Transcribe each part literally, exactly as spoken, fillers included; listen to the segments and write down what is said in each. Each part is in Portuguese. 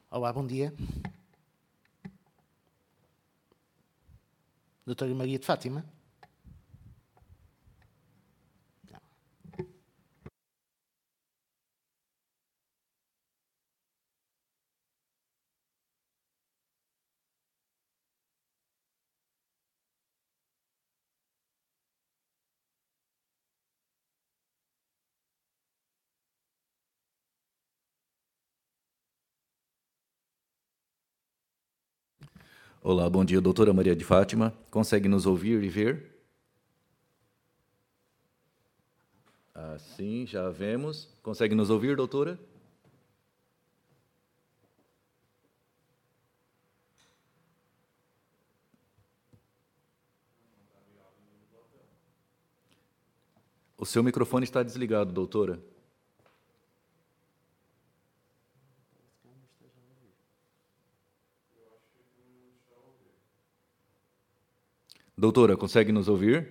Olá, bom dia. Doutora Maria de Fátima? Olá, bom dia, doutora Maria de Fátima. Consegue nos ouvir e ver? Ah, sim, já vemos. Consegue nos ouvir, doutora? O seu microfone está desligado, doutora. Doutora, consegue nos ouvir?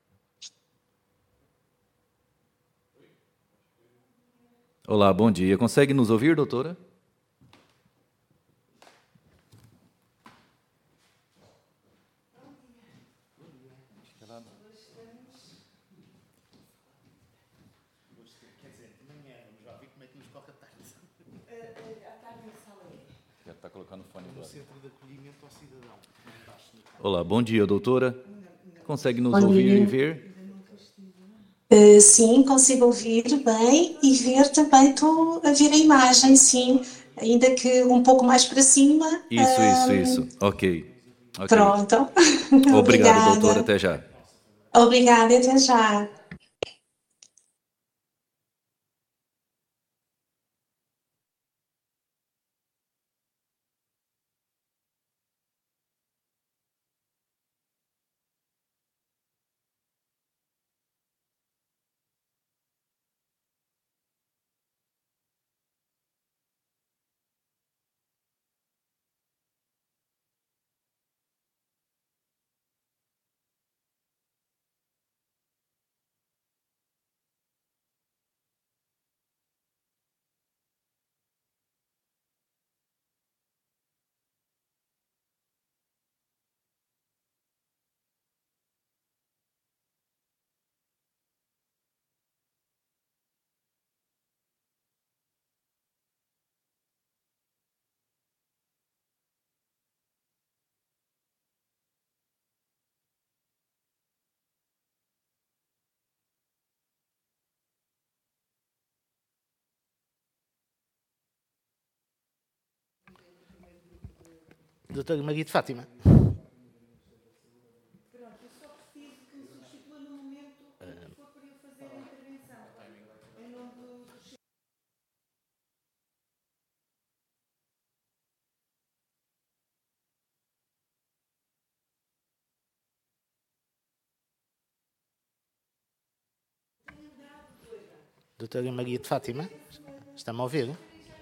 Olá, bom dia. Consegue nos ouvir, doutora? Já está colocando o fone agora. Centro de Acolhimento ao Cidadão. Olá, bom dia, doutora. Consegue nos Bom ouvir dia. e ver? Uh, sim, consigo ouvir bem e ver também, estou a ver a imagem, sim, ainda que um pouco mais para cima. Isso, isso, Um, isso. Ok. okay. Pronto. Obrigado, doutora. Obrigada. Até já. Obrigada, até já. Doutora Maria de Fátima? Doutora Maria de Fátima? Está-me a ouvir?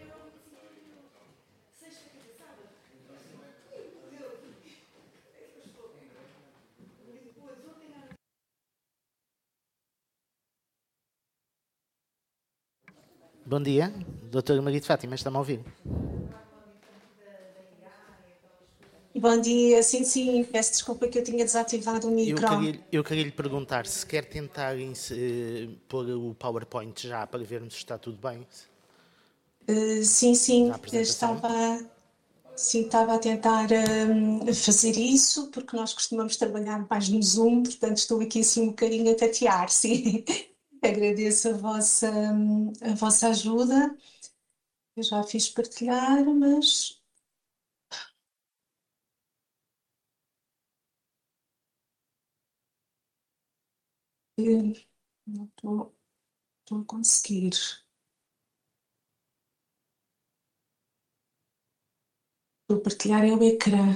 Bom dia. Doutora Maria de Fátima, está-me a ouvir? Bom dia, sim, sim, peço desculpa que eu tinha desativado o Eu micro. queria, eu queria lhe perguntar se quer tentar uh, pôr o PowerPoint já para vermos se está tudo bem. Uh, sim, sim, Na apresentação. estava, sim, estava a tentar um, fazer isso, porque nós costumamos trabalhar mais no Zoom, portanto estou aqui assim um bocadinho a tatear, sim. Agradeço a vossa, a vossa ajuda. Eu já fiz partilhar, mas... eu não estou, estou a conseguir. Vou partilhar é o ecrã.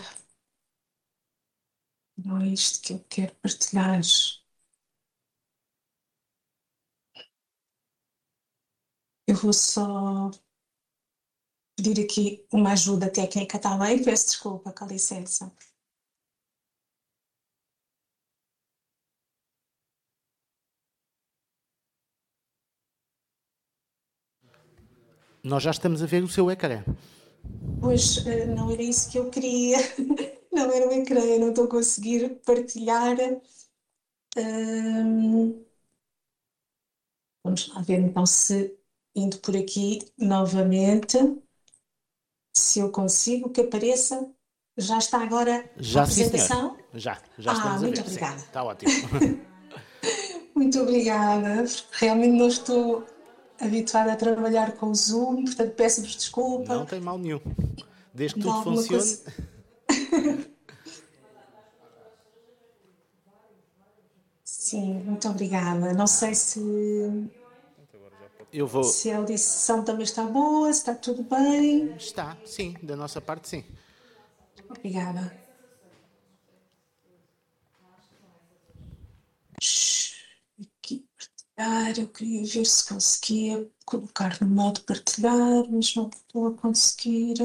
Não é isto que eu quero partilhar. Eu vou só pedir aqui uma ajuda técnica, está bem? Peço desculpa, com licença. Nós já estamos a ver o seu ecrã. Pois eh, não era isso que eu queria. Não era o ecrã, eu não estou a conseguir partilhar. Hum, vamos lá ver então se indo por aqui novamente, se eu consigo que apareça. Já está agora a Já sim, senhor. apresentação? Já, já Ah, estamos a muito ver, sim. obrigada. Está ótimo. Muito obrigada, porque realmente não estou habituada a trabalhar com o Zoom, portanto peço-vos Não desculpa. tem mal nenhum. Desde que Dá tudo alguma funcione. coisa. Sim, muito obrigada. Não sei se, Eu vou. se a audição também está boa, se está tudo bem. Está, sim, da nossa parte, sim. Obrigada. Aqui, partilhar. Eu queria ver se conseguia colocar no modo partilhar, mas não estou a conseguir.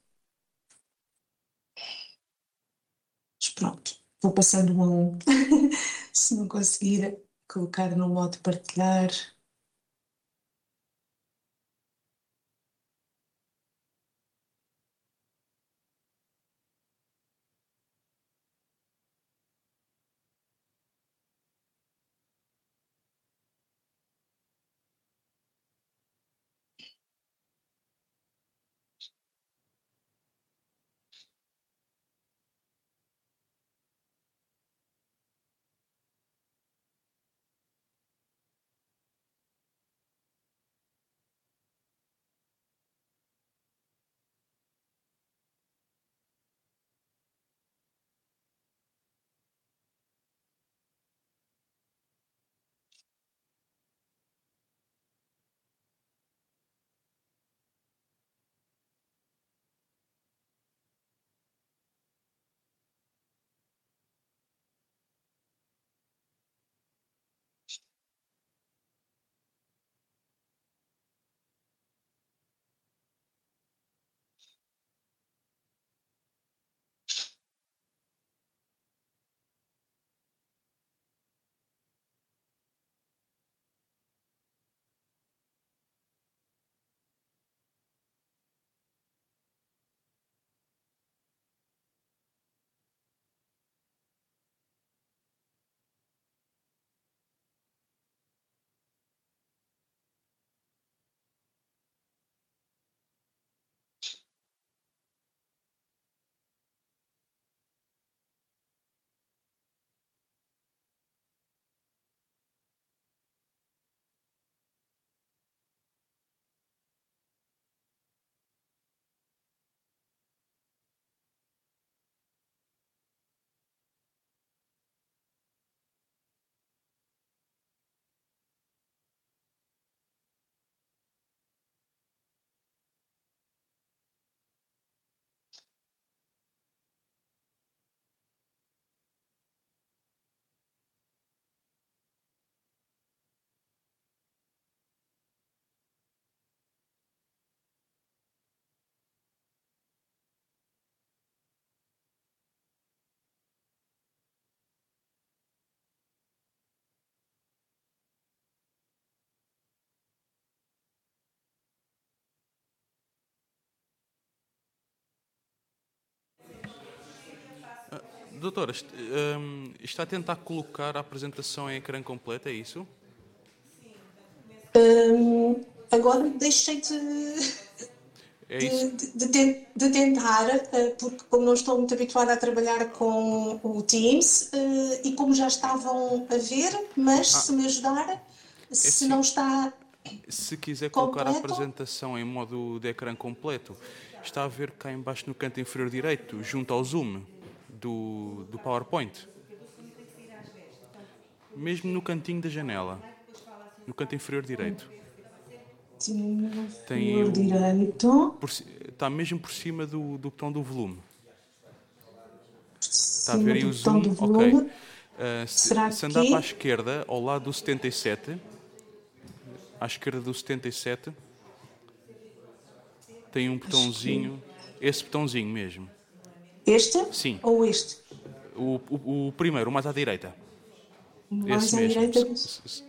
Mas pronto, vou passando um a um. Se não conseguir colocar no modo partilhar. Doutora, est- hum, está a tentar colocar a apresentação em ecrã completo, é isso? Hum, agora deixei de, É isso? de, de, de ten- de tentar, eh, porque como não estou muito habituada a trabalhar com o Teams, eh, e como já estavam a ver, mas Ah, se me ajudar, é se não sim. está Se quiser colocar a completo, apresentação em modo de ecrã completo, está a ver cá em baixo no canto inferior direito, junto ao zoom do, do PowerPoint. Mesmo no cantinho da janela, no canto inferior direito. no Tem inferior o, direito, por ci- está mesmo por cima do, do botão do volume. por Está a ver cima aí do o botão zoom? do Ok. volume. Uh, se, Será se andar para a que esquerda, ao lado do setenta e sete, à esquerda do setenta e sete, tem um acho que botãozinho, esse botãozinho mesmo. este Sim, ou este? o, o, o primeiro, o mais à direita. Mais Esse à mesmo. direita, Se, se,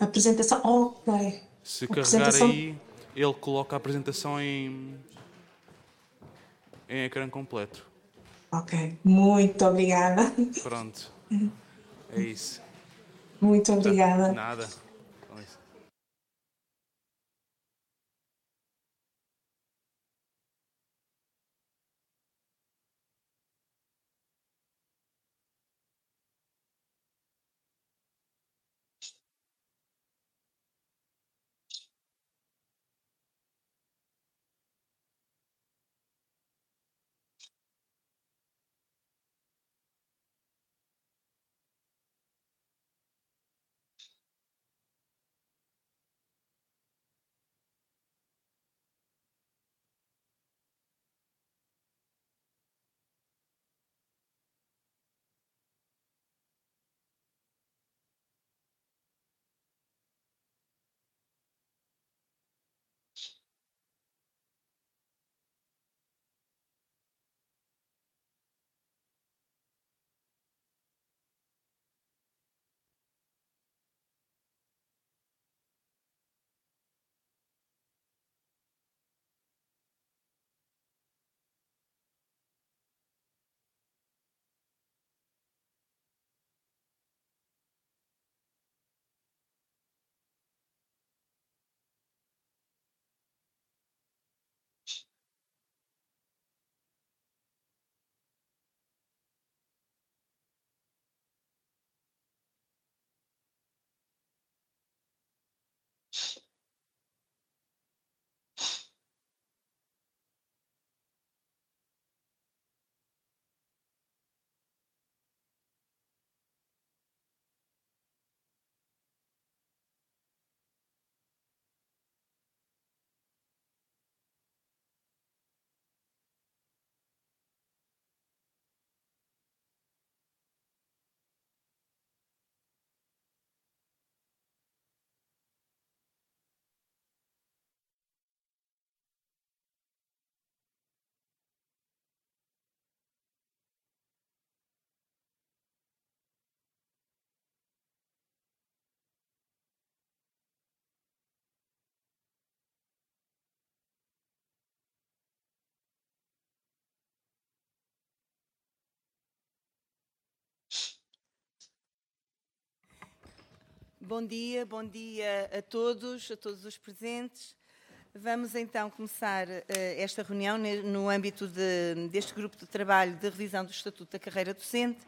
apresentação. Ok. se carregar Apresentação. aí, ele coloca a apresentação em, em ecrã completo. Ok, muito obrigada. Pronto, é isso. Muito obrigada. Nada. Com isso. Bom dia, bom dia a todos, a todos os presentes. Vamos então começar uh, esta reunião no âmbito de, deste grupo de trabalho de revisão do Estatuto da Carreira Docente.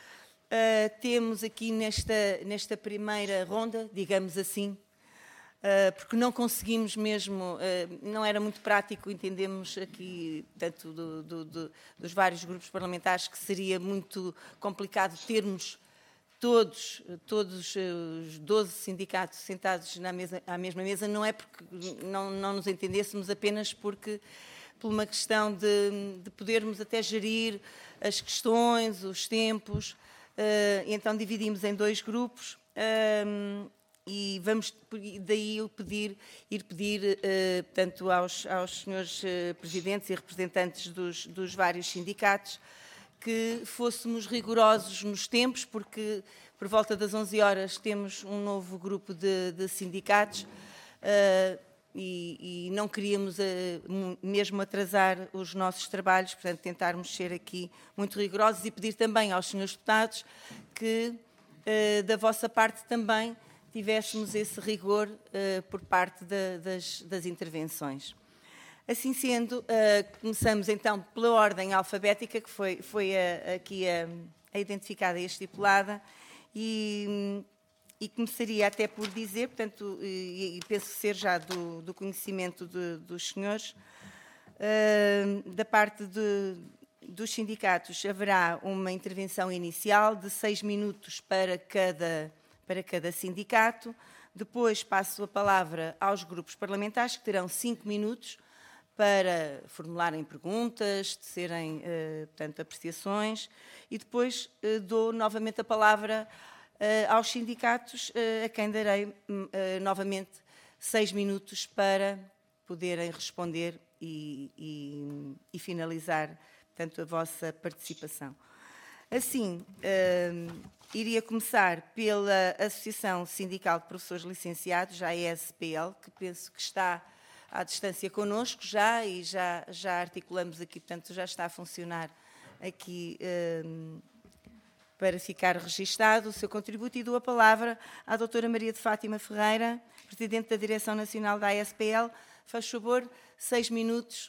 Uh, temos aqui nesta, nesta primeira ronda, digamos assim, uh, porque não conseguimos mesmo, uh, não era muito prático, entendemos aqui, tanto do, do, do, dos vários grupos parlamentares, que seria muito complicado termos todos, todos os doze sindicatos sentados na mesa, à mesma mesa, não é porque não, não nos entendêssemos, apenas porque, por uma questão de, de podermos até gerir as questões, os tempos, uh, então dividimos em dois grupos uh, e vamos daí eu pedir, ir pedir uh, portanto, aos, aos senhores uh, presidentes e representantes dos, dos vários sindicatos que fôssemos rigorosos nos tempos, porque por volta das onze horas temos um novo grupo de, de sindicatos uh, e, e não queríamos uh, mesmo atrasar os nossos trabalhos, portanto tentarmos ser aqui muito rigorosos e pedir também aos senhores deputados que uh, da vossa parte também tivéssemos esse rigor uh, por parte de, das, das intervenções. Assim sendo, uh, começamos então pela ordem alfabética, que foi, foi a, aqui a, a identificada e estipulada, e, e começaria até por dizer, portanto, e, e penso ser já do, do conhecimento de, dos senhores, uh, da parte de, dos sindicatos haverá uma intervenção inicial de seis minutos para cada, para cada sindicato, depois passo a palavra aos grupos parlamentares, que terão cinco minutos, para formularem perguntas, tecerem, uh, portanto, apreciações, e depois uh, dou novamente a palavra uh, aos sindicatos, uh, a quem darei uh, novamente seis minutos para poderem responder e, e, e finalizar, portanto, a vossa participação. Assim, uh, iria começar pela Associação Sindical de Professores Licenciados, a A S P L, que penso que está à distância connosco já e já, já articulamos aqui, portanto já está a funcionar aqui um, para ficar registado o seu contributo, e dou a palavra à doutora Maria de Fátima Ferreira, Presidente da Direção Nacional da A S P L. Faz favor, seis minutos.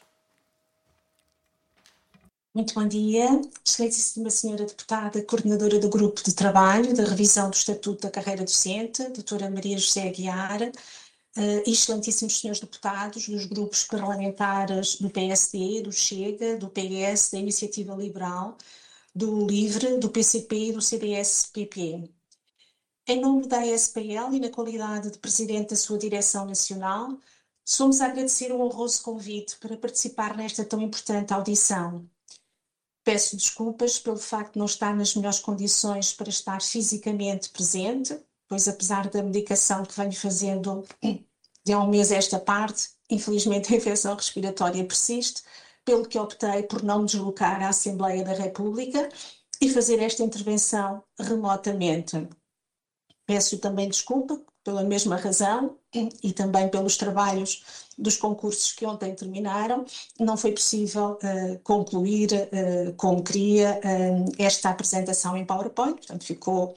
Muito bom dia, excelentíssima senhora deputada, coordenadora do Grupo de Trabalho da Revisão do Estatuto da Carreira Docente, doutora Maria José Aguiar, uh, e excelentíssimos senhores deputados dos grupos parlamentares do P S D, do Chega, do P S, da Iniciativa Liberal, do LIVRE, do P C P e do C D S P P. Em nome da A S P L e na qualidade de Presidente da sua Direção Nacional, somos a agradecer o honroso convite para participar nesta tão importante audição. Peço desculpas pelo facto de não estar nas melhores condições para estar fisicamente presente, pois apesar da medicação que venho fazendo de há um mês a esta parte, infelizmente a infecção respiratória persiste, pelo que optei por não me deslocar à Assembleia da República e fazer esta intervenção remotamente. Peço também desculpa pela mesma razão e também pelos trabalhos dos concursos que ontem terminaram, não foi possível uh, concluir uh, como queria uh, esta apresentação em PowerPoint, portanto ficou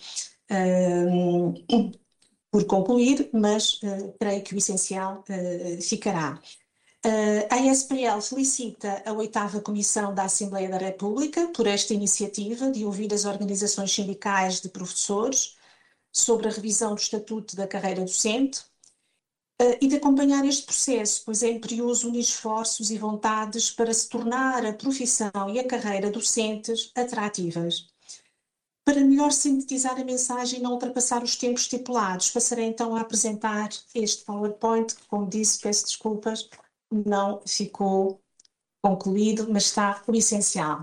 uh, por concluir, mas uh, creio que o essencial uh, ficará. Uh, a A S P L felicita a oitava Comissão da Assembleia da República por esta iniciativa de ouvir as organizações sindicais de professores sobre a revisão do Estatuto da Carreira Docente uh, e de acompanhar este processo, pois é imperioso unir esforços e vontades para se tornar a profissão e a carreira docentes atrativas. Para melhor sintetizar a mensagem e não ultrapassar os tempos estipulados, passarei então a apresentar este PowerPoint, que, como disse, peço desculpas, não ficou concluído, mas está o essencial.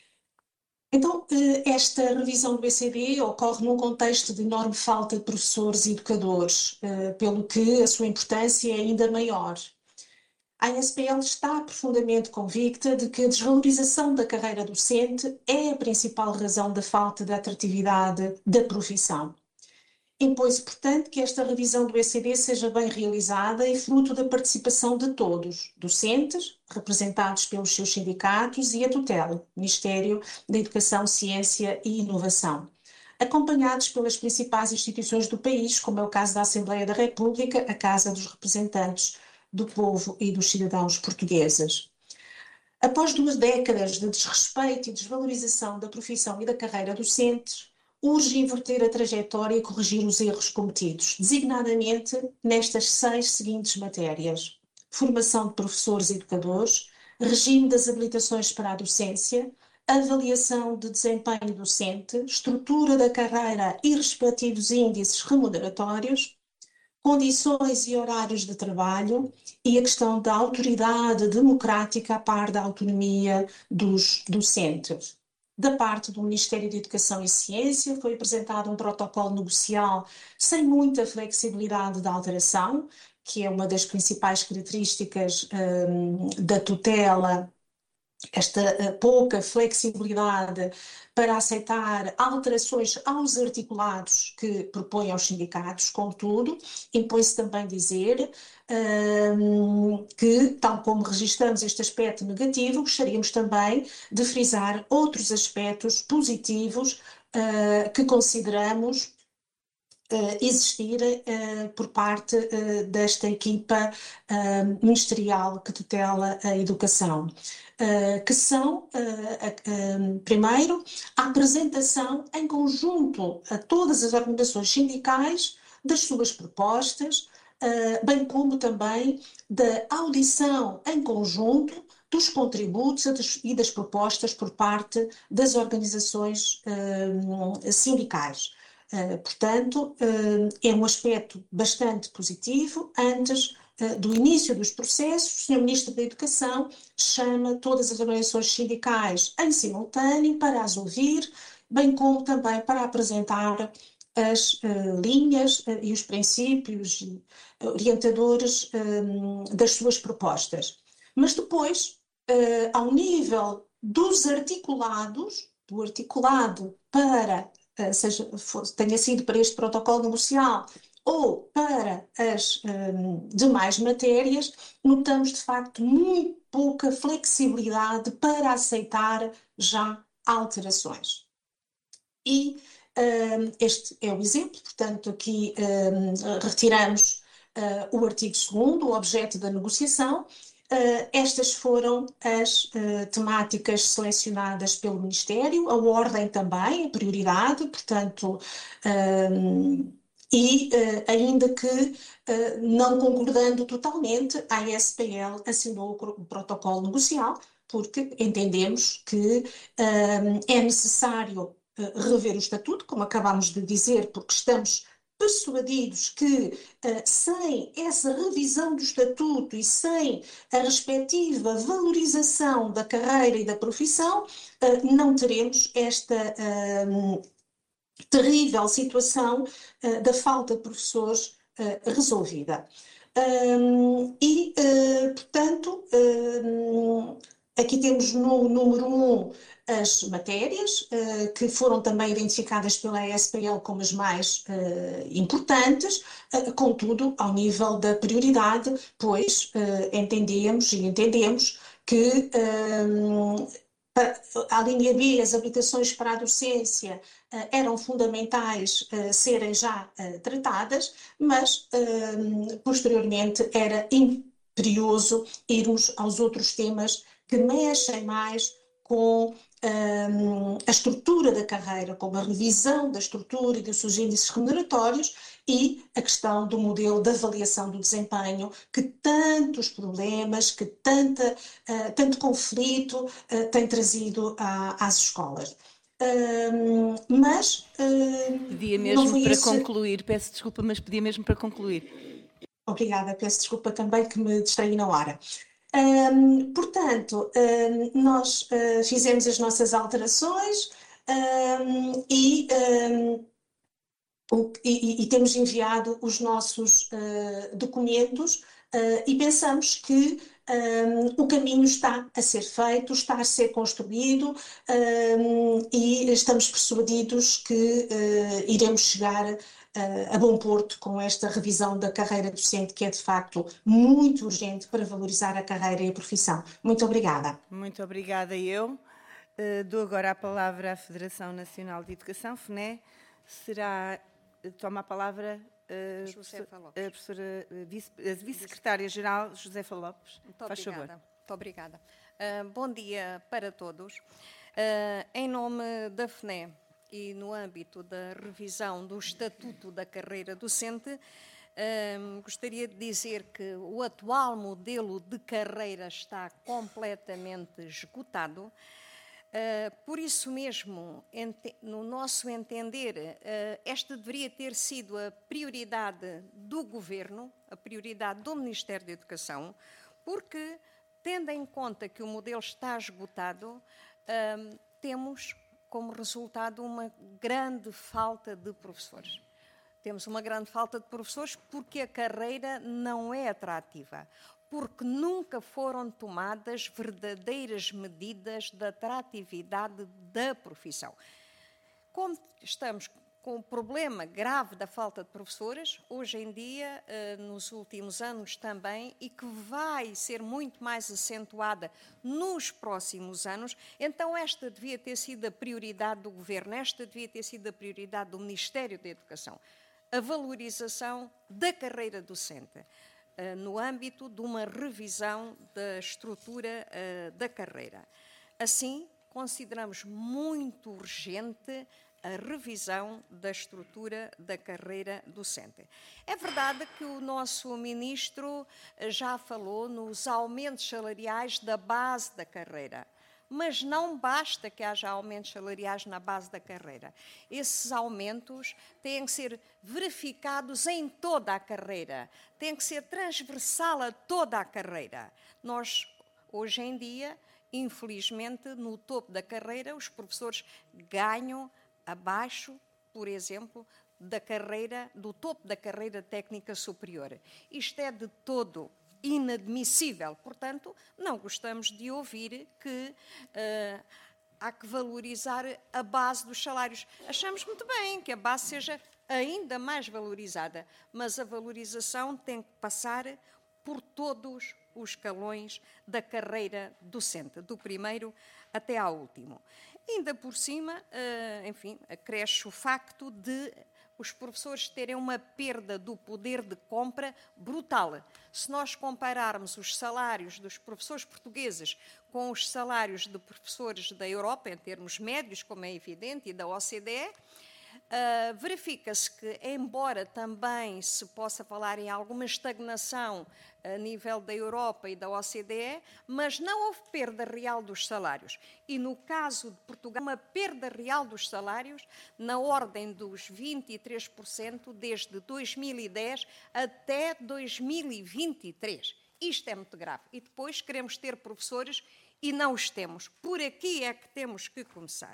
Então, esta revisão do B C D ocorre num contexto de enorme falta de professores e educadores, pelo que a sua importância é ainda maior. A A S P L está profundamente convicta de que a desvalorização da carreira docente é a principal razão da falta de atratividade da profissão. Impõe-se, portanto, que esta revisão do B C D seja bem realizada e fruto da participação de todos, docentes, representados pelos seus sindicatos, e a tutela, Ministério da Educação, Ciência e Inovação, acompanhados pelas principais instituições do país, como é o caso da Assembleia da República, a Casa dos Representantes do Povo e dos Cidadãos Portugueses. Após duas décadas de desrespeito e desvalorização da profissão e da carreira docentes, urge inverter a trajetória e corrigir os erros cometidos, designadamente nestas seis seguintes matérias: formação de professores e educadores, regime das habilitações para a docência, avaliação de desempenho docente, estrutura da carreira e respectivos índices remuneratórios, condições e horários de trabalho e a questão da autoridade democrática a par da autonomia dos docentes. Da parte do Ministério da Educação e Ciência foi apresentado um protocolo negocial sem muita flexibilidade de alteração, que é uma das principais características um, da tutela, esta uh, pouca flexibilidade para aceitar alterações aos articulados que propõem aos sindicatos. Contudo, impõe-se também dizer um, que, tal como registramos este aspecto negativo, gostaríamos também de frisar outros aspectos positivos uh, que consideramos Uh, existir uh, por parte uh, desta equipa uh, ministerial que tutela a educação, uh, que são, uh, uh, primeiro, a apresentação em conjunto a todas as organizações sindicais das suas propostas, uh, bem como também da audição em conjunto dos contributos e das propostas por parte das organizações uh, sindicais. Uh, portanto, uh, é um aspecto bastante positivo. Antes uh, do início dos processos, o senhor Ministro da Educação chama todas as organizações sindicais em simultâneo para as ouvir, bem como também para apresentar as uh, linhas uh, e os princípios orientadores uh, das suas propostas. Mas depois, uh, ao nível dos articulados, do articulado para seja, for, tenha sido para este protocolo negocial ou para as um, demais matérias, notamos de facto muito pouca flexibilidade para aceitar já alterações. E um, este é o exemplo, portanto aqui um, retiramos uh, o artigo segundo, o objeto da negociação. Uh, estas foram as uh, temáticas selecionadas pelo Ministério, a ordem também, a prioridade, portanto, um, e uh, ainda que uh, não concordando totalmente, a S P L assinou o protocolo negocial, porque entendemos que um, é necessário uh, rever o estatuto, como acabámos de dizer, porque estamos persuadidos que, uh, sem essa revisão do estatuto e sem a respectiva valorização da carreira e da profissão, uh, não teremos esta uh, terrível situação uh, da falta de professores uh, resolvida. Um, e, uh, portanto, um, aqui temos no número um as matérias, uh, que foram também identificadas pela E S P L como as mais uh, importantes, uh, contudo, ao nível da prioridade, pois uh, entendemos e entendemos que um, a linha B, as habilitações para a docência, uh, eram fundamentais uh, serem já uh, tratadas, mas uh, posteriormente era imperioso irmos aos outros temas que mexem mais com um, a estrutura da carreira, como a revisão da estrutura e dos seus índices remuneratórios e a questão do modelo de avaliação do desempenho, que tantos problemas, que tanta, uh, tanto conflito uh, tem trazido a, às escolas. Uh, mas... Uh, pedia mesmo para esse... concluir, peço desculpa, mas pedia mesmo para concluir. Obrigada, peço desculpa também que me distraí na hora. Um, portanto, um, nós uh, fizemos as nossas alterações um, e, um, o, e, e temos enviado os nossos uh, documentos uh, e pensamos que um, o caminho está a ser feito, está a ser construído um, e estamos persuadidos que uh, iremos chegar a bom porto com esta revisão da carreira docente, que é de facto muito urgente para valorizar a carreira e a profissão. Muito obrigada. Muito obrigada eu. Uh, dou agora a palavra à Federação Nacional de Educação, F N E. Será, toma a palavra uh, Josefa Lopes. a professora, uh, vice, a vice-secretária-geral Josefa Lopes. Muito Faz obrigada. favor. Muito obrigada. Uh, bom dia para todos. Uh, em nome da F N E, e no âmbito da revisão do Estatuto da Carreira Docente, um, gostaria de dizer que o atual modelo de carreira está completamente esgotado. Uh, por isso mesmo, no nosso entender, uh, esta deveria ter sido a prioridade do Governo, a prioridade do Ministério da Educação, porque, tendo em conta que o modelo está esgotado, uh, temos como resultado uma grande falta de professores. Temos uma grande falta de professores porque a carreira não é atrativa, porque nunca foram tomadas verdadeiras medidas de atratividade da profissão. Como estamos com o problema grave da falta de professores, hoje em dia, nos últimos anos também, e que vai ser muito mais acentuada nos próximos anos, então esta devia ter sido a prioridade do Governo, esta devia ter sido a prioridade do Ministério da Educação, a valorização da carreira docente, no âmbito de uma revisão da estrutura da carreira. Assim, consideramos muito urgente a revisão da estrutura da carreira docente. É verdade que o nosso Ministro já falou nos aumentos salariais da base da carreira, mas não basta que haja aumentos salariais na base da carreira. Esses aumentos têm que ser verificados em toda a carreira, têm que ser transversal a toda a carreira. Nós, hoje em dia, infelizmente, no topo da carreira, os professores ganham abaixo, por exemplo, da carreira, do topo da carreira técnica superior. Isto é de todo inadmissível. Portanto, não gostamos de ouvir que uh, há que valorizar a base dos salários. Achamos muito bem que a base seja ainda mais valorizada, mas a valorização tem que passar por todos os escalões da carreira docente, do primeiro até ao último. Ainda por cima, enfim, acresce o facto de os professores terem uma perda do poder de compra brutal. Se nós compararmos os salários dos professores portugueses com os salários de professores da Europa, em termos médios, como é evidente, e da O C D E, Uh, verifica-se que, embora também se possa falar em alguma estagnação a nível da Europa e da O C D E, mas não houve perda real dos salários. E no caso de Portugal, uma perda real dos salários na ordem dos vinte e três por cento desde dois mil e dez até dois mil e vinte e três. Isto é muito grave. E depois queremos ter professores e não os temos. Por aqui é que temos que começar.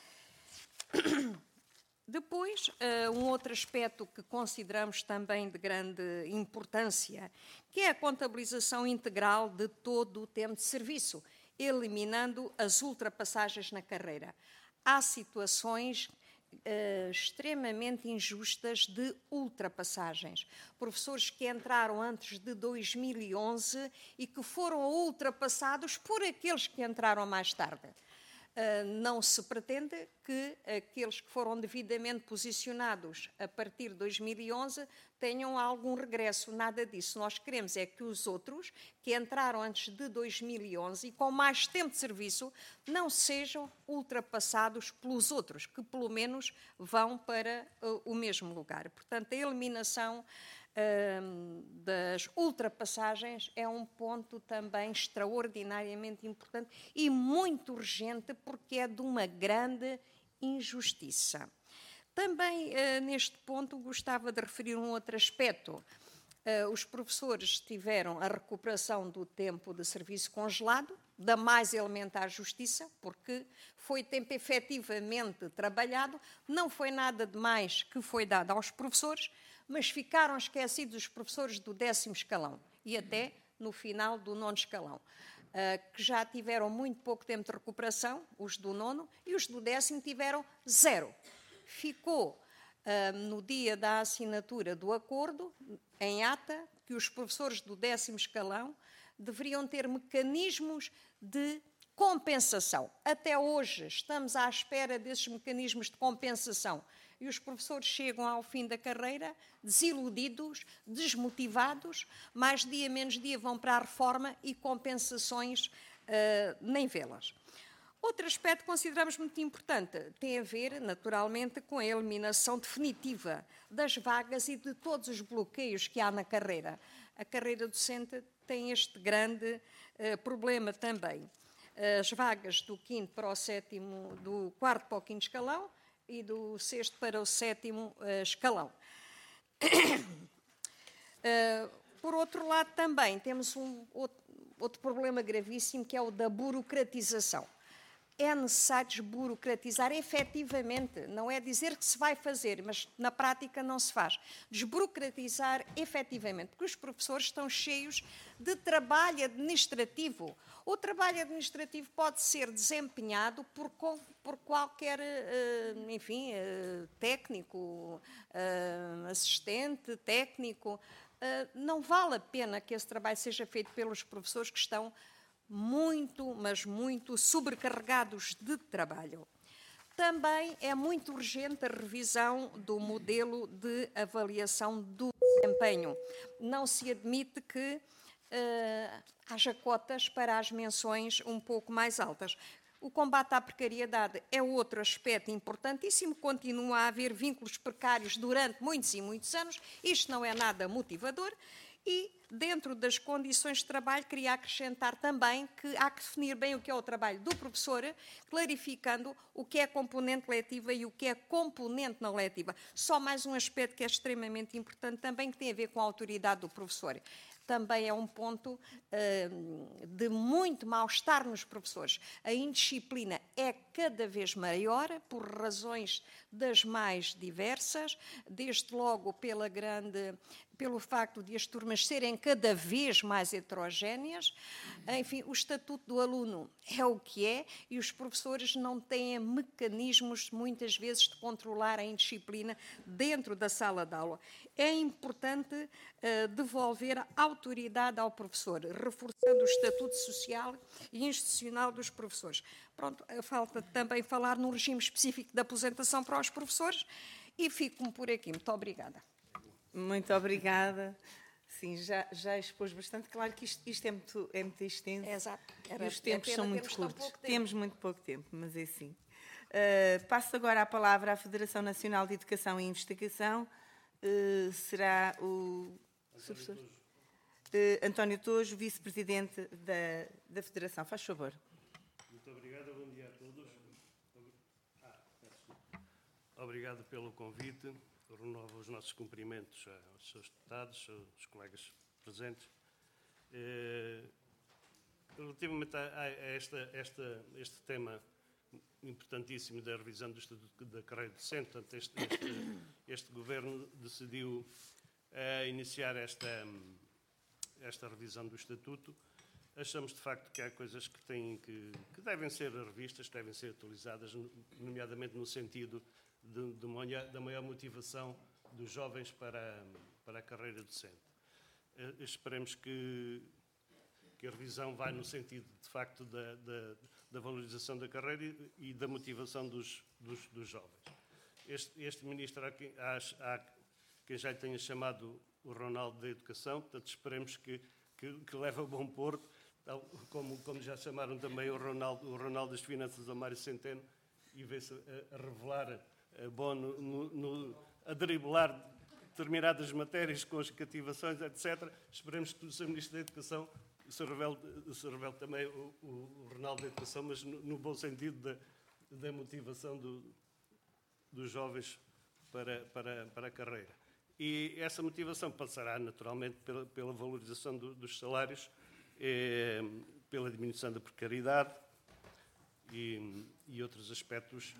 Depois, um outro aspecto que consideramos também de grande importância, que é a contabilização integral de todo o tempo de serviço, eliminando as ultrapassagens na carreira. Há situações uh, extremamente injustas de ultrapassagens. Professores que entraram antes de dois mil e onze e que foram ultrapassados por aqueles que entraram mais tarde. Uh, não se pretende que aqueles que foram devidamente posicionados a partir de dois mil e onze tenham algum regresso, nada disso. Nós queremos é que os outros, que entraram antes de dois mil e onze e com mais tempo de serviço, não sejam ultrapassados pelos outros, que pelo menos vão para uh, o mesmo lugar. Portanto, a eliminação das ultrapassagens é um ponto também extraordinariamente importante e muito urgente, porque é de uma grande injustiça. Também, neste ponto, gostava de referir um outro aspecto. Os professores tiveram a recuperação do tempo de serviço congelado, da mais elementar justiça, porque foi tempo efetivamente trabalhado, não foi nada de mais que foi dado aos professores, mas ficaram esquecidos os professores do décimo escalão e até no final do nono escalão, que já tiveram muito pouco tempo de recuperação, os do nono, e os do décimo tiveram zero. Ficou no dia da assinatura do acordo, em ata, que os professores do décimo escalão deveriam ter mecanismos de compensação. Até hoje estamos à espera desses mecanismos de compensação. E os professores chegam ao fim da carreira desiludidos, desmotivados, mais dia menos dia vão para a reforma e compensações uh, nem vê-las. Outro aspecto que consideramos muito importante tem a ver, naturalmente, com a eliminação definitiva das vagas e de todos os bloqueios que há na carreira. A carreira docente tem este grande uh, problema também. As vagas do quinto para o sétimo, do quarto para o quinto escalão, e do sexto para o sétimo uh, escalão. uh, por outro lado, também temos um outro, outro problema gravíssimo, que é o da burocratização. É necessário desburocratizar efetivamente, não é dizer que se vai fazer, mas na prática não se faz. Desburocratizar efetivamente, porque os professores estão cheios de trabalho administrativo. O trabalho administrativo pode ser desempenhado por, por qualquer, enfim, técnico, assistente, técnico. Não vale a pena que esse trabalho seja feito pelos professores que estão muito, mas muito sobrecarregados de trabalho. Também é muito urgente a revisão do modelo de avaliação do desempenho. Não se admite que uh, haja cotas para as menções um pouco mais altas. O combate à precariedade é outro aspecto importantíssimo. Continua a haver vínculos precários durante muitos e muitos anos. Isto não é nada motivador. E, dentro das condições de trabalho, queria acrescentar também que há que definir bem o que é o trabalho do professor, clarificando o que é componente letiva e o que é componente não letiva. Só mais um aspecto que é extremamente importante também, que tem a ver com a autoridade do professor. Também é um ponto uh, de muito mal-estar nos professores. A indisciplina é cada vez maior, por razões das mais diversas, desde logo pela grande, pelo facto de as turmas serem cada vez mais heterogéneas. Enfim, o estatuto do aluno é o que é e os professores não têm mecanismos, muitas vezes, de controlar a indisciplina dentro da sala de aula. É importante uh, devolver a autoridade ao professor, reforçando o estatuto social e institucional dos professores. Pronto, falta também falar no regime específico de aposentação para os professores e fico por aqui. Muito obrigada. Muito obrigada. Sim, já, já expôs bastante. Claro que isto, isto é, muito, é muito extenso. Exato. Era, e os tempos são muito curtos. Temos muito pouco tempo, mas é assim. Uh, passo agora a palavra à Federação Nacional de Educação e Investigação. Uh, será o professor uh, António Tojo, vice-presidente da, da Federação. Faz favor. Muito obrigado. Bom dia a todos. Ah, obrigado pelo convite. Renovo os nossos cumprimentos aos seus deputados, aos colegas presentes. Eh, relativamente a, a esta, esta, este tema importantíssimo da revisão do Estatuto da Carreira Docente, portanto, este, este, este Governo decidiu eh, iniciar esta, esta revisão do Estatuto. Achamos, de facto, que há coisas que, têm que, que devem ser revistas, que devem ser atualizadas, nomeadamente no sentido De, de maior, da maior motivação dos jovens para, para a carreira docente. Eh, esperemos que, que a revisão vá no sentido, de facto, da, da, da valorização da carreira e, e da motivação dos, dos, dos jovens. Este, este ministro, há quem, há, há quem já lhe tenha chamado o Ronaldo da Educação, portanto, esperemos que, que, que leve a bom porto, tal como, como já chamaram também o Ronaldo, o Ronaldo das Finanças, ao Mário Centeno, e vê-se a, a revelar bom no, no, no, a driblar determinadas matérias com as cativações, etcétera. Esperemos que o seu Ministro da Educação se revele, se revele também o, o Ronaldo da Educação, mas no, no bom sentido da, da motivação do, dos jovens para, para, para a carreira. E essa motivação passará naturalmente pela, pela valorização do, dos salários, eh, pela diminuição da precariedade e, e outros aspectos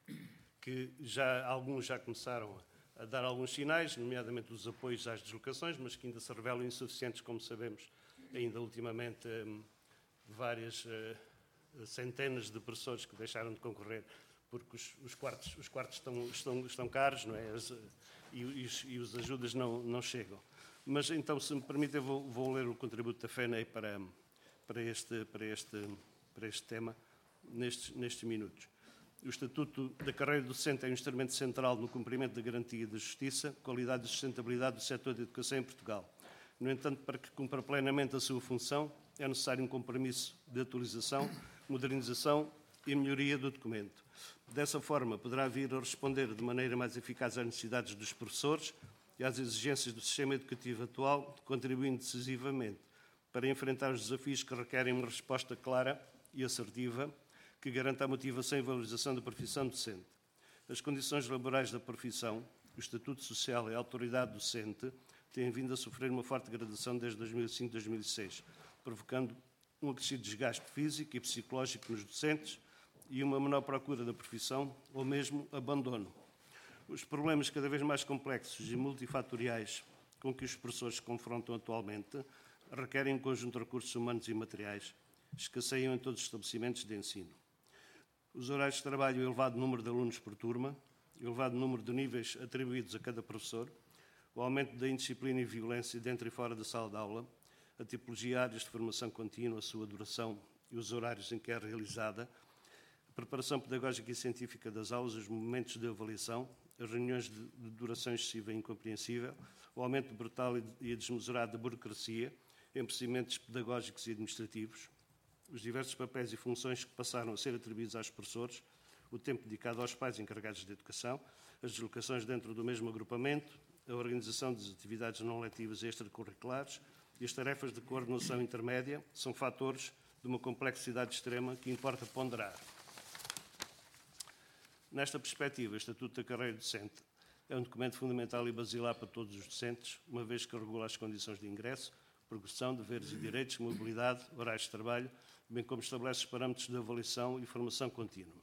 que já, alguns já começaram a, a dar alguns sinais, nomeadamente os apoios às deslocações, mas que ainda se revelam insuficientes, como sabemos, ainda ultimamente um, várias uh, centenas de professores que deixaram de concorrer porque os, os quartos, os quartos estão, estão, estão caros, não é? As, e, e, os, e os ajudas não, não chegam. Mas então, se me permite, eu vou, vou ler o contributo da FENEI para, para, este, para, este, para este tema nestes, nestes minutos. O Estatuto da Carreira Docente é um instrumento central no cumprimento da garantia da justiça, qualidade e sustentabilidade do setor da educação em Portugal. No entanto, para que cumpra plenamente a sua função, é necessário um compromisso de atualização, modernização e melhoria do documento. Dessa forma, poderá vir a responder de maneira mais eficaz às necessidades dos professores e às exigências do sistema educativo atual, contribuindo decisivamente para enfrentar os desafios que requerem uma resposta clara e assertiva, que garanta a motivação e valorização da profissão docente. As condições laborais da profissão, o estatuto social e a autoridade docente têm vindo a sofrer uma forte degradação desde dois mil e cinco a dois mil e seis, provocando um acrescido desgaste físico e psicológico nos docentes e uma menor procura da profissão ou mesmo abandono. Os problemas cada vez mais complexos e multifatoriais com que os professores se confrontam atualmente requerem um conjunto de recursos humanos e materiais, escasseiam em todos os estabelecimentos de ensino. Os horários de trabalho, o elevado número de alunos por turma, o elevado número de níveis atribuídos a cada professor, o aumento da indisciplina e violência dentro e fora da sala de aula, a tipologia de áreas de formação contínua, a sua duração e os horários em que é realizada, a preparação pedagógica e científica das aulas, os momentos de avaliação, as reuniões de duração excessiva e incompreensível, o aumento brutal e desmesurado da burocracia em procedimentos pedagógicos e administrativos, os diversos papéis e funções que passaram a ser atribuídos aos professores, o tempo dedicado aos pais encarregados de educação, as deslocações dentro do mesmo agrupamento, a organização das atividades não letivas e extracurriculares e as tarefas de coordenação intermédia são fatores de uma complexidade extrema que importa ponderar. Nesta perspectiva, o Estatuto da Carreira Docente é um documento fundamental e basilar para todos os docentes, uma vez que regula as condições de ingresso, progressão, deveres e direitos, mobilidade, horários de trabalho, bem como estabelece os parâmetros de avaliação e formação contínua.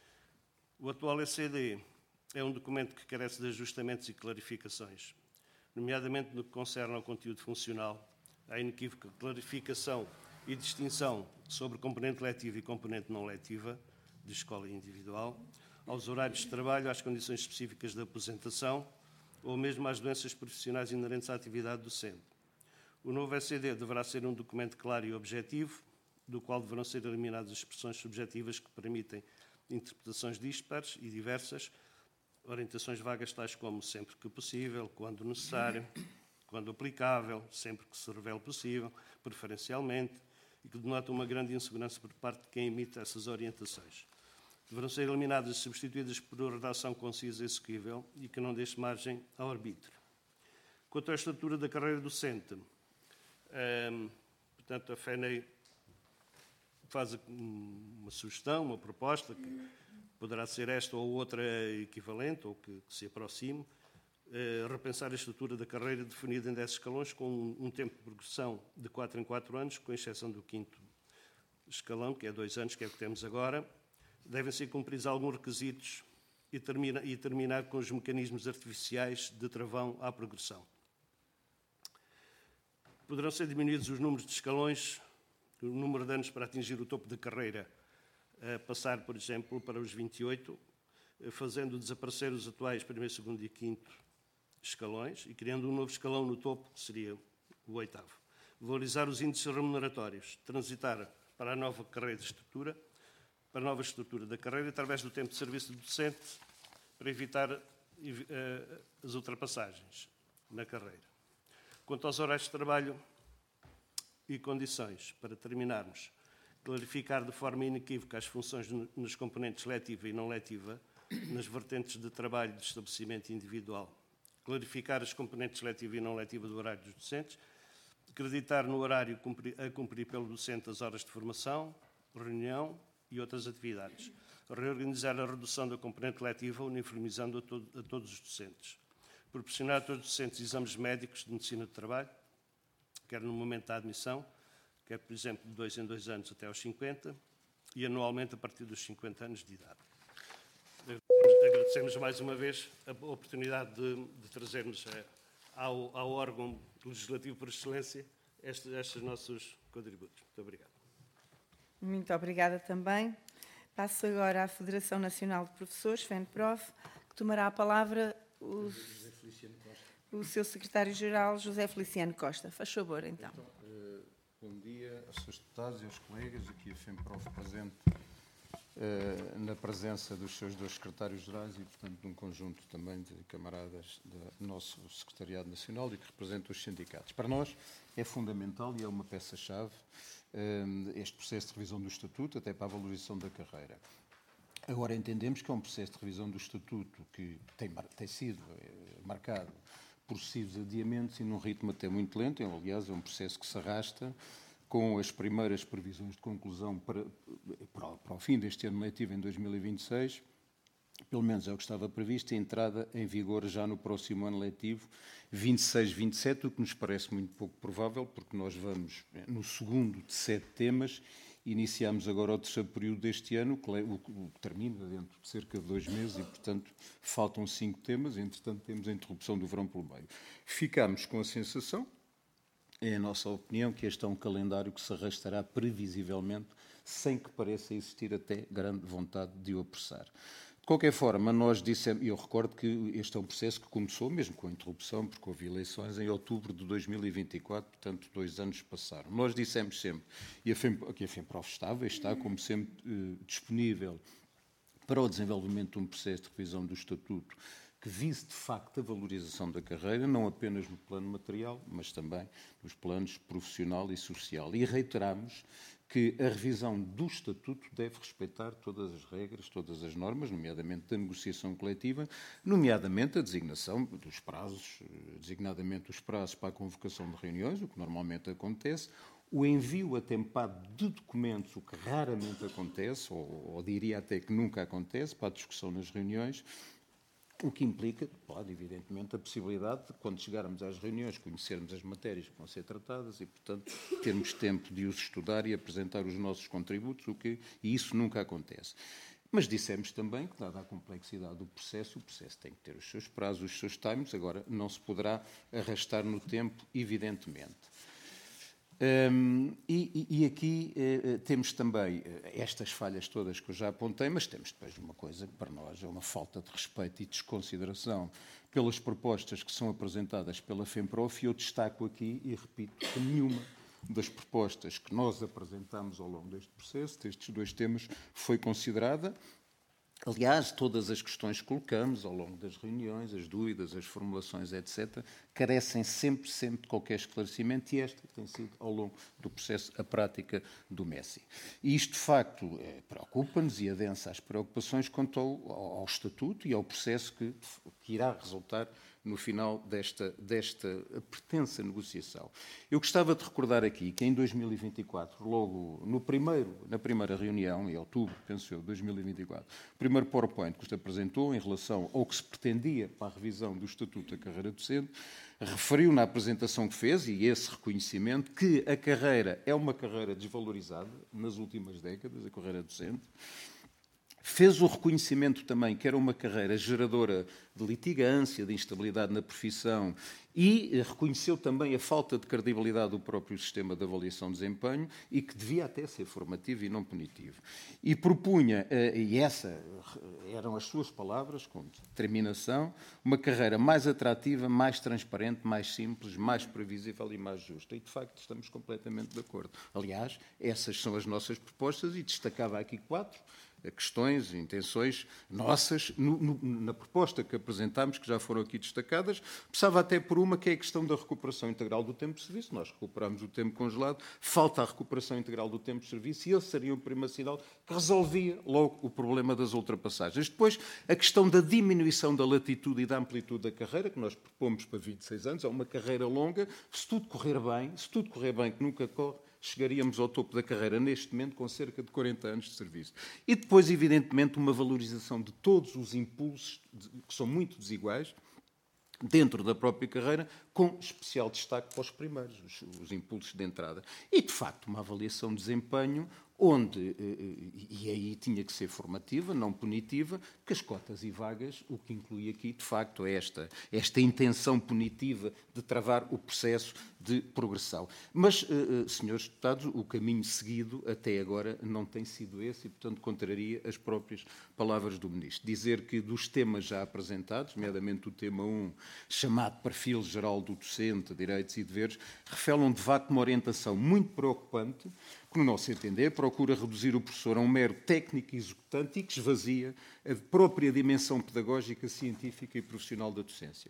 O atual E C D é um documento que carece de ajustamentos e clarificações. nomeadamente no que concerne ao conteúdo funcional, à inequívoca clarificação e distinção sobre componente letiva e componente não letiva de escola individual, aos horários de trabalho, às condições específicas de aposentação ou mesmo às doenças profissionais inerentes à atividade docente. O novo E C D deverá ser um documento claro e objetivo, do qual deverão ser eliminadas as expressões subjetivas que permitem interpretações dispares e diversas, orientações vagas tais como sempre que possível, quando necessário, quando aplicável, sempre que se revele possível, preferencialmente, e que denotam uma grande insegurança por parte de quem emite essas orientações. Deverão ser eliminadas e substituídas por uma redação concisa e execuível e que não deixe margem ao arbítrio. Quanto à estrutura da carreira docente, hum, portanto, a F E N E faz uma sugestão, uma proposta, que poderá ser esta ou outra equivalente, ou que, que se aproxime, eh, repensar a estrutura da carreira definida em dez escalões, com um, um tempo de progressão de quatro em quatro anos, com exceção do quinto escalão, que é dois anos, que é o que temos agora. Devem ser cumpridos alguns requisitos e, termina, e terminar com os mecanismos artificiais de travão à progressão. Poderão ser diminuídos os números de escalões, o número de anos para atingir o topo da carreira, a passar, por exemplo, para os vinte e oito, fazendo desaparecer os atuais primeiro, segundo e quinto escalões e criando um novo escalão no topo, que seria o oitavo. Valorizar os índices remuneratórios, transitar para a nova carreira de estrutura, para a nova estrutura da carreira, através do tempo de serviço do docente, para evitar uh, as ultrapassagens na carreira. Quanto aos horários de trabalho e condições, para terminarmos, clarificar de forma inequívoca as funções nos componentes letiva e não letiva, nas vertentes de trabalho de estabelecimento individual. Clarificar as componentes letiva e não letiva do horário dos docentes, acreditar no horário a cumprir pelo docente as horas de formação, reunião e outras atividades. Reorganizar a redução da componente letiva, uniformizando a, todo, a todos os docentes. Proporcionar a todos os docentes exames médicos de medicina de trabalho, quer no momento da admissão, quer, por exemplo, de dois em dois anos até aos cinquenta, e anualmente a partir dos cinquenta anos de idade. Agradecemos mais uma vez a oportunidade de, de trazermos ao, ao órgão legislativo por excelência estes, estes nossos contributos. Muito obrigado. Muito obrigada também. Passo agora à Federação Nacional de Professores, FENPROF, que tomará a palavra o, o seu secretário-geral, José Feliciano Costa. Faz favor, então. então uh, bom dia aos seus deputados e aos colegas, aqui a FENPROF presente uh, na presença dos seus dois secretários-gerais e, portanto, de um conjunto também de camaradas do nosso Secretariado Nacional e que representam os sindicatos. Para nós é fundamental e é uma peça-chave este processo de revisão do Estatuto, até para a valorização da carreira. Agora, entendemos que é um processo de revisão do Estatuto que tem, tem sido marcado por sucessivos adiamentos e num ritmo até muito lento. Aliás, é um processo que se arrasta com as primeiras previsões de conclusão para, para, para o fim deste ano letivo, em dois mil e vinte e seis, pelo menos é o que estava previsto, a entrada em vigor já no próximo ano letivo, vinte e seis, vinte e sete, o que nos parece muito pouco provável, porque nós vamos no segundo de sete temas, iniciamos agora o terceiro período deste ano, o que termina dentro de cerca de dois meses e, portanto, faltam cinco temas, entretanto temos a interrupção do verão pelo meio. Ficamos com a sensação, é a nossa opinião, que este é um calendário que se arrastará previsivelmente, sem que pareça existir até grande vontade de o apressar. De qualquer forma, nós dissemos, e eu recordo que este é um processo que começou, mesmo com a interrupção, porque houve eleições em outubro de dois mil e vinte e quatro, portanto, dois anos passaram. Nós dissemos sempre, e a FEM, que a FENPROF estava, e está, como sempre, eh, disponível para o desenvolvimento de um processo de revisão do Estatuto que vise, de facto, a valorização da carreira, não apenas no plano material, mas também nos planos profissional e social. E reiteramos que a revisão do Estatuto deve respeitar todas as regras, todas as normas, nomeadamente da negociação coletiva, nomeadamente a designação dos prazos, designadamente os prazos para a convocação de reuniões, o que normalmente acontece, o envio atempado de documentos, o que raramente acontece, ou, ou diria até que nunca acontece, para a discussão nas reuniões, o que implica, pode, evidentemente, a possibilidade de, quando chegarmos às reuniões, conhecermos as matérias que vão ser tratadas e, portanto, termos tempo de os estudar e apresentar os nossos contributos, o que, e isso nunca acontece. Mas dissemos também que, dada a complexidade do processo, o processo tem que ter os seus prazos, os seus times, agora não se poderá arrastar no tempo, evidentemente. Um, e, e aqui uh, temos também uh, estas falhas todas que eu já apontei, mas temos depois uma coisa que para nós é uma falta de respeito e desconsideração pelas propostas que são apresentadas pela FEMPROF, e eu destaco aqui e repito que nenhuma das propostas que nós apresentamos ao longo deste processo, destes dois temas, foi considerada. Aliás, todas as questões que colocamos ao longo das reuniões, as dúvidas, as formulações, etcétera, carecem sempre, sempre de qualquer esclarecimento, e esta tem sido, ao longo do processo, a prática do Messi. E isto, de facto, é, preocupa-nos e adensa as preocupações quanto ao, ao Estatuto e ao processo que, que irá resultar no final desta, desta pretensa negociação. Eu gostava de recordar aqui que em dois mil e vinte e quatro, logo no primeiro, na primeira reunião, em outubro, penso eu, de dois mil e vinte e quatro, o primeiro PowerPoint que se apresentou em relação ao que se pretendia para a revisão do Estatuto da Carreira Docente, referiu na apresentação que fez, e esse reconhecimento, que a carreira é uma carreira desvalorizada nas últimas décadas, a carreira docente. Fez o reconhecimento também que era uma carreira geradora de litigância, de instabilidade na profissão, e reconheceu também a falta de credibilidade do próprio sistema de avaliação de desempenho e que devia até ser formativo e não punitivo. E propunha, e essas eram as suas palavras, com determinação, uma carreira mais atrativa, mais transparente, mais simples, mais previsível e mais justa. E, de facto, estamos completamente de acordo. Aliás, essas são as nossas propostas, e destacava aqui quatro questões, intenções nossas no, no, na proposta que apresentámos, que já foram aqui destacadas. Precisava até por uma, que é a questão da recuperação integral do tempo de serviço. Nós recuperamos o tempo congelado, falta a recuperação integral do tempo de serviço, e esse seria o primeiro sinal que resolvia logo o problema das ultrapassagens. Depois, a questão da diminuição da latitude e da amplitude da carreira, que nós propomos para vinte e seis anos, é uma carreira longa. Se tudo correr bem, se tudo correr bem, que nunca corre, chegaríamos ao topo da carreira neste momento com cerca de quarenta anos de serviço. E depois, evidentemente, uma valorização de todos os impulsos, que são muito desiguais, dentro da própria carreira, com especial destaque para os primeiros, os, os impulsos de entrada. E, de facto, uma avaliação de desempenho onde, e aí tinha que ser formativa, não punitiva, que as cotas e vagas, o que inclui aqui, de facto, é esta, esta intenção punitiva de travar o processo de progressão. Mas, senhores deputados, o caminho seguido até agora não tem sido esse e, portanto, contraria as próprias palavras do Ministro. Dizer que dos temas já apresentados, nomeadamente o tema um, chamado Perfil Geral do Docente, Direitos e Deveres, revelam, de facto, uma orientação muito preocupante, que, no nosso entender, procura reduzir o professor a um mero técnico executante e que esvazia a própria dimensão pedagógica, científica e profissional da docência.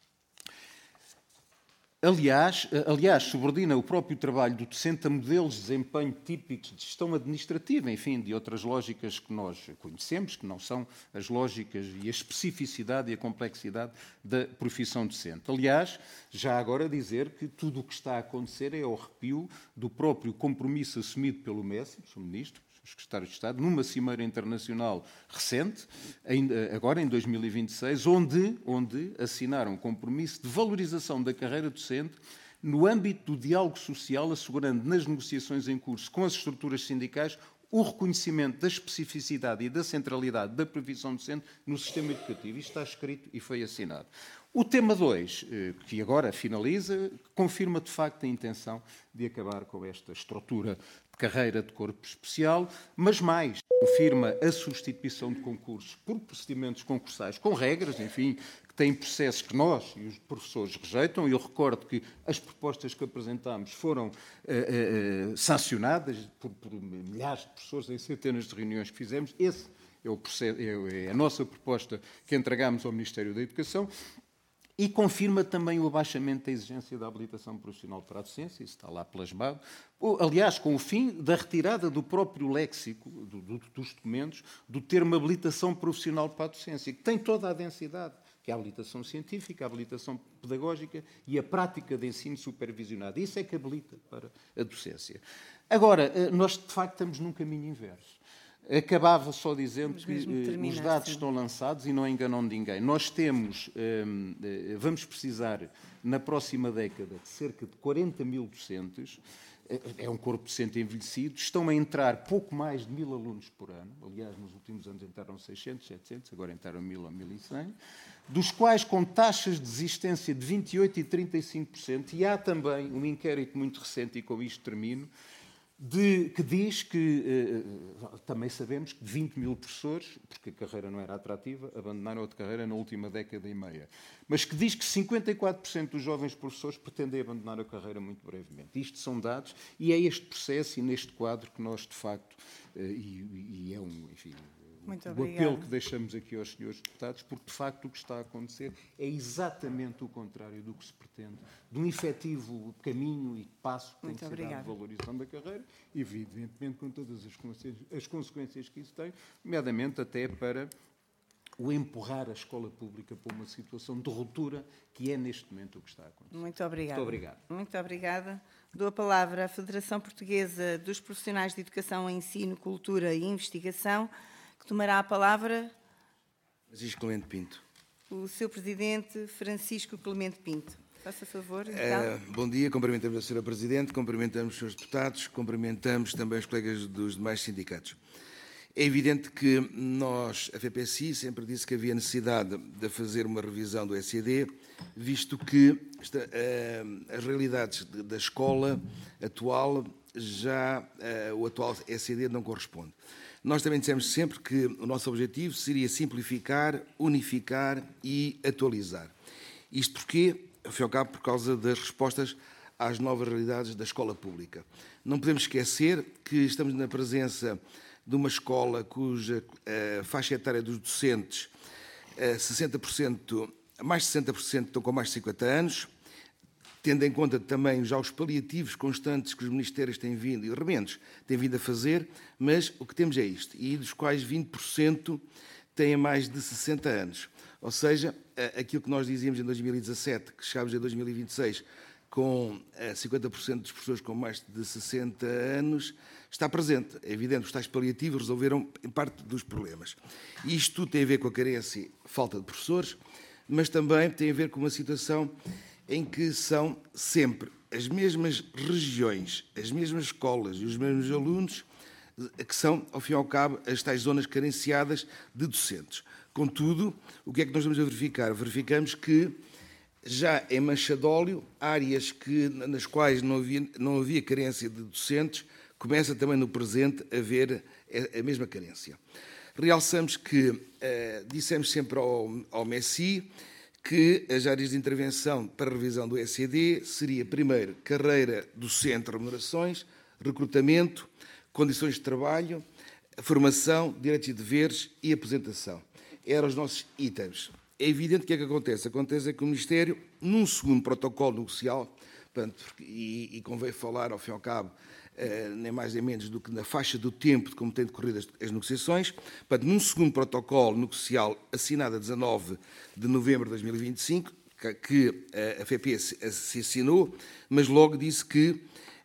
Aliás, aliás, subordina o próprio trabalho do docente a modelos de desempenho típicos de gestão administrativa, enfim, de outras lógicas que nós conhecemos, que não são as lógicas e a especificidade e a complexidade da profissão docente. Aliás, já agora dizer que tudo o que está a acontecer é ao arrepio do próprio compromisso assumido pelo Messi, o Ministro, o Secretário de Estado, numa cimeira internacional recente, agora em dois mil e vinte e seis, onde, onde assinaram um compromisso de valorização da carreira docente no âmbito do diálogo social, assegurando nas negociações em curso com as estruturas sindicais o reconhecimento da especificidade e da centralidade da profissão docente no sistema educativo. Isto está escrito e foi assinado. O tema dois, que agora finaliza, confirma de facto a intenção de acabar com esta estrutura de carreira de corpo especial, mas mais, confirma a substituição de concursos por procedimentos concursais com regras, enfim, que têm processos que nós e os professores rejeitam. Eu recordo que as propostas que apresentámos foram uh, uh, sancionadas por, por milhares de professores em centenas de reuniões que fizemos. Esse é, o processo, é a nossa proposta que entregámos ao Ministério da Educação. E confirma também o abaixamento da exigência da habilitação profissional para a docência, isso está lá plasmado, aliás, com o fim da retirada do próprio léxico, do, do, dos documentos, do termo habilitação profissional para a docência, que tem toda a densidade, que é a habilitação científica, a habilitação pedagógica e a prática de ensino supervisionado. Isso é que habilita para a docência. Agora, nós de facto estamos num caminho inverso. Acabava só dizendo que uh, os dados sim. estão lançados e não enganam ninguém. Nós temos, um, uh, vamos precisar, na próxima década, de cerca de quarenta mil docentes, é um corpo docente envelhecido, estão a entrar pouco mais de mil alunos por ano, aliás, nos últimos anos entraram seiscentos, setecentos, agora entraram mil ou mil e cem, dos quais com taxas de desistência de vinte e oito por cento e trinta e cinco por cento, e há também um inquérito muito recente, e com isto termino, De, que diz que, eh, também sabemos que vinte mil professores, porque a carreira não era atrativa, abandonaram a carreira na última década e meia, mas que diz que cinquenta e quatro por cento dos jovens professores pretendem abandonar a carreira muito brevemente. Isto são dados, e é este processo e neste quadro que nós, de facto, eh, e, e é um, enfim, Muito o obrigada. apelo que deixamos aqui aos senhores deputados, porque, de facto, o que está a acontecer é exatamente o contrário do que se pretende, de um efetivo caminho e passo que tem Muito que ser obrigada. dado de valorização da carreira, e, evidentemente, com todas as consequências, as consequências que isso tem, nomeadamente até para o empurrar a escola pública para uma situação de ruptura, que é, neste momento, o que está a acontecer. Muito obrigada. Muito obrigado. Muito obrigada. Dou a palavra à Federação Portuguesa dos Profissionais de Educação, Ensino, Cultura e Investigação, que tomará a palavra Francisco Clemente Pinto. o seu presidente, Francisco Clemente Pinto. Faça favor. Então. Uh, bom dia, cumprimentamos a senhora Presidente, cumprimentamos os senhores deputados, cumprimentamos também os colegas dos demais sindicatos. É evidente que nós, a F P S I, sempre disse que havia necessidade de fazer uma revisão do S E D, visto que esta, uh, as realidades de, da escola atual, já uh, o atual S E D não corresponde. Nós também dissemos sempre que o nosso objetivo seria simplificar, unificar e atualizar. Isto porquê? Ao fim e ao cabo, por causa das respostas às novas realidades da escola pública. Não podemos esquecer que estamos na presença de uma escola cuja uh, faixa etária dos docentes, uh, sessenta por cento, mais de sessenta por cento estão com mais de cinquenta anos, tendo em conta também já os paliativos constantes que os ministérios têm vindo, e remendos têm vindo a fazer, mas o que temos é isto, e dos quais vinte por cento têm mais de sessenta anos. Ou seja, aquilo que nós dizíamos em dois mil e dezassete, que chegámos em dois mil e vinte e seis com cinquenta por cento das pessoas com mais de sessenta anos, está presente. É evidente, os tais paliativos resolveram em parte dos problemas. E isto tudo tem a ver com a carência e falta de professores, mas também tem a ver com uma situação em que são sempre as mesmas regiões, as mesmas escolas e os mesmos alunos que são, ao fim e ao cabo, as tais zonas carenciadas de docentes. Contudo, o que é que nós vamos a verificar? Verificamos que já em Manchadóleo, áreas que, nas quais não havia, não havia carência de docentes, começa também no presente a haver a, a mesma carência. Realçamos que, eh, dissemos sempre ao, ao MESI, que as áreas de intervenção para a revisão do S E D seria, primeiro, carreira docente, remunerações, recrutamento, condições de trabalho, formação, direitos e deveres e aposentação. Eram os nossos itens. É evidente que é que acontece. Acontece é que o Ministério, num segundo protocolo negocial, portanto, e, e convém falar, ao fim e ao cabo, eh, nem mais nem menos do que na faixa do tempo de como têm decorrido as, as negociações, portanto, num segundo protocolo negocial assinado a dezanove de novembro de dois mil e vinte e cinco, que, que a F P se, se assinou, mas logo disse que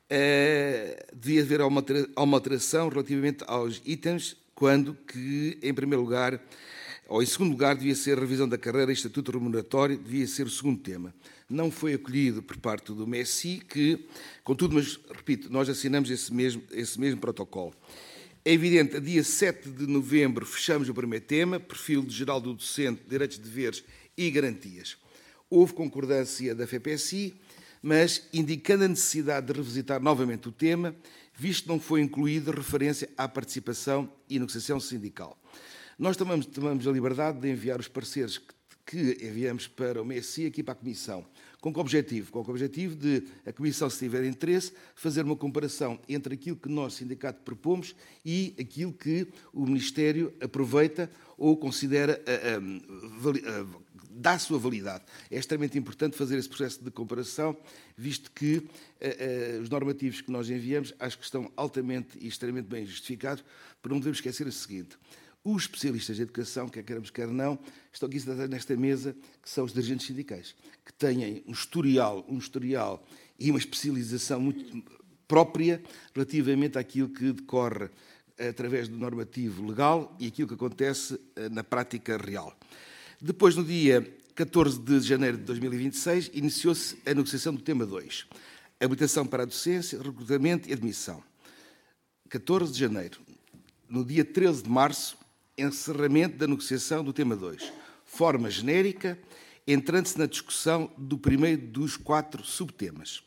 eh, devia haver uma alteração relativamente aos itens, quando que, em primeiro lugar, ou em segundo lugar, devia ser a revisão da carreira e estatuto remuneratório, devia ser o segundo tema. Não foi acolhido por parte do MESI, que, contudo, mas, repito, nós assinamos esse mesmo, esse mesmo protocolo. É evidente, a dia sete de novembro fechamos o primeiro tema, perfil geral do docente, direitos, deveres e garantias. Houve concordância da F P S I, mas indicando a necessidade de revisitar novamente o tema, visto que não foi incluída referência à participação e negociação sindical. Nós tomamos, tomamos a liberdade de enviar os pareceres que, que enviamos para o MESI aqui para a Comissão, com que objetivo? Com que objetivo de a Comissão, se tiver interesse, fazer uma comparação entre aquilo que nós, sindicato, propomos e aquilo que o Ministério aproveita ou considera, uh, uh, uh, dá a sua validade. É extremamente importante fazer esse processo de comparação, visto que uh, uh, os normativos que nós enviamos acho que estão altamente e extremamente bem justificados, porque não devemos esquecer o seguinte: os especialistas de educação, quer queiramos, quer não, estão aqui nesta mesa, que são os dirigentes sindicais, que têm um historial, um historial e uma especialização muito própria relativamente àquilo que decorre através do normativo legal e aquilo que acontece na prática real. Depois, no dia catorze de janeiro de dois mil e vinte e seis, iniciou-se a negociação do tema dois. habilitação para a docência, recrutamento e admissão. catorze de janeiro. No dia treze de março, encerramento da negociação do tema dois. Forma genérica, entrando-se na discussão do primeiro dos quatro subtemas.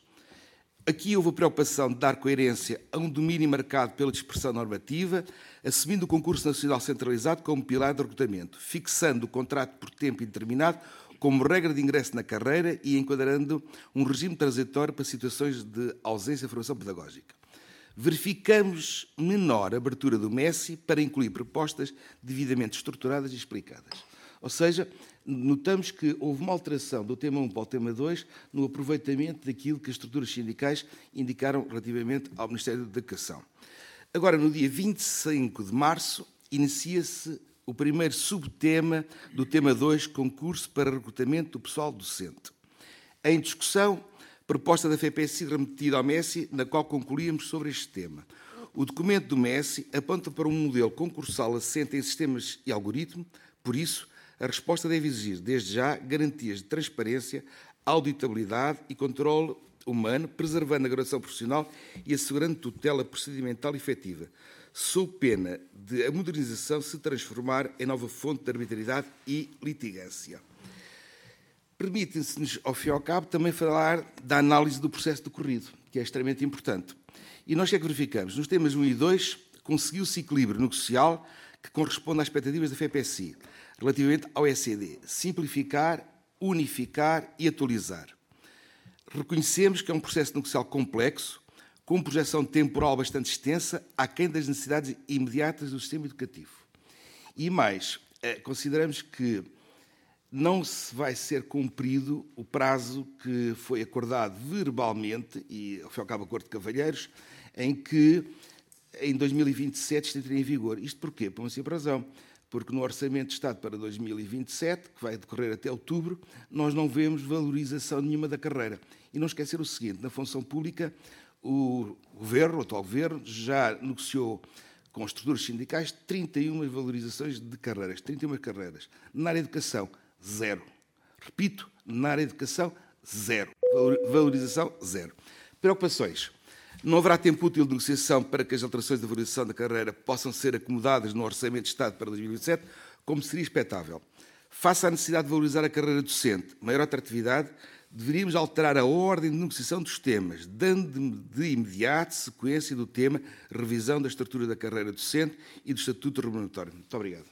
Aqui houve a preocupação de dar coerência a um domínio marcado pela dispersão normativa, assumindo o concurso nacional centralizado como pilar de recrutamento, fixando o contrato por tempo indeterminado como regra de ingresso na carreira e enquadrando um regime transitório para situações de ausência de formação pedagógica. Verificamos menor abertura do MESSI para incluir propostas devidamente estruturadas e explicadas. Ou seja, notamos que houve uma alteração do tema um para o tema dois no aproveitamento daquilo que as estruturas sindicais indicaram relativamente ao Ministério da Educação. Agora, no dia vinte e cinco de março, inicia-se o primeiro subtema do tema dois, concurso para recrutamento do pessoal docente. Em discussão, proposta da F P S I remetida ao MESSI, na qual concluímos sobre este tema. O documento do MESSI aponta para um modelo concursal assente em sistemas e algoritmo, por isso, a resposta deve exigir, desde já, garantias de transparência, auditabilidade e controle humano, preservando a graduação profissional e assegurando tutela procedimental efetiva, sob pena de a modernização se transformar em nova fonte de arbitrariedade e litigância. Permite-se-nos, ao fim e ao cabo, também falar da análise do processo decorrido, que é extremamente importante. E nós o que é que verificamos? Nos temas um e dois, conseguiu-se equilíbrio negocial que corresponde às expectativas da F P S I, relativamente ao E C D, simplificar, unificar e atualizar. Reconhecemos que é um processo negocial complexo, com projeção temporal bastante extensa, aquém das necessidades imediatas do sistema educativo. E mais, consideramos que não se vai ser cumprido o prazo que foi acordado verbalmente, e ao fim e ao cabo acordo de cavalheiros, em que em dois mil e vinte e sete isto entraria em vigor. Isto porquê? Por uma simples razão. Porque no Orçamento de Estado para dois mil e vinte e sete, que vai decorrer até outubro, nós não vemos valorização nenhuma da carreira. E não esquecer o seguinte, na função pública, o Governo, o atual Governo, já negociou com as estruturas sindicais trinta e uma valorizações de carreiras, trinta e uma carreiras. Na área de educação, zero. Repito, na área de educação, zero. Valorização, zero. Preocupações. Não haverá tempo útil de negociação para que as alterações da valorização da carreira possam ser acomodadas no Orçamento de Estado para dois mil e vinte e sete, como seria expectável. Face à necessidade de valorizar a carreira docente, maior atratividade, deveríamos alterar a ordem de negociação dos temas, dando de imediato sequência do tema revisão da estrutura da carreira docente e do estatuto remuneratório. Muito obrigado.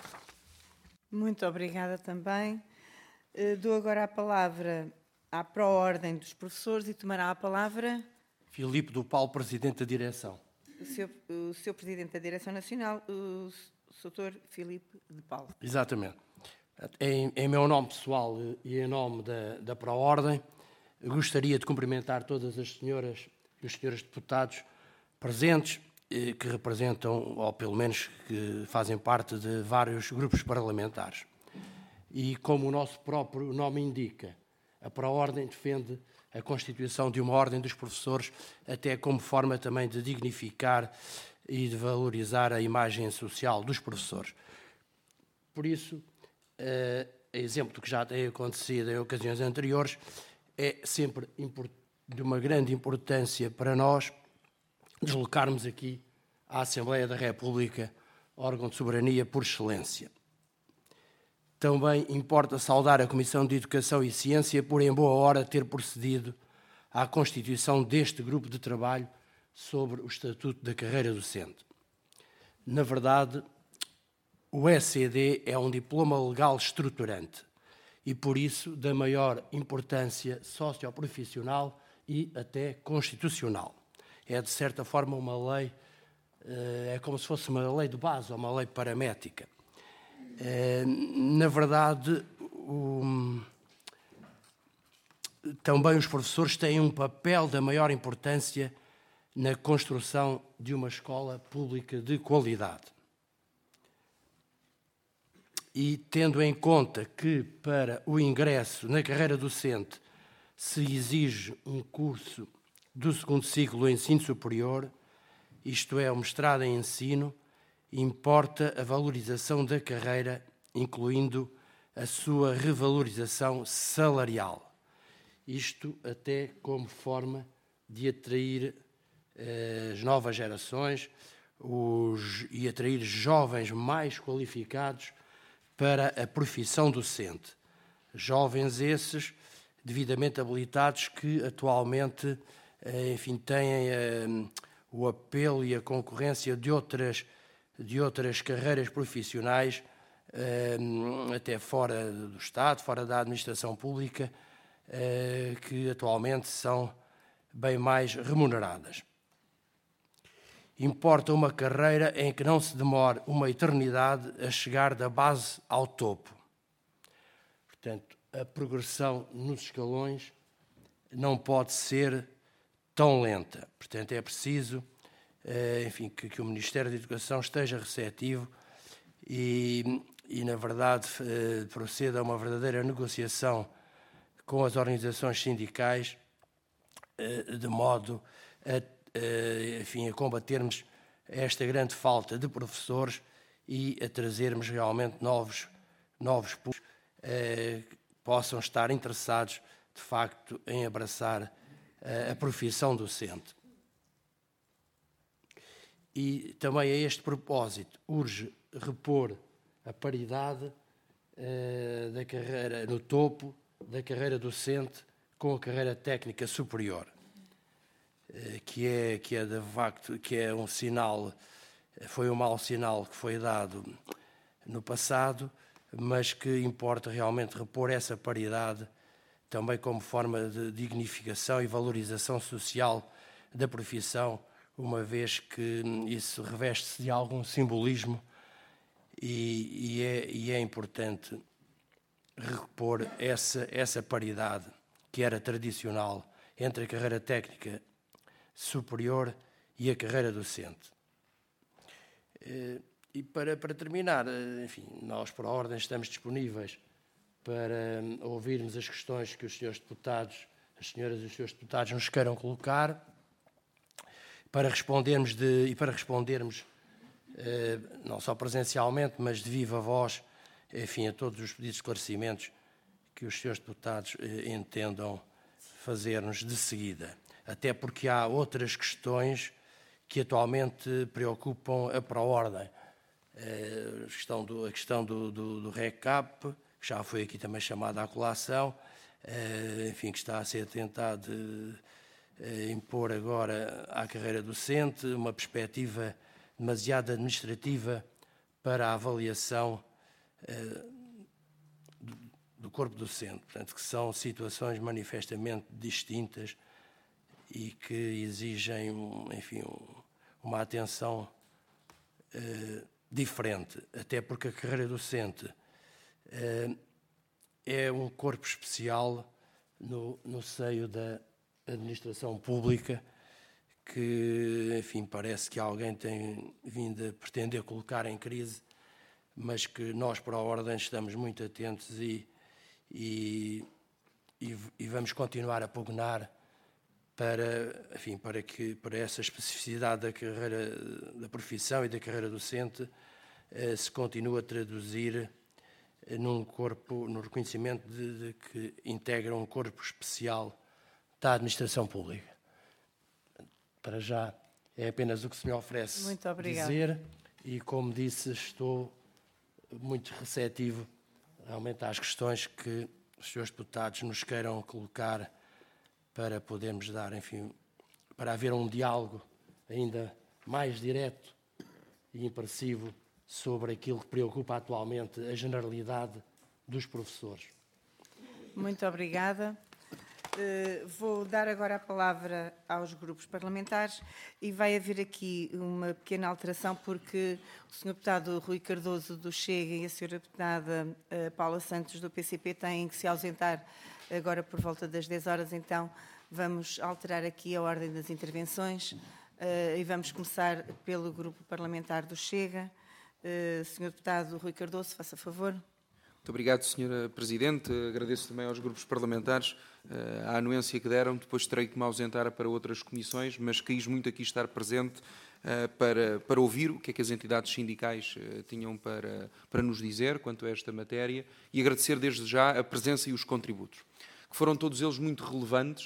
Muito obrigada também. Dou agora a palavra à pró-ordem dos professores e tomará a palavra... Filipe do Paulo, Presidente da Direção. O seu, o seu Presidente da Direção Nacional, o doutor Filipe de Paulo. Exatamente. Em, em meu nome pessoal e em nome da, da Pró-Ordem, gostaria de cumprimentar todas as senhoras e os senhores deputados presentes, que representam, ou pelo menos que fazem parte de vários grupos parlamentares. E como o nosso próprio nome indica, a Pró-Ordem defende a constituição de uma ordem dos professores, até como forma também de dignificar e de valorizar a imagem social dos professores. Por isso, a exemplo do que já tem acontecido em ocasiões anteriores, é sempre de uma grande importância para nós deslocarmos aqui à Assembleia da República, órgão de soberania por excelência. Também importa saudar a Comissão de Educação e Ciência por, em boa hora, ter procedido à constituição deste grupo de trabalho sobre o Estatuto da Carreira Docente. Na verdade, o E C D é um diploma legal estruturante e, por isso, da maior importância socioprofissional e até constitucional. É, de certa forma, uma lei, é como se fosse uma lei de base ou uma lei paramétrica. Na verdade, o... também os professores têm um papel da maior importância na construção de uma escola pública de qualidade. E tendo em conta que para o ingresso na carreira docente se exige um curso do segundo ciclo do ensino superior, isto é, o mestrado em ensino, importa a valorização da carreira, incluindo a sua revalorização salarial. Isto até como forma de atrair as novas gerações os, e atrair jovens mais qualificados para a profissão docente. Jovens esses devidamente habilitados que atualmente, enfim, têm uh, o apelo e a concorrência de outras, de outras carreiras profissionais, uh, até fora do Estado, fora da administração pública, uh, que atualmente são bem mais remuneradas. Importa uma carreira em que não se demore uma eternidade a chegar da base ao topo. Portanto, a progressão nos escalões não pode ser tão lenta. Portanto, é preciso, enfim, que, que o Ministério da Educação esteja receptivo e, e, na verdade, proceda a uma verdadeira negociação com as organizações sindicais, de modo a, enfim, a combatermos esta grande falta de professores e a trazermos realmente novos, novos públicos que possam estar interessados, de facto, em abraçar a profissão docente. E também a este propósito urge repor a paridade uh, da carreira no topo da carreira docente com a carreira técnica superior, uh, que é que é de facto que é um sinal, foi um mau sinal que foi dado no passado, mas que importa realmente repor essa paridade também como forma de dignificação e valorização social da profissão, uma vez que isso reveste-se de algum simbolismo e, e, é, e é importante repor essa, essa paridade que era tradicional entre a carreira técnica superior e a carreira docente. E para, para terminar, enfim, nós, por ordem, estamos disponíveis para ouvirmos as questões que os senhores deputados, as senhoras e os senhores deputados nos queiram colocar, para respondermos de, e para respondermos eh, não só presencialmente, mas de viva voz, enfim, a todos os pedidos de esclarecimentos que os senhores deputados eh, entendam fazer-nos de seguida. Até porque há outras questões que atualmente preocupam a pró-ordem. Eh, a questão do, a questão do, do, do RECAP, que já foi aqui também chamada à colação, eh, enfim, que está a ser tentado eh, impor agora à carreira docente uma perspectiva demasiado administrativa para a avaliação eh, do, do corpo docente. Portanto, que são situações manifestamente distintas e que exigem, enfim, uma atenção eh, diferente, até porque a carreira docente eh, é um corpo especial no, no seio da administração pública que, enfim, parece que alguém tem vindo a pretender colocar em crise, mas que nós, para a ordem, estamos muito atentos e, e, e, e vamos continuar a pugnar para, enfim, para que para essa especificidade da carreira, da profissão e da carreira docente eh, se continue a traduzir num corpo, no reconhecimento de, de que integra um corpo especial da administração pública. Para já é apenas o que se me oferece dizer e, como disse, estou muito receptivo realmente às questões que os senhores deputados nos queiram colocar para podermos dar, enfim, para haver um diálogo ainda mais direto e impressivo sobre aquilo que preocupa atualmente a generalidade dos professores. Muito obrigada. Uh, vou dar agora a palavra aos grupos parlamentares e vai haver aqui uma pequena alteração porque o senhor deputado Rui Cardoso do Chega e a senhora deputada uh, Paula Santos do P C P têm que se ausentar agora por volta das dez horas, então vamos alterar aqui a ordem das intervenções uh, e vamos começar pelo grupo parlamentar do Chega. Uh, senhor deputado Rui Cardoso, faça favor. Muito obrigado, senhora Presidente. Agradeço também aos grupos parlamentares uh, a anuência que deram. Depois terei que me ausentar para outras comissões, mas quis muito aqui estar presente uh, para, para ouvir o que é que as entidades sindicais uh, tinham para, para nos dizer quanto a esta matéria e agradecer desde já a presença e os contributos, que foram todos eles muito relevantes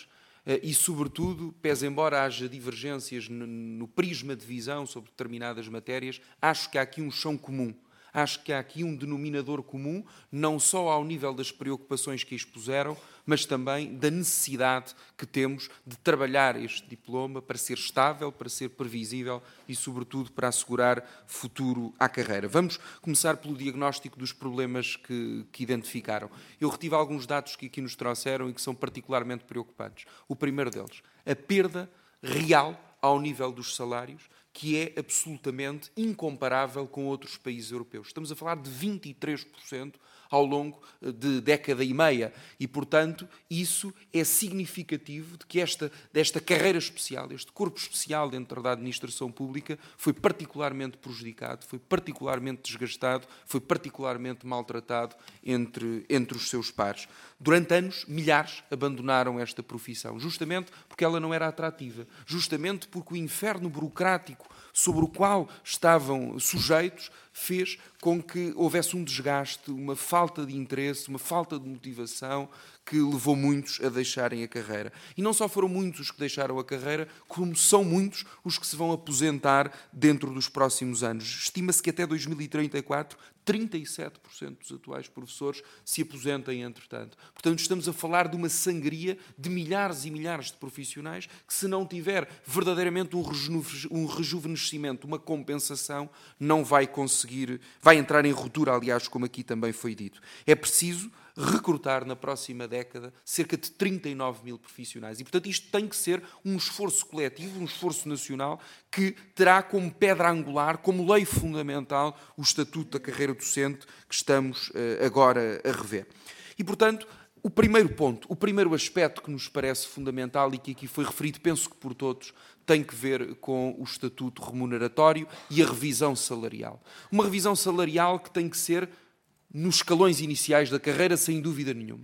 e, sobretudo, pese embora haja divergências no prisma de visão sobre determinadas matérias, acho que há aqui um chão comum. Acho que há aqui um denominador comum, não só ao nível das preocupações que expuseram, mas também da necessidade que temos de trabalhar este diploma para ser estável, para ser previsível e, sobretudo, para assegurar futuro à carreira. Vamos começar pelo diagnóstico dos problemas que, que identificaram. Eu retive alguns dados que aqui nos trouxeram e que são particularmente preocupantes. O primeiro deles, a perda real ao nível dos salários, que é absolutamente incomparável com outros países europeus. Estamos a falar de vinte e três por cento ao longo de década e meia e, portanto, isso é significativo de que esta, desta carreira especial, este corpo especial dentro da administração pública foi particularmente prejudicado, foi particularmente desgastado, foi particularmente maltratado entre, entre os seus pares. Durante anos, milhares abandonaram esta profissão, justamente porque ela não era atrativa, justamente porque o inferno burocrático sobre o qual estavam sujeitos fez com que houvesse um desgaste, uma falta de interesse, uma falta de motivação que levou muitos a deixarem a carreira. E não só foram muitos os que deixaram a carreira, como são muitos os que se vão aposentar dentro dos próximos anos. Estima-se que até dois mil e trinta e quatro, trinta e sete por cento dos atuais professores se aposentem, entretanto. Portanto, estamos a falar de uma sangria de milhares e milhares de profissionais que, se não tiver verdadeiramente um, rejuve, um rejuvenescimento, uma compensação, não vai conseguir, vai entrar em ruptura, aliás, como aqui também foi dito. É preciso recrutar na próxima década cerca de trinta e nove mil profissionais. E, portanto, isto tem que ser um esforço coletivo, um esforço nacional, que terá como pedra angular, como lei fundamental, o Estatuto da Carreira Docente que estamos uh, agora a rever. E, portanto, o primeiro ponto, o primeiro aspecto que nos parece fundamental e que aqui foi referido, penso que por todos, tem que ver com o estatuto remuneratório e a revisão salarial. Uma revisão salarial que tem que ser nos escalões iniciais da carreira, sem dúvida nenhuma.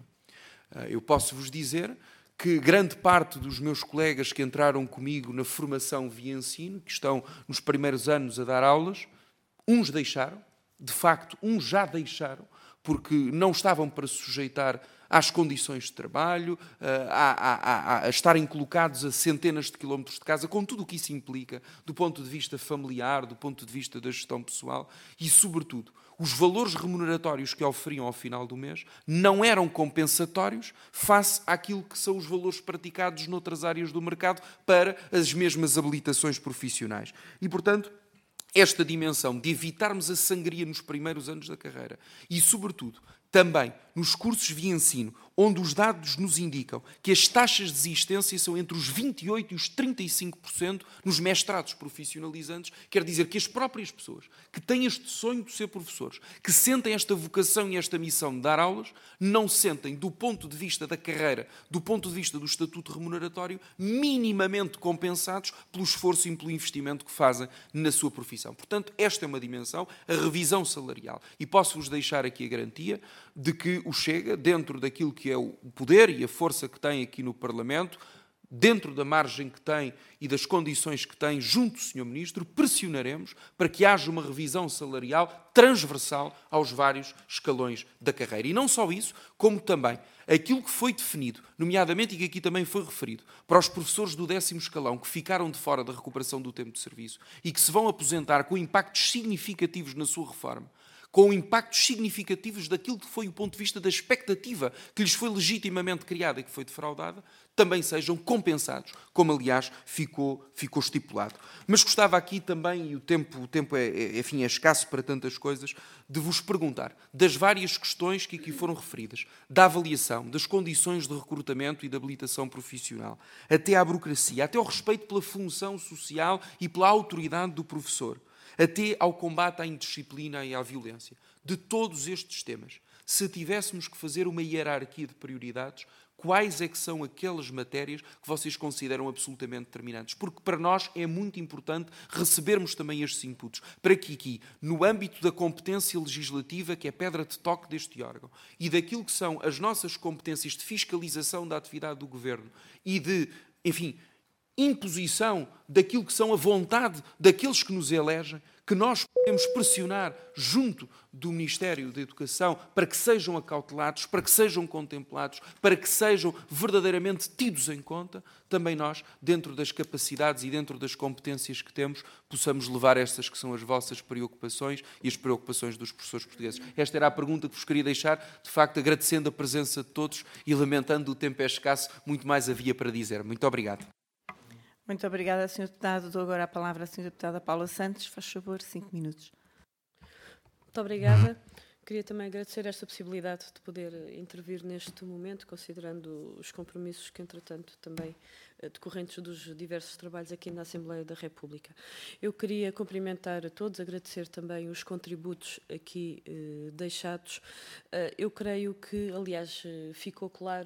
Eu posso-vos dizer que grande parte dos meus colegas que entraram comigo na formação via ensino, que estão nos primeiros anos a dar aulas, uns deixaram, de facto, uns já deixaram, porque não estavam para se sujeitar às condições de trabalho, a, a, a, a estarem colocados a centenas de quilómetros de casa, com tudo o que isso implica, do ponto de vista familiar, do ponto de vista da gestão pessoal e, sobretudo, os valores remuneratórios que oferiam ao final do mês não eram compensatórios face àquilo que são os valores praticados noutras áreas do mercado para as mesmas habilitações profissionais. E, portanto, esta dimensão de evitarmos a sangria nos primeiros anos da carreira e, sobretudo, também nos cursos via ensino, onde os dados nos indicam que as taxas de desistência são entre os vinte e oito por cento e os trinta e cinco por cento nos mestrados profissionalizantes, quer dizer que as próprias pessoas que têm este sonho de ser professores, que sentem esta vocação e esta missão de dar aulas, não sentem, do ponto de vista da carreira, do ponto de vista do estatuto remuneratório, minimamente compensados pelo esforço e pelo investimento que fazem na sua profissão. Portanto, esta é uma dimensão, a revisão salarial. E posso-vos deixar aqui a garantia de que o Chega, dentro daquilo que é o poder e a força que tem aqui no Parlamento, dentro da margem que tem e das condições que tem, junto do senhor Ministro, pressionaremos para que haja uma revisão salarial transversal aos vários escalões da carreira. E não só isso, como também aquilo que foi definido, nomeadamente e que aqui também foi referido, para os professores do décimo escalão que ficaram de fora da recuperação do tempo de serviço e que se vão aposentar com impactos significativos na sua reforma, com impactos significativos daquilo que foi o ponto de vista da expectativa que lhes foi legitimamente criada e que foi defraudada, também sejam compensados, como aliás ficou, ficou estipulado. Mas gostava aqui também, e o tempo, o tempo é, é, enfim, é escasso para tantas coisas, de vos perguntar das várias questões que aqui foram referidas, da avaliação, das condições de recrutamento e de habilitação profissional, até à burocracia, até ao respeito pela função social e pela autoridade do professor, até ao combate à indisciplina e à violência. De todos estes temas, se tivéssemos que fazer uma hierarquia de prioridades, quais é que são aquelas matérias que vocês consideram absolutamente determinantes? Porque para nós é muito importante recebermos também estes inputs, para que aqui, no âmbito da competência legislativa, que é pedra de toque deste órgão, e daquilo que são as nossas competências de fiscalização da atividade do Governo e de, enfim, imposição daquilo que são a vontade daqueles que nos elegem, que nós podemos pressionar junto do Ministério da Educação para que sejam acautelados, para que sejam contemplados, para que sejam verdadeiramente tidos em conta, também nós, dentro das capacidades e dentro das competências que temos, possamos levar estas que são as vossas preocupações e as preocupações dos professores portugueses. Esta era a pergunta que vos queria deixar, de facto, agradecendo a presença de todos e lamentando o tempo é escasso, muito mais havia para dizer. Muito obrigado. Muito obrigada, senhor Deputado. Dou agora a palavra à senhora Deputada Paula Santos. Faz favor, cinco minutos. Muito obrigada. Queria também agradecer esta possibilidade de poder intervir neste momento, considerando os compromissos que, entretanto, também decorrentes dos diversos trabalhos aqui na Assembleia da República. Eu queria cumprimentar a todos, agradecer também os contributos aqui eh, deixados. Uh, eu creio que, aliás, ficou claro,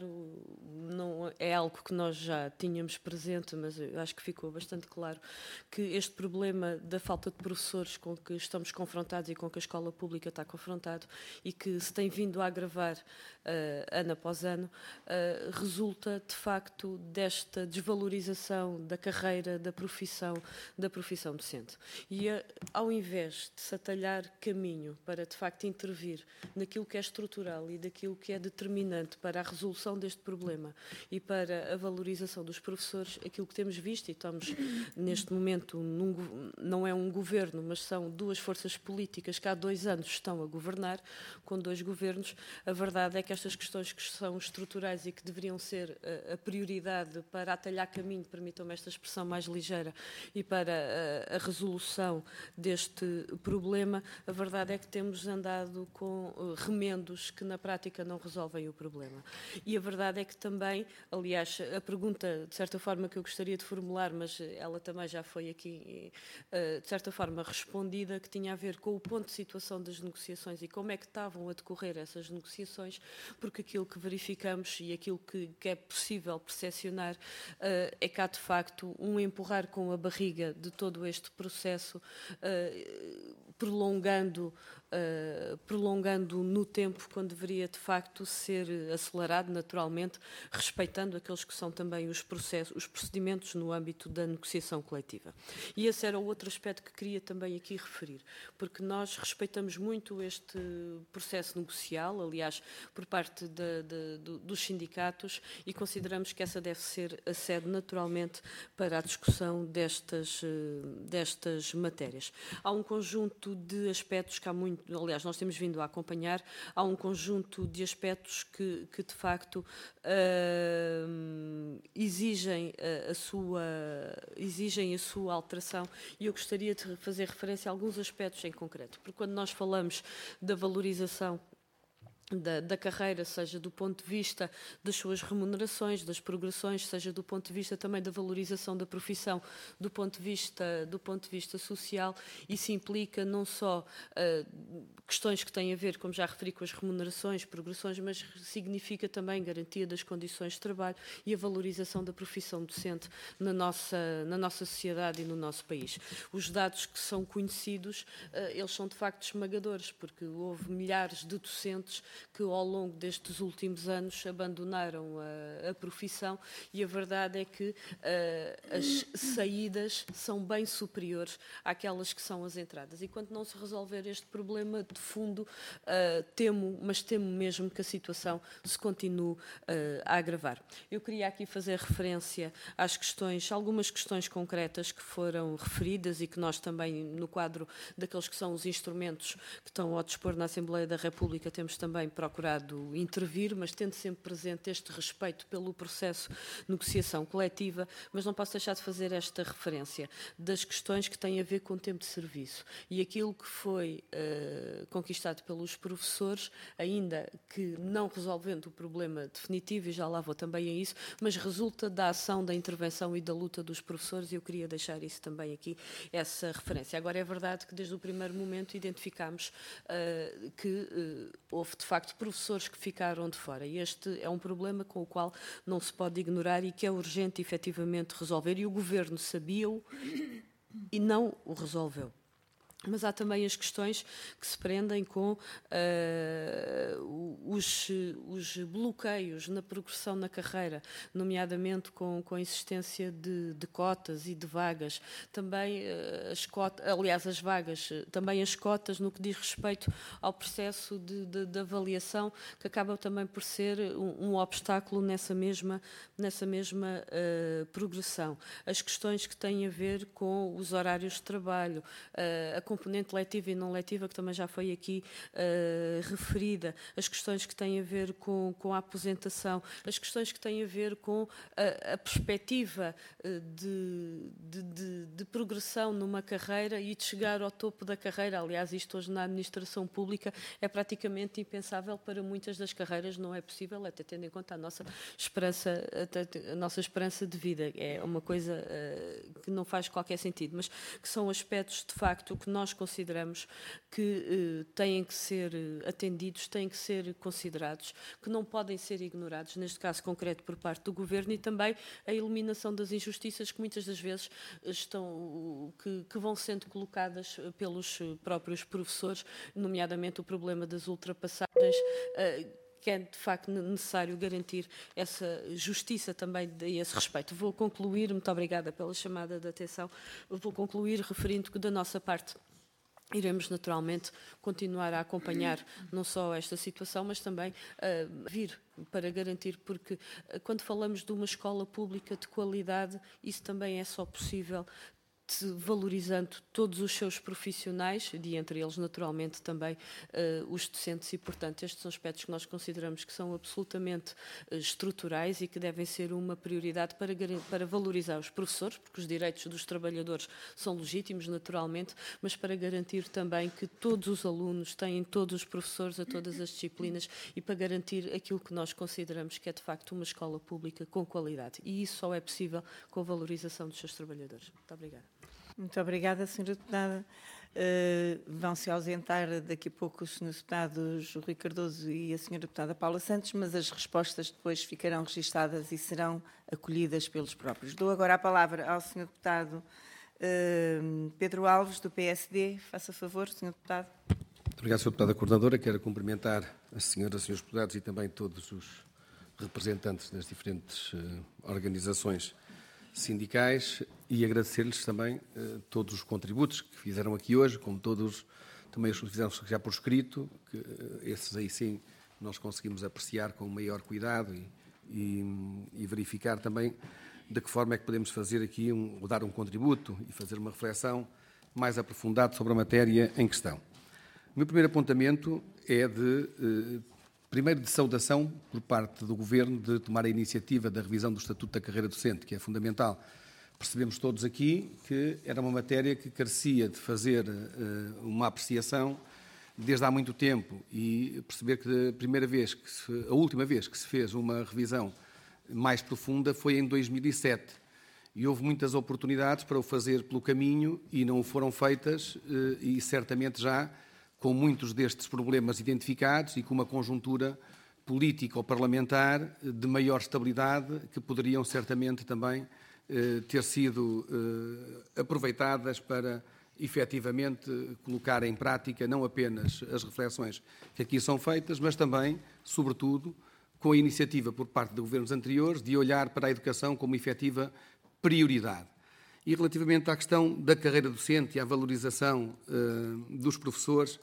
não é algo que nós já tínhamos presente, mas eu acho que ficou bastante claro que este problema da falta de professores com que estamos confrontados e com que a escola pública está confrontada e que se tem vindo a agravar uh, ano após ano, uh, resulta, de facto, desta desvalorização da carreira, da profissão, da profissão docente. E uh, ao invés de se atalhar caminho para, de facto, intervir naquilo que é estrutural e daquilo que é determinante para a resolução deste problema e para a valorização dos professores, aquilo que temos visto, e estamos neste momento, num, não é um governo, mas são duas forças políticas que há dois anos estão a governar, com dois governos, a verdade é que estas questões que são estruturais e que deveriam ser a, a prioridade para atalhar caminho, permitam-me esta expressão mais ligeira, e para a, a resolução deste problema, a verdade é que temos andado com uh, remendos que na prática não resolvem o problema. E a verdade é que também, aliás, a pergunta, de certa forma, que eu gostaria de formular, mas ela também já foi aqui, uh, de certa forma, respondida, que tinha a ver com o ponto de situação das negociações e como é que estavam a decorrer essas negociações, porque aquilo que verificamos e aquilo que, que é possível percepcionar uh, é que há, de facto, um empurrar com a barriga de todo este processo, uh, prolongando Uh, prolongando no tempo, quando deveria de facto ser acelerado naturalmente, respeitando aqueles que são também os processos, os procedimentos no âmbito da negociação coletiva. E esse era o outro aspecto que queria também aqui referir, porque nós respeitamos muito este processo negocial, aliás, por parte de, de, de, dos sindicatos, e consideramos que essa deve ser a sede naturalmente para a discussão destas, destas matérias. Há um conjunto de aspectos que há muito aliás, nós temos vindo a acompanhar, há um conjunto de aspectos que, que de facto, uh, exigem, a, a sua, exigem a sua alteração, e eu gostaria de fazer referência a alguns aspectos em concreto, porque quando nós falamos da valorização Da, da carreira, seja do ponto de vista das suas remunerações, das progressões, seja do ponto de vista também da valorização da profissão, do ponto de vista, do ponto de vista social, isso implica não só uh, questões que têm a ver, como já referi, com as remunerações, progressões, mas significa também garantia das condições de trabalho e a valorização da profissão docente na nossa, na nossa sociedade e no nosso país. Os dados que são conhecidos, uh, eles são de facto esmagadores, porque houve milhares de docentes que ao longo destes últimos anos abandonaram a, a profissão, e a verdade é que uh, as saídas são bem superiores àquelas que são as entradas. E quando não se resolver este problema de fundo, uh, temo, mas temo mesmo que a situação se continue uh, a agravar. Eu queria aqui fazer referência às questões, algumas questões concretas que foram referidas e que nós também, no quadro daqueles que são os instrumentos que estão ao dispor na Assembleia da República, temos também procurado intervir, mas tendo sempre presente este respeito pelo processo de negociação coletiva, mas não posso deixar de fazer esta referência das questões que têm a ver com o tempo de serviço e aquilo que foi uh, conquistado pelos professores, ainda que não resolvendo o problema definitivo, e já lá vou também a isso, mas resulta da ação, da intervenção e da luta dos professores, e eu queria deixar isso também aqui, essa referência. Agora, é verdade que desde o primeiro momento identificámos uh, que uh, houve de facto professores que ficaram de fora, e este é um problema com o qual não se pode ignorar e que é urgente efetivamente resolver, e o Governo sabia-o e não o resolveu. Mas há também as questões que se prendem com uh, os, os bloqueios na progressão na carreira, nomeadamente com, com a existência de, de cotas e de vagas. Também uh, as cotas, aliás, as vagas, também as cotas no que diz respeito ao processo de, de, de avaliação, que acaba também por ser um, um obstáculo nessa mesma, nessa mesma uh, progressão. As questões que têm a ver com os horários de trabalho, uh, a componente letiva e não letiva, que também já foi aqui uh, referida, as questões que têm a ver com, com a aposentação, as questões que têm a ver com a, a perspectiva uh, de, de, de, de progressão numa carreira e de chegar ao topo da carreira. Aliás, isto hoje na administração pública é praticamente impensável para muitas das carreiras, não é possível, até tendo em conta a nossa esperança, a nossa esperança de vida. É uma coisa uh, que não faz qualquer sentido, mas que são aspectos, de facto, que nós consideramos que eh, têm que ser atendidos, têm que ser considerados, que não podem ser ignorados, neste caso concreto por parte do Governo, e também a eliminação das injustiças que muitas das vezes estão, que, que vão sendo colocadas pelos próprios professores, nomeadamente o problema das ultrapassagens, eh, que é de facto necessário garantir essa justiça também a esse respeito. Vou concluir, muito obrigada pela chamada de atenção, vou concluir referindo que da nossa parte iremos naturalmente continuar a acompanhar não só esta situação, mas também uh, vir para garantir, porque uh, quando falamos de uma escola pública de qualidade, isso também é só possível valorizando todos os seus profissionais, e entre eles naturalmente também uh, os docentes, e portanto estes são aspectos que nós consideramos que são absolutamente uh, estruturais e que devem ser uma prioridade para, para valorizar os professores, porque os direitos dos trabalhadores são legítimos naturalmente, mas para garantir também que todos os alunos têm todos os professores a todas as disciplinas, e para garantir aquilo que nós consideramos que é de facto uma escola pública com qualidade, e isso só é possível com a valorização dos seus trabalhadores. Muito obrigada. Muito obrigada, senhora Deputada. Uh, vão-se ausentar daqui a pouco os senhores Deputados Rui Cardoso e a senhora Deputada Paula Santos, mas as respostas depois ficarão registadas e serão acolhidas pelos próprios. Dou agora a palavra ao senhor Deputado uh, Pedro Alves, do P S D. Faça favor, senhor Deputado. Muito obrigado, senhora Deputada Coordenadora. Quero cumprimentar a senhora, os senhores deputados e também todos os representantes das diferentes uh, organizações sindicais e agradecer-lhes também uh, todos os contributos que fizeram aqui hoje, como todos também os que fizeram já por escrito, que uh, esses aí sim nós conseguimos apreciar com maior cuidado e, e, e verificar também de que forma é que podemos fazer aqui, um, dar um contributo e fazer uma reflexão mais aprofundada sobre a matéria em questão. O meu primeiro apontamento é de, uh, primeiro, de saudação por parte do Governo de tomar a iniciativa da revisão do Estatuto da Carreira Docente, que é fundamental. Percebemos todos aqui que era uma matéria que carecia de fazer uh, uma apreciação desde há muito tempo, e perceber que a primeira vez, que se, a última vez que se fez uma revisão mais profunda foi em dois mil e sete. E houve muitas oportunidades para o fazer pelo caminho e não foram feitas, uh, e certamente já com muitos destes problemas identificados e com uma conjuntura política ou parlamentar de maior estabilidade, que poderiam certamente também eh, ter sido eh, aproveitadas para efetivamente colocar em prática não apenas as reflexões que aqui são feitas, mas também, sobretudo, com a iniciativa por parte de governos anteriores de olhar para a educação como efetiva prioridade. E relativamente à questão da carreira docente e à valorização uh, dos professores,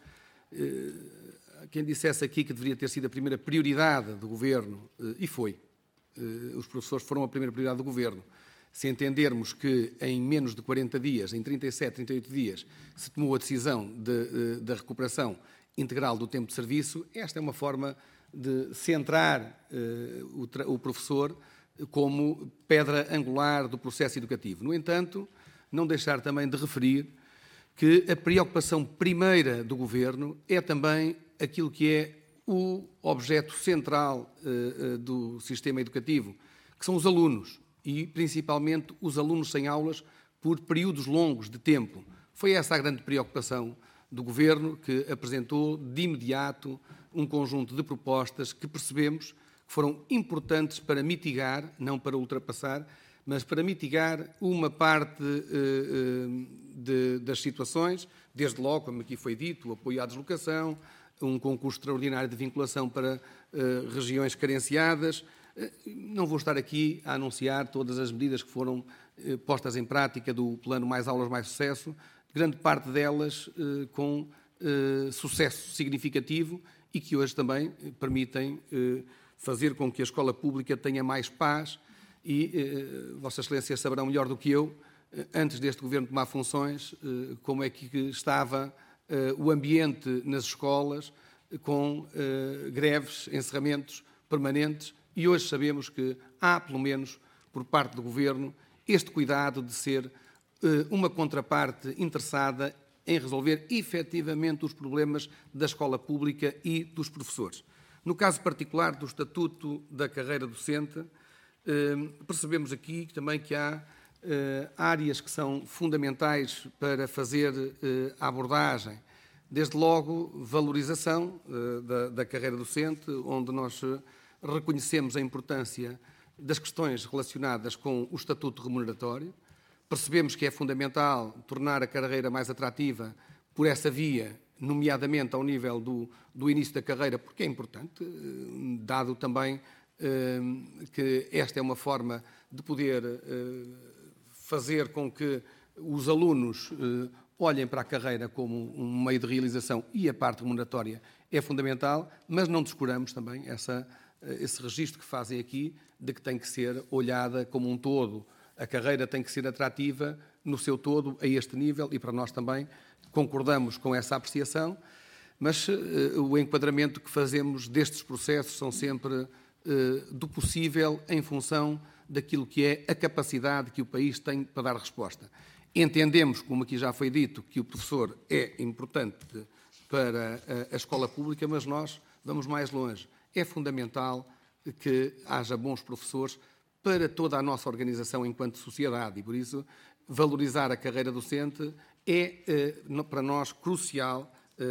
uh, quem dissesse aqui que deveria ter sido a primeira prioridade do Governo, uh, e foi, uh, os professores foram a primeira prioridade do Governo. Se entendermos que em menos de quarenta dias, em trinta e sete, trinta e oito dias, se tomou a decisão de, uh, da recuperação integral do tempo de serviço, esta é uma forma de centrar uh, o, o professor como pedra angular do processo educativo. No entanto, não deixar também de referir que a preocupação primeira do Governo é também aquilo que é o objeto central uh, uh, do sistema educativo, que são os alunos, e principalmente os alunos sem aulas por períodos longos de tempo. Foi essa a grande preocupação do Governo, que apresentou de imediato um conjunto de propostas que percebemos que foram importantes para mitigar, não para ultrapassar, mas para mitigar uma parte eh, de, das situações, desde logo, como aqui foi dito, o apoio à deslocação, um concurso extraordinário de vinculação para uh, regiões carenciadas. Uh, não vou estar aqui a anunciar todas as medidas que foram uh, postas em prática do Plano Mais Aulas, Mais Sucesso, grande parte delas uh, com uh, sucesso significativo e que hoje também permitem uh, fazer com que a escola pública tenha mais paz e uh, Vossas Excelências saberão melhor do que eu, uh, antes deste Governo tomar funções, uh, como é que estava uh, o ambiente nas escolas, uh, com uh, greves, encerramentos permanentes, e hoje sabemos que há, pelo menos, por parte do Governo, este cuidado de ser uh, uma contraparte interessada em resolver efetivamente os problemas da escola pública e dos professores. No caso particular do Estatuto da Carreira Docente, percebemos aqui também que há áreas que são fundamentais para fazer a abordagem. Desde logo, valorização da, da carreira docente, onde nós reconhecemos a importância das questões relacionadas com o estatuto remuneratório. Percebemos que é fundamental tornar a carreira mais atrativa por essa via, nomeadamente ao nível do, do início da carreira, porque é importante, dado também eh, que esta é uma forma de poder eh, fazer com que os alunos eh, olhem para a carreira como um meio de realização, e a parte remuneratória é fundamental, mas não descuramos também essa, esse registro que fazem aqui de que tem que ser olhada como um todo. A carreira tem que ser atrativa no seu todo, a este nível, e para nós também concordamos com essa apreciação, mas uh, o enquadramento que fazemos destes processos são sempre uh, do possível em função daquilo que é a capacidade que o país tem para dar resposta. Entendemos, como aqui já foi dito, que o professor é importante para a, a escola pública, mas nós vamos mais longe. É fundamental que haja bons professores para toda a nossa organização enquanto sociedade, e por isso valorizar a carreira docente é, para nós, crucial,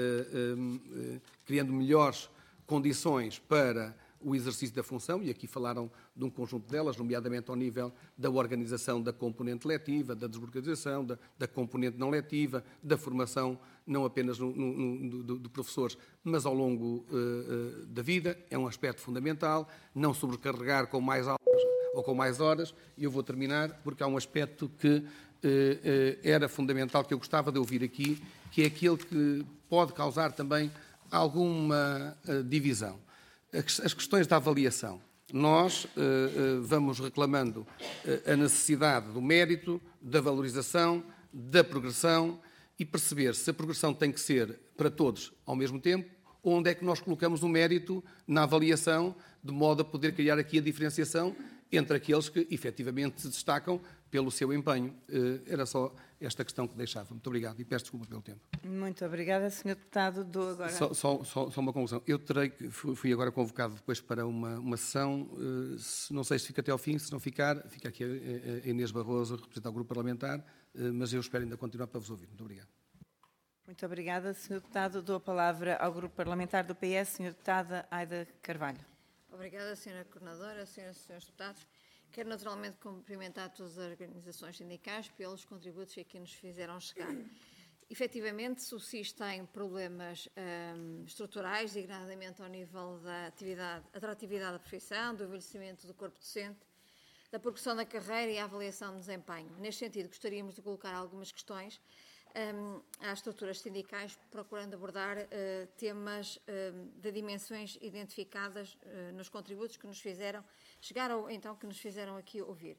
criando melhores condições para o exercício da função, e aqui falaram de um conjunto delas, nomeadamente ao nível da organização da componente letiva, da desburocratização, da, da componente não letiva, da formação não apenas no, no, no, de, de professores, mas ao longo uh, da vida. É um aspecto fundamental, não sobrecarregar com mais aulas ou com mais horas. E eu vou terminar, porque há um aspecto que uh, uh, era fundamental, que eu gostava de ouvir aqui, que é aquele que pode causar também alguma uh, divisão. As questões da avaliação. Nós uh, uh, vamos reclamando uh, a necessidade do mérito, da valorização, da progressão, e perceber se a progressão tem que ser para todos ao mesmo tempo, ou onde é que nós colocamos o mérito na avaliação, de modo a poder criar aqui a diferenciação entre aqueles que efetivamente se destacam pelo seu empenho. Uh, era só esta questão que deixava. Muito obrigado e peço desculpa pelo tempo. Muito obrigada, senhor Deputado. Dou agora... Só, só, só, só uma conclusão. Eu terei, fui agora convocado depois para uma, uma sessão, uh, se, não sei se fica até ao fim, se não ficar, fica aqui a, a Inês Barroso, representar o Grupo Parlamentar, uh, mas eu espero ainda continuar para vos ouvir. Muito obrigado. Muito obrigada, senhor Deputado. Dou a palavra ao Grupo Parlamentar do P S, senhora Deputada Aida Carvalho. Obrigada, senhora Coordenadora, senhoras e senhores deputados. Quero naturalmente cumprimentar todas as organizações sindicais pelos contributos que aqui nos fizeram chegar. Efetivamente, se o S I S tem problemas hum, estruturais, designadamente ao nível da atividade, atratividade da profissão, do envelhecimento do corpo docente, da progressão da carreira e a avaliação de desempenho. Neste sentido, gostaríamos de colocar algumas questões hum, às estruturas sindicais, procurando abordar uh, temas uh, de dimensões identificadas uh, nos contributos que nos fizeram chegar, ou então que nos fizeram aqui ouvir.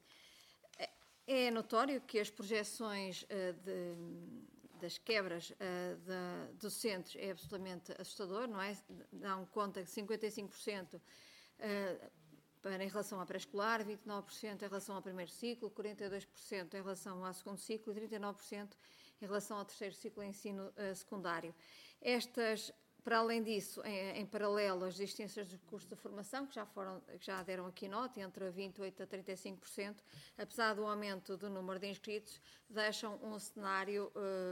É notório que as projeções uh, de, das quebras uh, de docentes é absolutamente assustador, não é? Dão conta de cinquenta e cinco por cento uh, para, em relação à pré-escolar, vinte e nove por cento em relação ao primeiro ciclo, quarenta e dois por cento em relação ao segundo ciclo e trinta e nove por cento em relação ao terceiro ciclo de ensino uh, secundário. Estas Para além disso, em, em paralelo, as existências dos custos de formação, que já, foram, que já deram aqui nota, entre vinte e oito por cento a trinta e cinco por cento, apesar do aumento do número de inscritos, deixam um cenário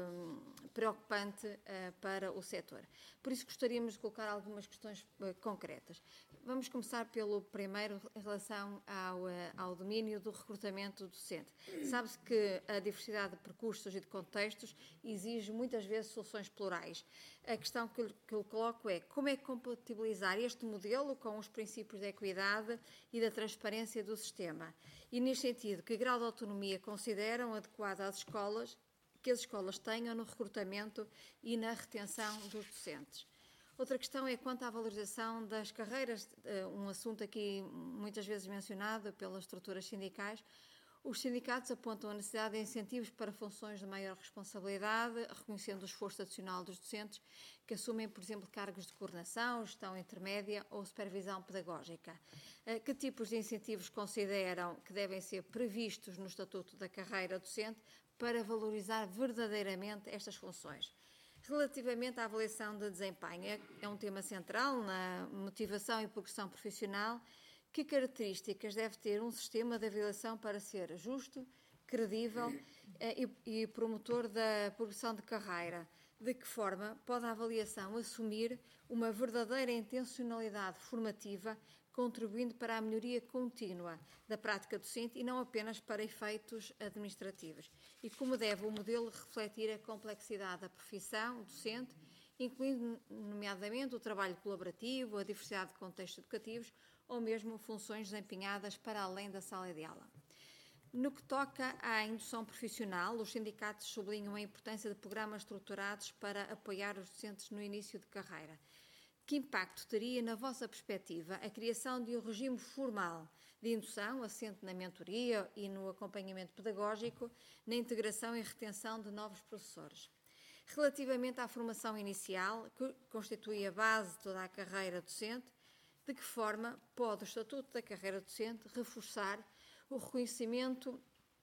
eh, preocupante eh, para o setor. Por isso, gostaríamos de colocar algumas questões eh, concretas. Vamos começar pelo primeiro, em relação ao, eh, ao domínio do recrutamento docente. Sabe-se que a diversidade de percursos e de contextos exige muitas vezes soluções plurais. A questão que que eu coloco é como é compatibilizar este modelo com os princípios da equidade e da transparência do sistema. E, neste sentido, que grau de autonomia consideram adequado às escolas, que as escolas tenham no recrutamento e na retenção dos docentes. Outra questão é quanto à valorização das carreiras, um assunto aqui muitas vezes mencionado pelas estruturas sindicais. Os sindicatos apontam a necessidade de incentivos para funções de maior responsabilidade, reconhecendo o esforço adicional dos docentes que assumem, por exemplo, cargos de coordenação, gestão intermédia ou supervisão pedagógica. Que tipos de incentivos consideram que devem ser previstos no Estatuto da Carreira Docente para valorizar verdadeiramente estas funções? Relativamente à avaliação de desempenho, é um tema central na motivação e progressão profissional. Que características deve ter um sistema de avaliação para ser justo, credível eh, e, e promotor da progressão de carreira? De que forma pode a avaliação assumir uma verdadeira intencionalidade formativa, contribuindo para a melhoria contínua da prática docente e não apenas para efeitos administrativos? E como deve o modelo refletir a complexidade da profissão docente, incluindo, nomeadamente, o trabalho colaborativo, a diversidade de contextos educativos, ou mesmo funções desempenhadas para além da sala de aula. No que toca à indução profissional, os sindicatos sublinham a importância de programas estruturados para apoiar os docentes no início de carreira. Que impacto teria, na vossa perspectiva, a criação de um regime formal de indução, assente na mentoria e no acompanhamento pedagógico, na integração e retenção de novos professores? Relativamente à formação inicial, que constitui a base de toda a carreira docente, de que forma pode o Estatuto da Carreira Docente reforçar o reconhecimento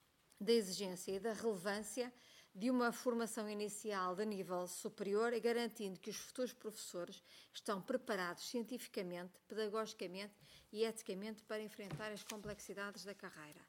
da exigência e da relevância de uma formação inicial de nível superior, garantindo que os futuros professores estão preparados cientificamente, pedagogicamente e eticamente para enfrentar as complexidades da carreira?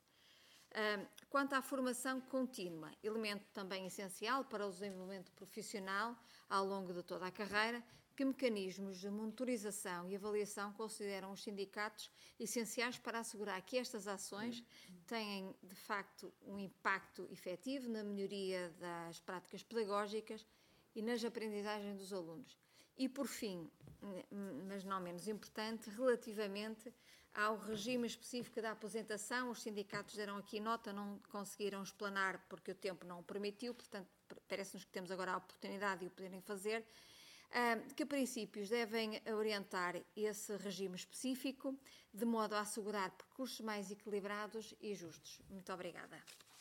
Quanto à formação contínua, elemento também essencial para o desenvolvimento profissional ao longo de toda a carreira, que mecanismos de monitorização e avaliação consideram os sindicatos essenciais para assegurar que estas ações têm, de facto, um impacto efetivo na melhoria das práticas pedagógicas e nas aprendizagens dos alunos? E, por fim, mas não menos importante, relativamente ao regime específico da aposentação, os sindicatos deram aqui nota, não conseguiram explanar porque o tempo não o permitiu, portanto, parece-nos que temos agora a oportunidade de o poderem fazer. Uh, que princípios devem orientar esse regime específico, de modo a assegurar percursos mais equilibrados e justos? Muito obrigada.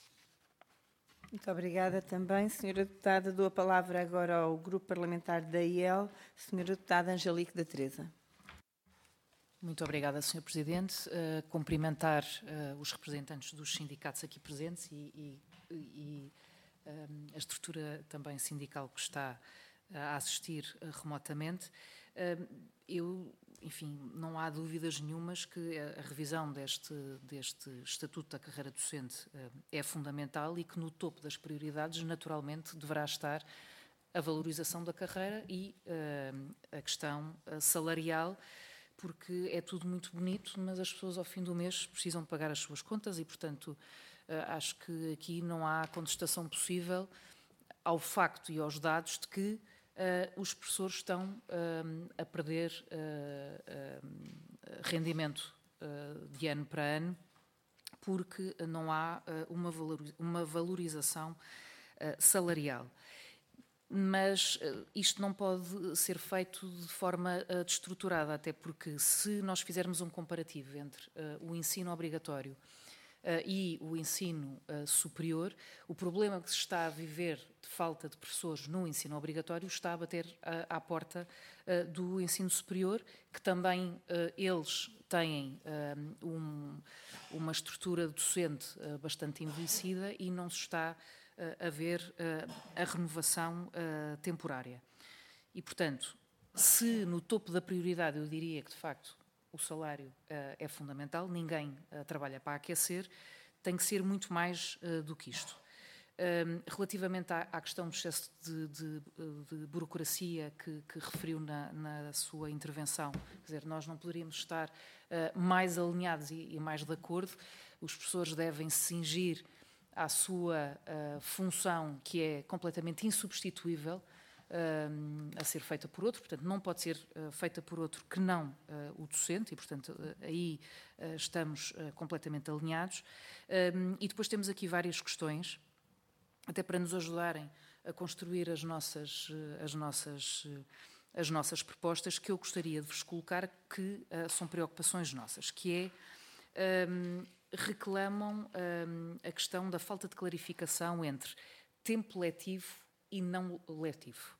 Muito obrigada também, senhora Deputada. Dou a palavra agora ao Grupo Parlamentar da I E L, senhora Deputada Angelique da Teresa. Muito obrigada, senhor Presidente. Uh, cumprimentar uh, os representantes dos sindicatos aqui presentes e, e, e um, a estrutura também sindical que está a assistir remotamente. Eu, enfim, não há dúvidas nenhumas que a revisão deste, deste Estatuto da Carreira Docente é fundamental e que no topo das prioridades, naturalmente, deverá estar a valorização da carreira e a questão salarial, porque é tudo muito bonito, mas as pessoas ao fim do mês precisam pagar as suas contas e, portanto, acho que aqui não há contestação possível ao facto e aos dados de que Uh, os professores estão uh, a perder uh, uh, rendimento uh, de ano para ano porque não há uh, uma, valoriza uma valorização uh, salarial. Mas uh, isto não pode ser feito de forma uh, destruturada, até porque se nós fizermos um comparativo entre uh, o ensino obrigatório Uh, e o ensino uh, superior, o problema que se está a viver de falta de professores no ensino obrigatório está a bater uh, à porta uh, do ensino superior, que também uh, eles têm uh, um, uma estrutura docente uh, bastante envelhecida e não se está uh, a ver uh, a renovação uh, temporária. E, portanto, Se no topo da prioridade eu diria que, de facto, o salário uh, é fundamental, ninguém uh, trabalha para aquecer, tem que ser muito mais uh, do que isto. Um, relativamente à, à questão do excesso de, de, de burocracia que, que referiu na, na sua intervenção, quer dizer, nós não poderíamos estar uh, mais alinhados e, e mais de acordo. Os professores devem se cingir à sua uh, função, que é completamente insubstituível, uh, a ser feita por outro, portanto, não pode ser uh, feita por outro que não uh, o docente, e, portanto, uh, aí uh, estamos uh, completamente alinhados. Um, e depois temos aqui várias questões, até para nos ajudarem a construir as nossas, as nossas, as nossas propostas, que eu gostaria de vos colocar, que uh, são preocupações nossas, que é, um, reclamam um, a questão da falta de clarificação entre tempo letivo e não letivo.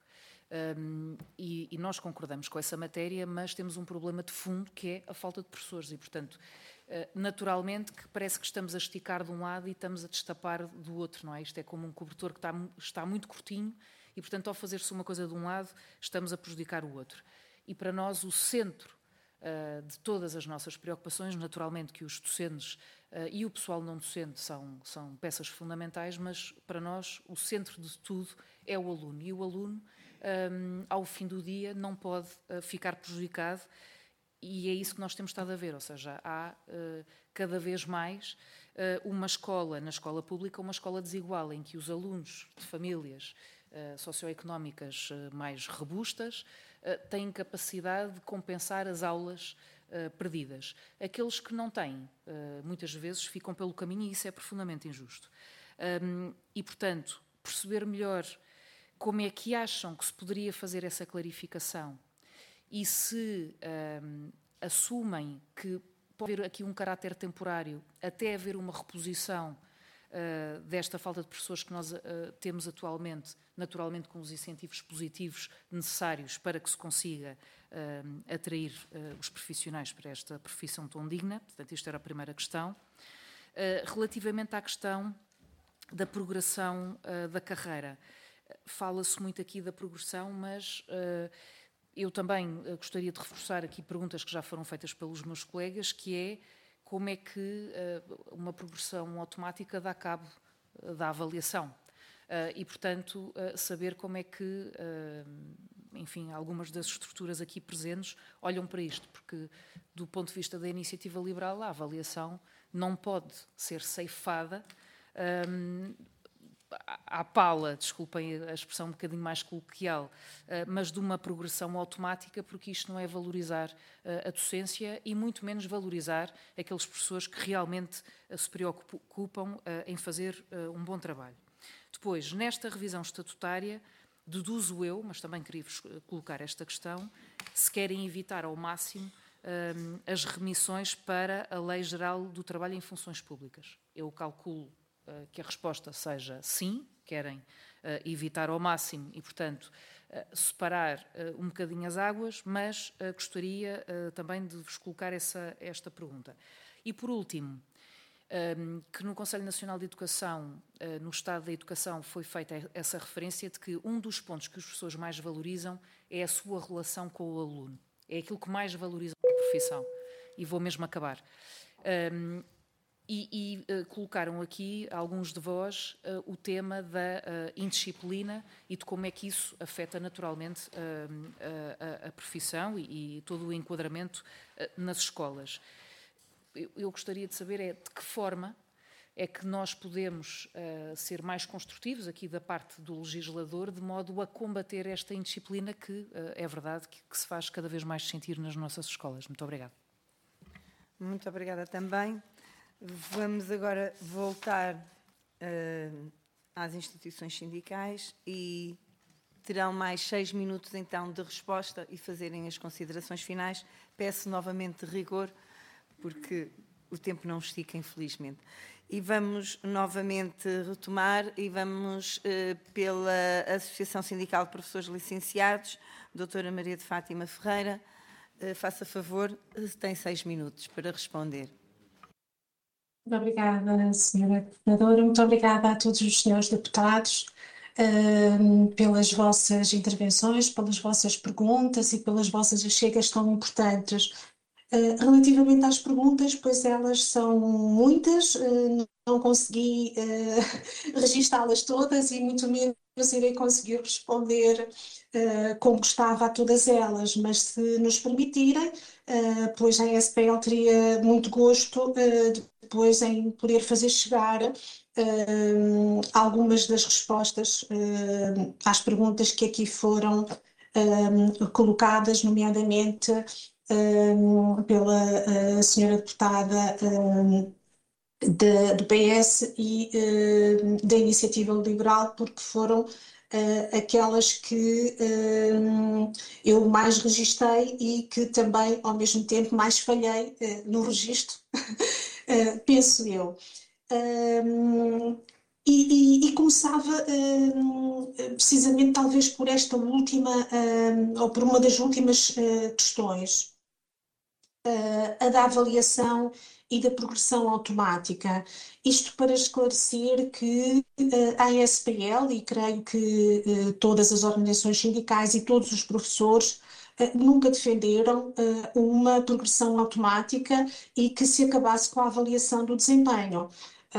Um, e, e nós concordamos com essa matéria, mas temos um problema de fundo, que é a falta de professores, e, portanto, naturalmente que parece que estamos a esticar de um lado e estamos a destapar do outro, não é? Isto é como um cobertor que está, está muito curtinho e, portanto, ao fazer-se uma coisa de um lado, estamos a prejudicar o outro. E para nós o centro uh, de todas as nossas preocupações, naturalmente que os docentes uh, e o pessoal não docente são, são peças fundamentais, mas para nós o centro de tudo é o aluno. E o aluno, um, ao fim do dia, não pode uh, ficar prejudicado. E é isso que nós temos estado a ver, ou seja, há uh, cada vez mais uh, uma escola, na escola pública, uma escola desigual, em que os alunos de famílias uh, socioeconómicas uh, mais robustas uh, têm capacidade de compensar as aulas uh, perdidas. Aqueles que não têm, uh, muitas vezes, ficam pelo caminho e isso é profundamente injusto. Um, e, portanto, perceber melhor como é que acham que se poderia fazer essa clarificação. E se um, assumem que pode haver aqui um caráter temporário até haver uma reposição uh, desta falta de professores que nós uh, temos atualmente, naturalmente com os incentivos positivos necessários para que se consiga uh, atrair uh, os profissionais para esta profissão tão digna. Portanto, isto era a primeira questão. Uh, relativamente à questão da progressão uh, da carreira. Fala-se muito aqui da progressão, mas... Uh, Eu também gostaria de reforçar aqui perguntas que já foram feitas pelos meus colegas, que é como é que uh, uma progressão automática dá cabo uh, da avaliação. Uh, e, portanto, uh, saber como é que, uh, enfim, algumas das estruturas aqui presentes olham para isto, porque, do ponto de vista da iniciativa liberal, a avaliação não pode ser ceifada um, à pala, desculpem a expressão um bocadinho mais coloquial, mas de uma progressão automática, porque isto não é valorizar a docência e muito menos valorizar aqueles professores que realmente se preocupam em fazer um bom trabalho. Depois, nesta revisão estatutária, deduzo eu, mas também queria-vos colocar esta questão, se querem evitar ao máximo as remissões para a Lei Geral do Trabalho em Funções Públicas. Eu calculo que a resposta seja sim, querem uh, evitar ao máximo e, portanto, uh, separar uh, um bocadinho as águas, mas uh, gostaria uh, também de vos colocar essa, esta pergunta. E, por último, um, que no Conselho Nacional de Educação, uh, no Estado da Educação, foi feita essa referência de que um dos pontos que as pessoas mais valorizam é a sua relação com o aluno. É aquilo que mais valoriza a profissão. E vou mesmo acabar. Um, E, e uh, colocaram aqui, alguns de vós, uh, o tema da uh, indisciplina e de como é que isso afeta naturalmente uh, a, a, a profissão e, e todo o enquadramento uh, nas escolas. Eu, eu gostaria de saber é de que forma é que nós podemos uh, ser mais construtivos aqui da parte do legislador, de modo a combater esta indisciplina que uh, é verdade que, que se faz cada vez mais sentir nas nossas escolas. Muito obrigada. Muito obrigada também. Vamos agora voltar uh, às instituições sindicais e terão mais seis minutos então de resposta e fazerem as considerações finais. Peço novamente rigor, porque o tempo não estica, infelizmente. E vamos novamente retomar e vamos uh, pela Associação Sindical de Professores Licenciados, doutora Maria de Fátima Ferreira. Uh, faça favor, tem seis minutos para responder. Muito obrigada, senhora Coordenadora. Muito obrigada a todos os senhores deputados uh, pelas vossas intervenções, pelas vossas perguntas e pelas vossas achegas tão importantes. Uh, relativamente às perguntas, pois elas são muitas, uh, não consegui uh, registá-las todas e muito menos irei conseguir responder uh, como gostava a todas elas, mas se nos permitirem, uh, pois a E S P L teria muito gosto uh, depois em poder fazer chegar uh, algumas das respostas uh, às perguntas que aqui foram uh, colocadas, nomeadamente Um, pela uh, senhora deputada um, de, do P S e uh, da Iniciativa Liberal, porque foram uh, aquelas que um, eu mais registrei e que também, ao mesmo tempo, mais falhei uh, no registro, uh, penso eu. Um, E, e, e começava um, precisamente talvez por esta última, um, ou por uma das últimas uh, questões, uh, a da avaliação e da progressão automática. Isto para esclarecer que uh, a E S P L, e creio que uh, todas as organizações sindicais e todos os professores uh, nunca defenderam uh, uma progressão automática e que se acabasse com a avaliação do desempenho.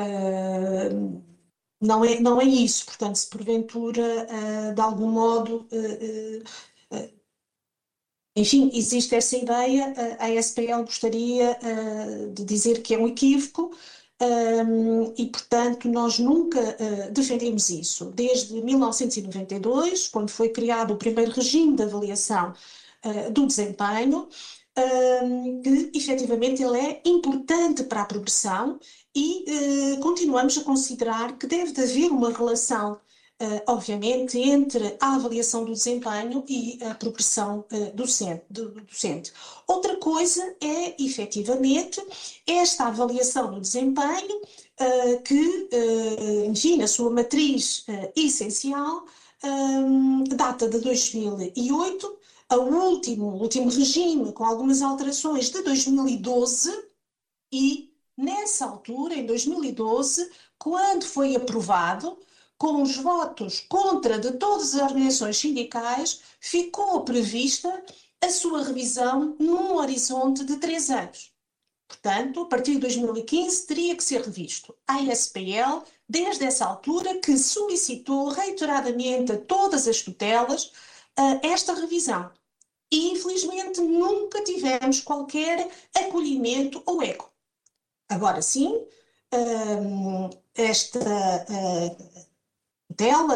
Uh, Não é, não é isso, portanto, se porventura, uh, de algum modo, uh, uh, enfim, existe essa ideia, uh, a E S P L gostaria uh, de dizer que é um equívoco um, e, portanto, nós nunca uh, defendemos isso. Desde mil novecentos e noventa e dois, quando foi criado o primeiro regime de avaliação uh, do desempenho, um, que efetivamente ele é importante para a progressão. E eh, continuamos a considerar que deve haver uma relação, eh, obviamente, entre a avaliação do desempenho e a progressão eh, docente, do, do docente. Outra coisa é, efetivamente, esta avaliação do desempenho, eh, que, eh, enfim, na sua matriz eh, essencial, eh, data de dois mil e oito, a último, o último regime, com algumas alterações, de dois mil e doze, e nessa altura, em dois mil e doze, quando foi aprovado, com os votos contra de todas as organizações sindicais, ficou prevista a sua revisão num horizonte de três anos. Portanto, a partir de dois mil e quinze, teria que ser revisto. A E S P L, desde essa altura, que solicitou reiteradamente a todas as tutelas uh, esta revisão. E, infelizmente, nunca tivemos qualquer acolhimento ou eco. Agora sim, um, esta uh, tutela,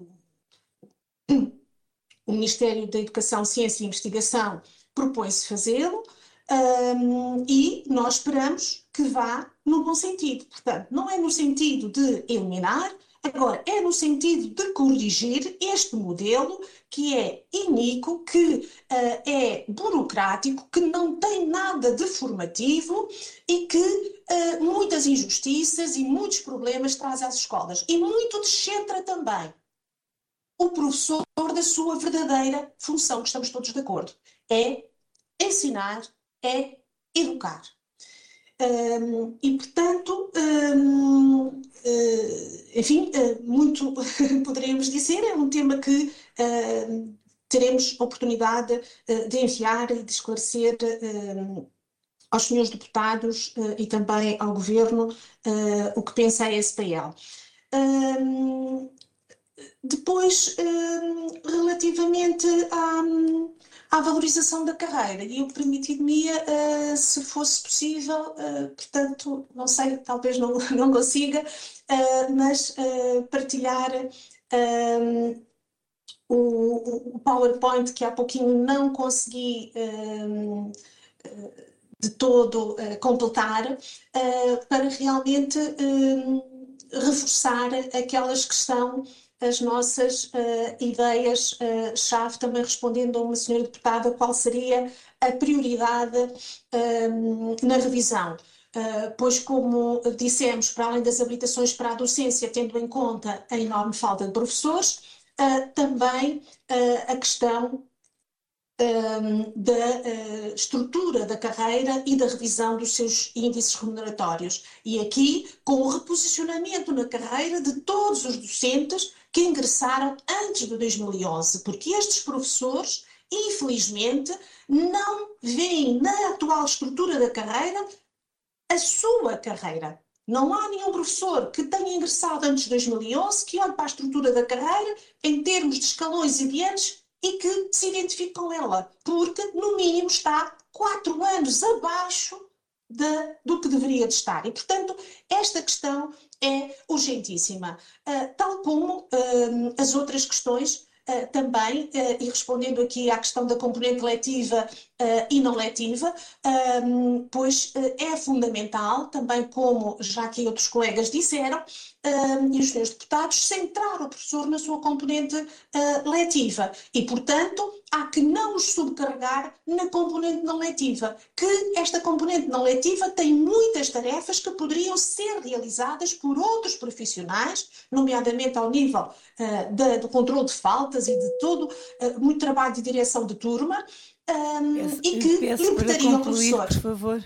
o Ministério da Educação, Ciência e Investigação propõe-se fazê-lo um, e nós esperamos que vá no bom sentido. Portanto, não é no sentido de eliminar, agora é no sentido de corrigir este modelo que é iníquo, que uh, é burocrático, que não tem nada de formativo e que uh, muitas injustiças e muitos problemas traz às escolas. E muito descentra também o professor da sua verdadeira função, que estamos todos de acordo. É ensinar, é educar. Um, e, portanto, um, uh, enfim, uh, muito poderíamos dizer, é um tema que uh, teremos oportunidade uh, de enviar e de esclarecer uh, aos senhores deputados uh, e também ao Governo uh, o que pensa a E S P L. Um, depois, um, relativamente à... à valorização da carreira, e eu permitiria, uh, se fosse possível, uh, portanto, não sei, talvez não, não consiga, uh, mas uh, partilhar um, o, o PowerPoint que há pouquinho não consegui um, de todo uh, completar, uh, para realmente um, reforçar aquelas que são as nossas uh, ideias-chave, uh, também respondendo a uma senhora deputada qual seria a prioridade um, na revisão. Uh, pois, como dissemos, para além das habilitações para a docência, tendo em conta a enorme falta de professores, uh, também uh, a questão um, da uh, estrutura da carreira e da revisão dos seus índices remuneratórios. E aqui, com o reposicionamento na carreira de todos os docentes que ingressaram antes de dois mil e onze, porque estes professores, infelizmente, não veem na atual estrutura da carreira a sua carreira. Não há nenhum professor que tenha ingressado antes de dois mil e onze que olhe para a estrutura da carreira em termos de escalões e diantes e que se identifique com ela, porque, no mínimo, está quatro anos abaixo de, do que deveria de estar. E, portanto, esta questão é urgentíssima. Uh, tal como uh, as outras questões uh, também, uh, e respondendo aqui à questão da componente letiva uh, e não letiva, um, pois uh, é fundamental, também como já aqui outros colegas disseram, um, e os senhores deputados, centrar o professor na sua componente uh, letiva. E, portanto, há que não os subcarregar na componente não letiva, que esta componente não letiva tem muitas tarefas que poderiam ser realizadas por outros profissionais, nomeadamente ao nível uh, de, do controle de faltas e de todo, uh, muito trabalho de direção de turma, um, peço, e que libertariam professores. Por favor.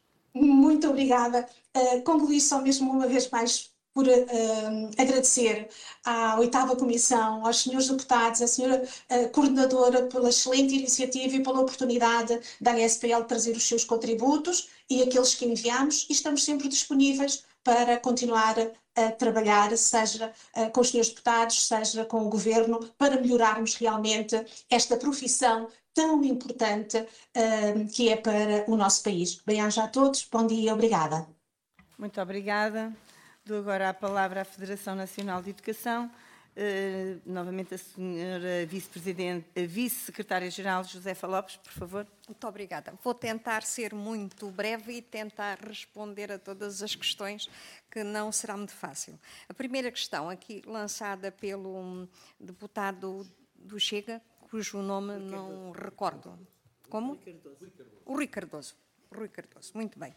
Muito obrigada. Uh, concluí só mesmo uma vez mais por uh, agradecer à oitava Comissão, aos senhores deputados, à senhora uh, Coordenadora pela excelente iniciativa e pela oportunidade da A S P L de trazer os seus contributos e aqueles que enviamos, e estamos sempre disponíveis para continuar a trabalhar, seja uh, com os senhores deputados, seja com o Governo, para melhorarmos realmente esta profissão tão importante uh, que é para o nosso país. Bem-aja a todos, bom dia e obrigada. Muito obrigada. Dou agora a palavra à Federação Nacional de Educação, uh, novamente a senhora Vice-Presidente, a Vice-Secretária-Geral Josefa Lopes, por favor. Muito obrigada. Vou tentar ser muito breve e tentar responder a todas as questões, que não será muito fácil. A primeira questão, aqui lançada pelo deputado do Chega, cujo nome não recordo. Como? O Rui Cardoso. Rui Cardoso, muito bem.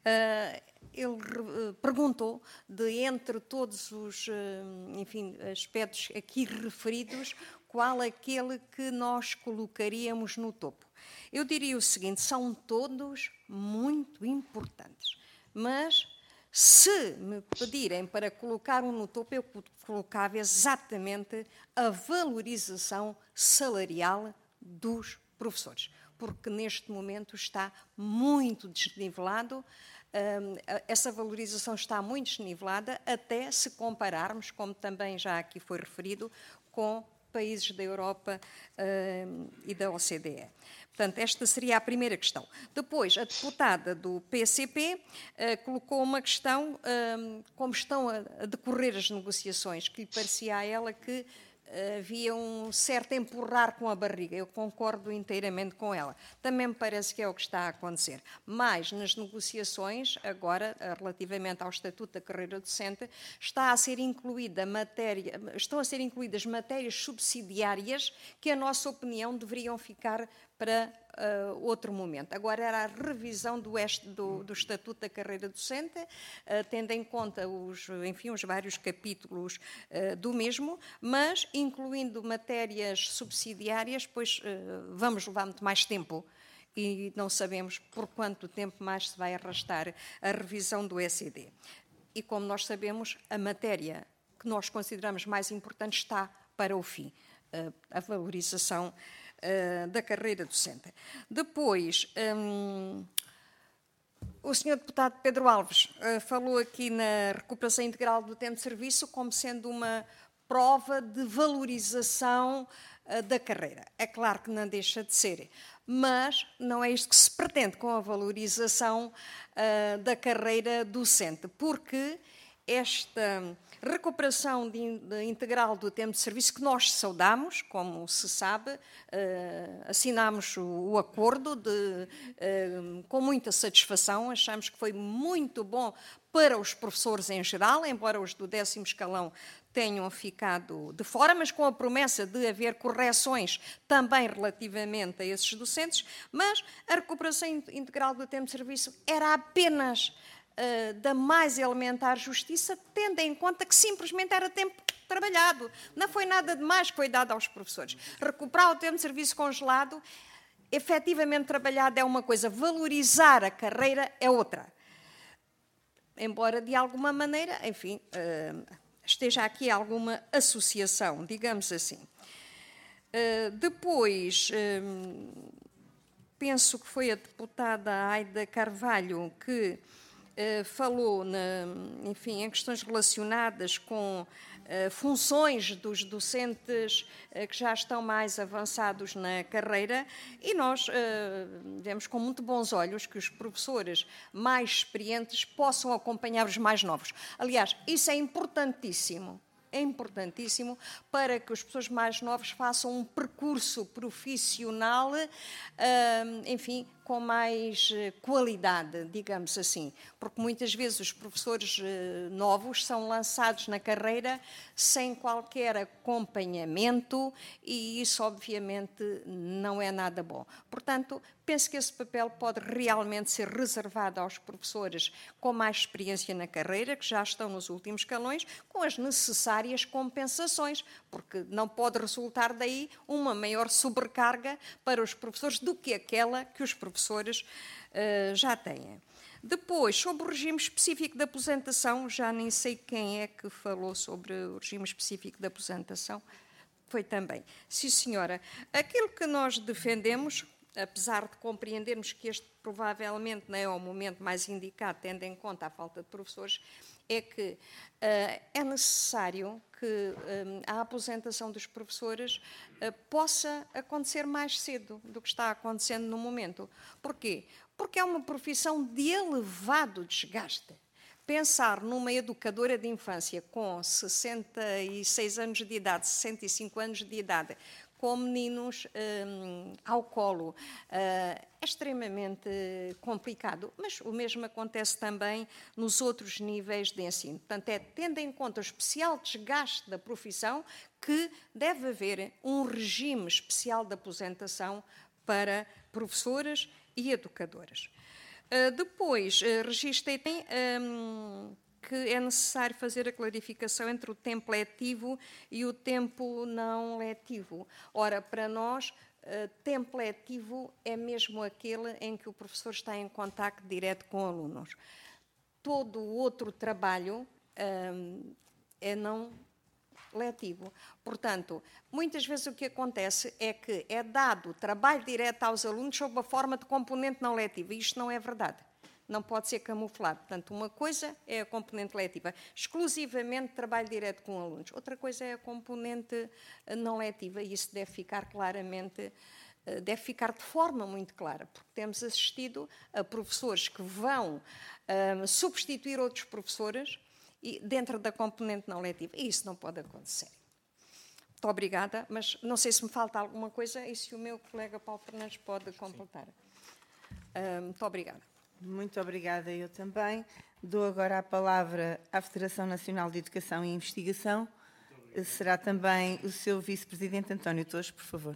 Uh, ele uh, perguntou, de entre todos os uh, enfim, aspectos aqui referidos, qual aquele que nós colocaríamos no topo. Eu diria o seguinte, são todos muito importantes, mas se me pedirem para colocar um no topo, eu colocava exatamente a valorização salarial dos professores, porque neste momento está muito desnivelado. Essa valorização está muito desnivelada, até se compararmos, como também já aqui foi referido, com países da Europa uh, e da O C D E. Portanto, esta seria a primeira questão. Depois, a deputada do P C P uh, colocou uma questão, uh, como estão a, a decorrer as negociações, que lhe parecia a ela que havia um certo empurrar com a barriga. Eu concordo inteiramente com ela. Também me parece que é o que está a acontecer. Mas nas negociações, agora, relativamente ao Estatuto da Carreira Docente, está a ser incluída matéria, estão a ser incluídas matérias subsidiárias que, a nossa opinião, deveriam ficar para uh, outro momento. Agora era a revisão do, este, do, do Estatuto da Carreira Docente, uh, tendo em conta os, enfim, os vários capítulos uh, do mesmo, mas incluindo matérias subsidiárias, pois uh, vamos levar muito mais tempo e não sabemos por quanto tempo mais se vai arrastar a revisão do E C D. E como nós sabemos, a matéria que nós consideramos mais importante está para o fim, uh, a valorização Uh, da carreira docente. Depois, um, o senhor deputado Pedro Alves uh, falou aqui na recuperação integral do tempo de serviço como sendo uma prova de valorização uh, da carreira. É claro que não deixa de ser, mas não é isto que se pretende com a valorização uh, da carreira docente, porque esta recuperação de, de integral do tempo de serviço, que nós saudamos, como se sabe, uh, assinámos o, o acordo de, uh, com muita satisfação, achamos que foi muito bom para os professores em geral, embora os do décimo escalão tenham ficado de fora, mas com a promessa de haver correções também relativamente a esses docentes, mas a recuperação integral do tempo de serviço era apenas Uh, da mais elementar justiça, tendo em conta que simplesmente era tempo trabalhado. Não foi nada de mais que foi dado aos professores. Recuperar o tempo de serviço congelado, efetivamente trabalhado é uma coisa, valorizar a carreira é outra. Embora, de alguma maneira, enfim, uh, esteja aqui alguma associação, digamos assim. Uh, depois, um, penso que foi a deputada Aida Carvalho que uh, falou, na, enfim, em questões relacionadas com uh, funções dos docentes uh, que já estão mais avançados na carreira, e nós uh, vemos com muito bons olhos que os professores mais experientes possam acompanhar os mais novos. Aliás, isso é importantíssimo. É importantíssimo para que as pessoas mais novas façam um percurso profissional, enfim, com mais qualidade, digamos assim. Porque muitas vezes os professores novos são lançados na carreira sem qualquer acompanhamento e isso, obviamente, não é nada bom. Portanto, penso que esse papel pode realmente ser reservado aos professores com mais experiência na carreira, que já estão nos últimos escalões, com as necessárias compensações, porque não pode resultar daí uma maior sobrecarga para os professores do que aquela que os professores uh, já têm. Depois, sobre o regime específico de aposentação, já nem sei quem é que falou sobre o regime específico de aposentação, foi também. Sim, senhora, aquilo que nós defendemos, apesar de compreendermos que este provavelmente não é o momento mais indicado, tendo em conta a falta de professores, é que uh, é necessário que um, a aposentação dos professores uh, possa acontecer mais cedo do que está acontecendo no momento. Porquê? Porque é uma profissão de elevado desgaste. Pensar numa educadora de infância com sessenta e seis anos de idade, sessenta e cinco anos de idade, com meninos um, ao colo, uh, é extremamente complicado, mas o mesmo acontece também nos outros níveis de ensino. Portanto, é tendo em conta o especial desgaste da profissão que deve haver um regime especial de aposentação para professoras e educadoras. Uh, depois, uh, registrei um, que é necessário fazer a clarificação entre o tempo letivo e o tempo não letivo. Ora, para nós, uh, tempo letivo é mesmo aquele em que o professor está em contacto direto com alunos. Todo o outro trabalho um, é não letivo. Portanto, muitas vezes o que acontece é que é dado trabalho direto aos alunos sob a forma de componente não letivo. E isto não é verdade. Não pode ser camuflado. Portanto, uma coisa é a componente letiva, exclusivamente trabalho direto com alunos. Outra coisa é a componente não letiva, e isso deve ficar claramente, deve ficar de forma muito clara, porque temos assistido a professores que vão um, substituir outros professores e, dentro da componente não letiva. E isso não pode acontecer. Muito obrigada, mas não sei se me falta alguma coisa e se o meu colega Paulo Fernandes pode completar. Uh, muito obrigada. Muito obrigada, eu também. Dou agora a palavra à Federação Nacional de Educação e Investigação. Será também o seu vice-presidente António Torres, por favor.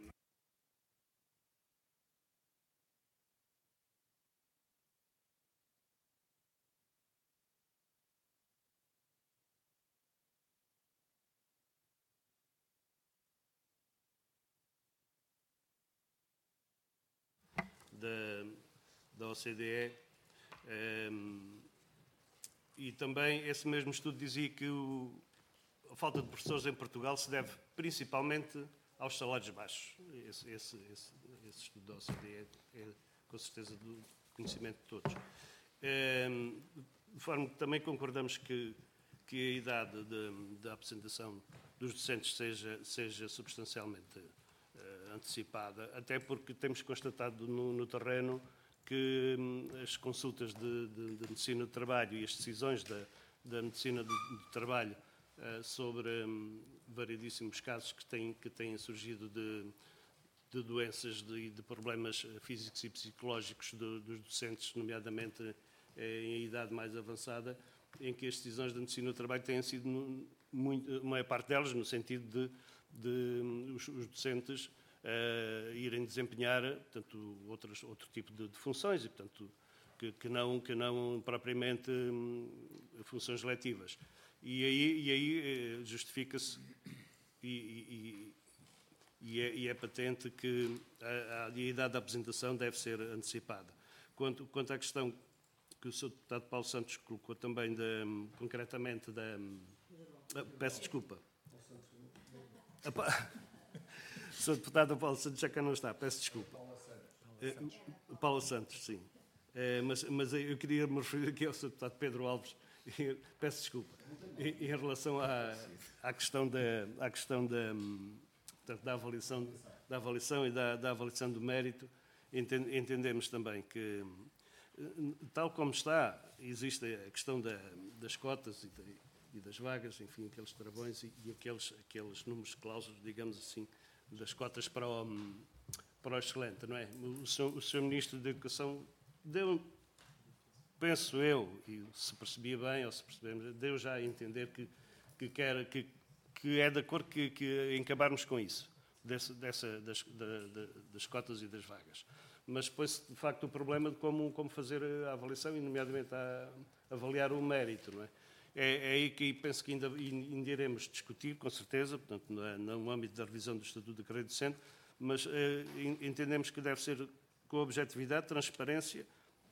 Da, da O C D E, um, e também esse mesmo estudo dizia que o, a falta de professores em Portugal se deve principalmente aos salários baixos. Esse, esse, esse, esse estudo da O C D E é, com certeza, do conhecimento de todos. Um, de forma que também concordamos que, que a idade da apresentação dos docentes seja, seja substancialmente antecipada, até porque temos constatado no, no terreno que hum, as consultas de, de, de medicina de trabalho e as decisões da, da medicina de, de trabalho uh, sobre hum, variedíssimos casos que têm, que têm surgido de, de doenças e de, de problemas físicos e psicológicos de, dos docentes, nomeadamente eh, em idade mais avançada, em que as decisões da medicina do trabalho têm sido, no, muito, a maior parte delas, no sentido de, de um, os, os docentes Uh, irem desempenhar, portanto, outros, outro tipo de, de funções, e, portanto, que, que, não, que não propriamente hum, funções letivas. E aí, e aí justifica-se e, e, e, é, e é patente que a, a idade da apresentação deve ser antecipada. Quanto, quanto à questão que o senhor deputado Paulo Santos colocou também, de, concretamente, da, Peço desculpa. senhor Deputado Paulo Santos já cá não está, peço desculpa. Uh, Paulo Santos, sim. Uh, mas, mas eu queria me referir aqui ao senhor Deputado Pedro Alves, e, peço desculpa, em, em relação à, à questão da, à questão da, portanto, da, avaliação, da avaliação e da, da avaliação do mérito. Entendemos também que, tal como está, existe a questão da, das cotas e, de, e das vagas, enfim, aqueles travões e, e aqueles, aqueles números de cláusulas, digamos assim, das cotas para o, para o excelente, não é? O senhor, o senhor Ministro da Educação deu, penso eu, e se percebia bem, ou se percebemos, deu já a entender que, que, quer, que, que é de acordo que, que acabarmos com isso, dessa, dessa, das, da, das cotas e das vagas. Mas depois, de facto, o problema de como, como fazer a avaliação, e nomeadamente a, avaliar o mérito, não é? É, é aí que penso que ainda, ainda iremos discutir, com certeza, portanto, no, no âmbito da revisão do Estatuto da Carreira Docente, mas eh, entendemos que deve ser com objetividade, transparência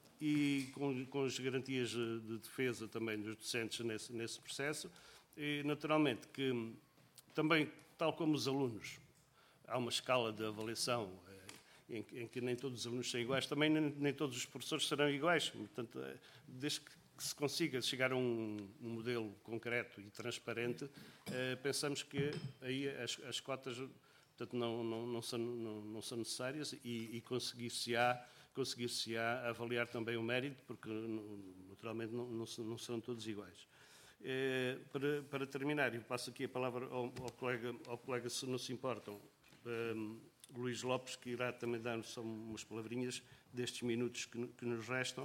e com, com as garantias de defesa também dos docentes nesse, nesse processo. E, naturalmente, que também, tal como os alunos, há uma escala de avaliação eh, em, em que nem todos os alunos são iguais, também nem, nem todos os professores serão iguais. Portanto, eh, desde que que se consiga chegar a um, um modelo concreto e transparente, eh, pensamos que aí as, as cotas portanto, não, não, não, são, não, não são necessárias e, e conseguir-se-á conseguir-se-á avaliar também o mérito, porque naturalmente não, não, não serão todos iguais. Eh, para, para terminar, eu passo aqui a palavra ao, ao, colega, ao colega, se não se importam, um, Luís Lopes, que irá também dar só umas palavrinhas destes minutos que, que nos restam,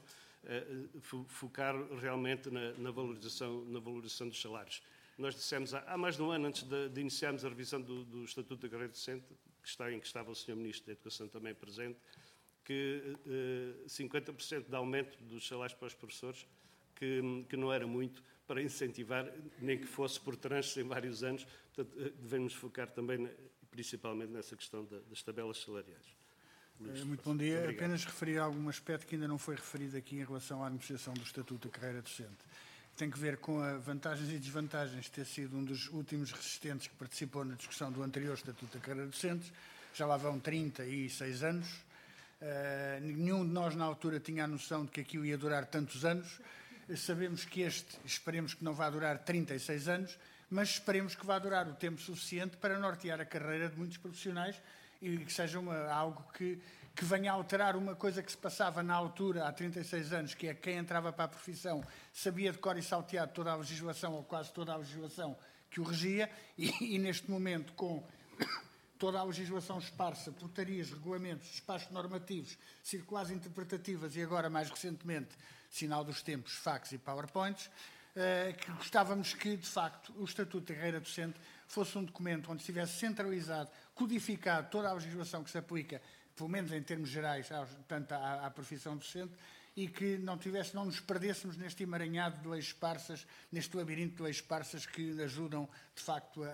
Uh, focar realmente na, na, valorização, na valorização dos salários. Nós dissemos há, há mais de um ano, antes de, de iniciarmos a revisão do, do Estatuto da Carreira Docente, que está, em que estava o senhor Ministro da Educação também presente, que uh, cinquenta por cento de aumento dos salários para os professores, que, que não era muito, para incentivar, nem que fosse por tranches em vários anos. Portanto, uh, devemos focar também, principalmente, nessa questão da, das tabelas salariais. Muito bom dia. Obrigado. Apenas referir a algum aspecto que ainda não foi referido aqui em relação à negociação do Estatuto da Carreira Docente. Tem que ver com as vantagens e desvantagens de ter sido um dos últimos resistentes que participou na discussão do anterior Estatuto da Carreira Docente. Já lá vão trinta e seis anos. Uh, nenhum de nós, na altura, tinha a noção de que aquilo ia durar tantos anos. Uh, sabemos que este, esperemos que não vá durar trinta e seis anos, mas esperemos que vá durar o tempo suficiente para nortear a carreira de muitos profissionais e que seja uma, algo que, que venha a alterar uma coisa que se passava na altura, há trinta e seis anos, que é quem entrava para a profissão sabia de cor e salteado toda a legislação, ou quase toda a legislação que o regia, e, e neste momento, com toda a legislação esparsa, portarias, regulamentos, despachos normativos, circulares interpretativas e agora, mais recentemente, sinal dos tempos, fax e powerpoints, Uh, que gostávamos que, de facto, o Estatuto da Carreira Docente fosse um documento onde estivesse centralizado, codificado toda a legislação que se aplica, pelo menos em termos gerais, aos, portanto, à, à profissão docente, e que não, tivesse, não nos perdêssemos neste emaranhado de leis esparsas, neste labirinto de leis esparsas que ajudam, de facto, a,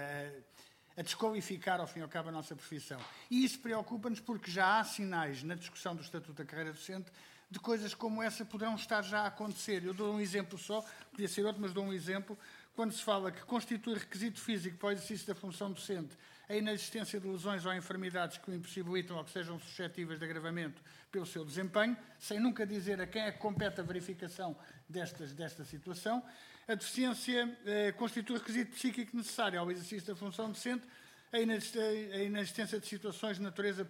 a, a desqualificar, ao fim e ao cabo, a nossa profissão. E isso preocupa-nos porque já há sinais na discussão do Estatuto da Carreira Docente de coisas como essa poderão estar já a acontecer. Eu dou um exemplo só, podia ser outro, mas dou um exemplo. Quando se fala que constitui requisito físico para o exercício da função docente a inexistência de lesões ou enfermidades que o impossibilitam ou que sejam suscetíveis de agravamento pelo seu desempenho, sem nunca dizer a quem é que compete a verificação destas, desta situação, a deficiência eh, constitui requisito psíquico necessário ao exercício da função docente, a inexistência de situações de natureza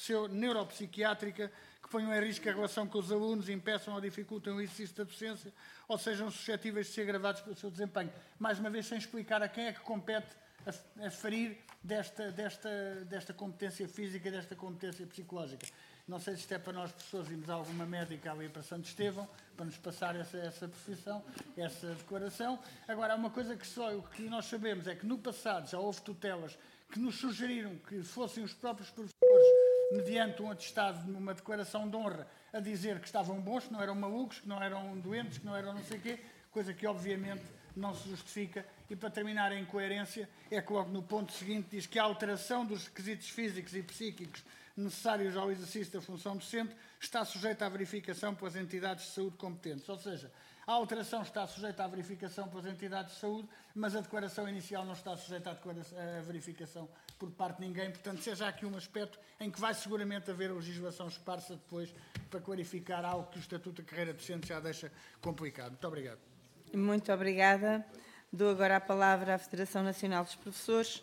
neuropsiquiátrica que ponham em risco a relação com os alunos, impeçam ou dificultem o exercício da docência ou sejam suscetíveis de ser agravados pelo seu desempenho. Mais uma vez, sem explicar a quem é que compete a, a ferir desta, desta, desta competência física, desta competência psicológica. Não sei se isto é para nós, professores, irmos a alguma médica ali para Santo Estevão, para nos passar essa, essa profissão, essa declaração. Agora, há uma coisa que só o que nós sabemos é que no passado já houve tutelas que nos sugeriram que fossem os próprios professores, mediante um atestado, numa declaração de honra, a dizer que estavam bons, que não eram malucos, que não eram doentes, que não eram não sei o quê, coisa que obviamente não se justifica. E para terminar em coerência, é que logo no ponto seguinte diz que a alteração dos requisitos físicos e psíquicos necessários ao exercício da função docente está sujeita à verificação pelas entidades de saúde competentes. Ou seja, A alteração está sujeita à verificação pelas entidades de saúde, mas a declaração inicial não está sujeita à verificação por parte de ninguém. Portanto, seja aqui um aspecto em que vai seguramente haver legislação esparsa depois para clarificar algo que o Estatuto da Carreira Docente já deixa complicado. Muito obrigado. Muito obrigada. Dou agora a palavra à Federação Nacional dos Professores.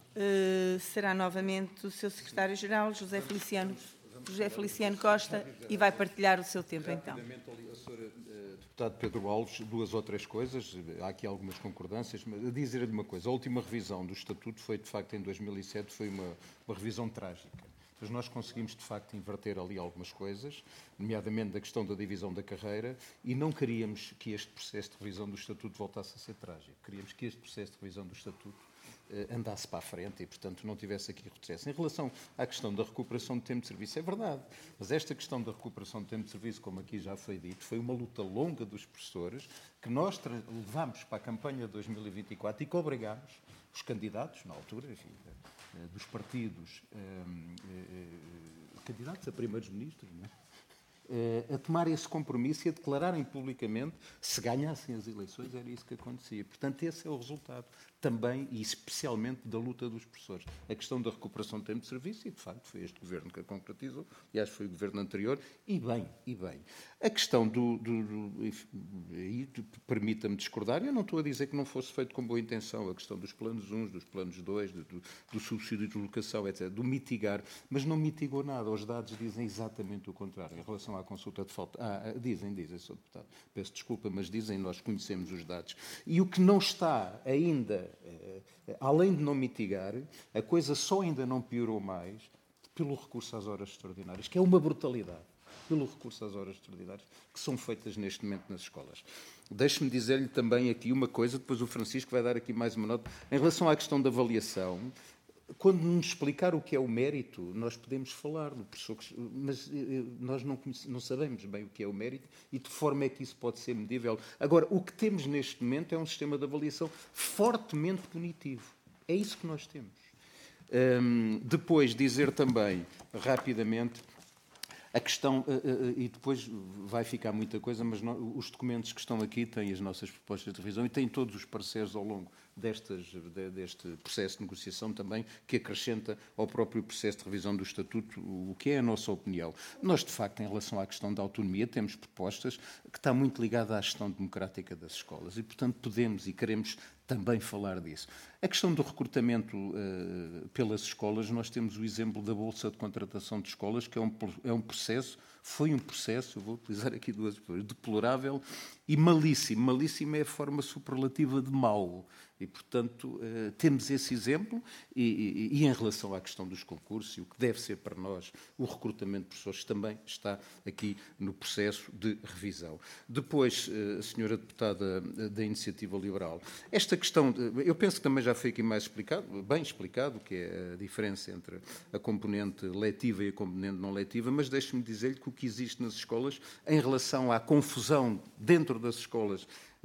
Uh, será novamente o seu secretário-geral, José Feliciano, José Feliciano Costa, e vai partilhar o seu tempo, então. Deputado Pedro Alves, duas ou três coisas, há aqui algumas concordâncias, mas a dizer-lhe uma coisa, a última revisão do Estatuto foi, de facto, em dois mil e sete, foi uma, uma revisão trágica. Mas nós conseguimos, de facto, inverter ali algumas coisas, nomeadamente da questão da divisão da carreira, e não queríamos que este processo de revisão do Estatuto voltasse a ser trágico. Queríamos que este processo de revisão do Estatuto eh, andasse para a frente e, portanto, não tivesse aqui retrocesso. Em relação à questão da recuperação de tempo de serviço, é verdade, mas esta questão da recuperação de tempo de serviço, como aqui já foi dito, foi uma luta longa dos professores que nós levámos para a campanha de dois mil e vinte e quatro e que obrigámos os candidatos, na altura, enfim, dos partidos, um, uh, candidatos a primeiros-ministros, não é? uh, a tomar esse compromisso e a declararem publicamente, se ganhassem as eleições, era isso que acontecia. Portanto, esse é o resultado também e especialmente da luta dos professores. A questão da recuperação de tempo de serviço, e de facto foi este governo que a concretizou, aliás foi o governo anterior, e bem, e bem. A questão do... do, do e permita-me discordar, eu não estou a dizer que não fosse feito com boa intenção, a questão dos planos um, dos planos dois, do, do, do subsídio de deslocação, etcétera, do mitigar, mas não mitigou nada. Os dados dizem exatamente o contrário. Em relação à consulta de falta... Ah, dizem, dizem, senhor Deputado. Peço desculpa, mas dizem, nós conhecemos os dados. E o que não está ainda... além de não mitigar, a coisa só ainda não piorou mais pelo recurso às horas extraordinárias, que é uma brutalidade, pelo recurso às horas extraordinárias que são feitas neste momento nas escolas. Deixe-me dizer-lhe também aqui uma coisa, depois o Francisco vai dar aqui mais uma nota, em relação à questão da avaliação. Quando nos explicar o que é o mérito, nós podemos falar do professor, mas nós não, não sabemos bem o que é o mérito e de que forma é que isso pode ser medível. Agora, o que temos neste momento é um sistema de avaliação fortemente punitivo. É isso que nós temos. Hum, depois, dizer também, rapidamente, a questão, e depois vai ficar muita coisa, mas os documentos que estão aqui têm as nossas propostas de revisão e têm todos os pareceres ao longo destas, deste processo de negociação também, que acrescenta ao próprio processo de revisão do Estatuto o que é a nossa opinião. Nós, de facto, em relação à questão da autonomia, temos propostas que está muito ligada à gestão democrática das escolas e, portanto, podemos e queremos também falar disso. A questão do recrutamento uh, pelas escolas, nós temos o exemplo da Bolsa de Contratação de Escolas, que é um, é um processo, foi um processo, eu vou utilizar aqui duas palavras, deplorável e malíssimo. Malíssimo é a forma superlativa de mau. E, portanto, uh, temos esse exemplo e, e, e em relação à questão dos concursos e o que deve ser para nós o recrutamento de professores também está aqui no processo de revisão. Depois, uh, a senhora deputada da Iniciativa Liberal, esta questão, eu penso que também já foi aqui mais explicado, bem explicado, que é a diferença entre a componente letiva e a componente não letiva, mas deixe-me dizer-lhe que o que existe nas escolas, em relação à confusão dentro das escolas,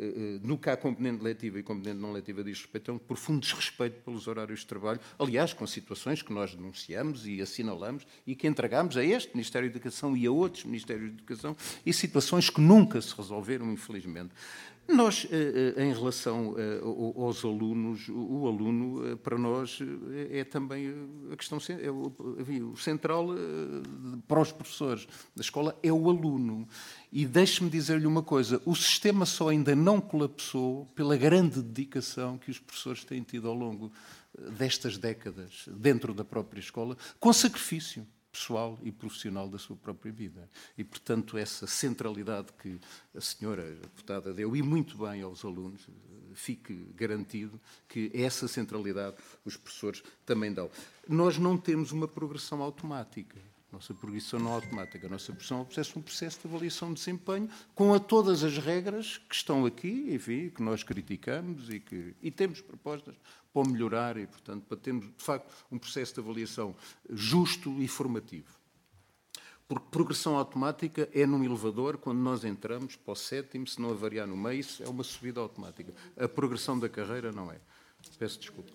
no que há componente letiva e componente não letiva diz respeito, é um profundo desrespeito pelos horários de trabalho, aliás, com situações que nós denunciamos e assinalamos e que entregamos a este Ministério da Educação e a outros Ministérios da Educação e situações que nunca se resolveram, infelizmente. Nós, em relação aos alunos, o aluno, para nós, é também a questão, é o central para os professores da escola, é o aluno. E deixe-me dizer-lhe uma coisa, o sistema só ainda não colapsou pela grande dedicação que os professores têm tido ao longo destas décadas, dentro da própria escola, com sacrifício pessoal e profissional da sua própria vida. E, portanto, essa centralidade que a senhora deputada deu, e muito bem aos alunos, fique garantido que essa centralidade os professores também dão. Nós não temos uma progressão automática. A nossa progressão não é automática. A nossa progressão é um processo, um processo de avaliação de desempenho com a todas as regras que estão aqui, enfim, que nós criticamos e que e temos propostas para melhorar e, portanto, para termos, de facto, um processo de avaliação justo e formativo. Porque progressão automática é num elevador, quando nós entramos para o sétimo, se não avariar no meio, isso é uma subida automática. A progressão da carreira não é. Peço desculpa.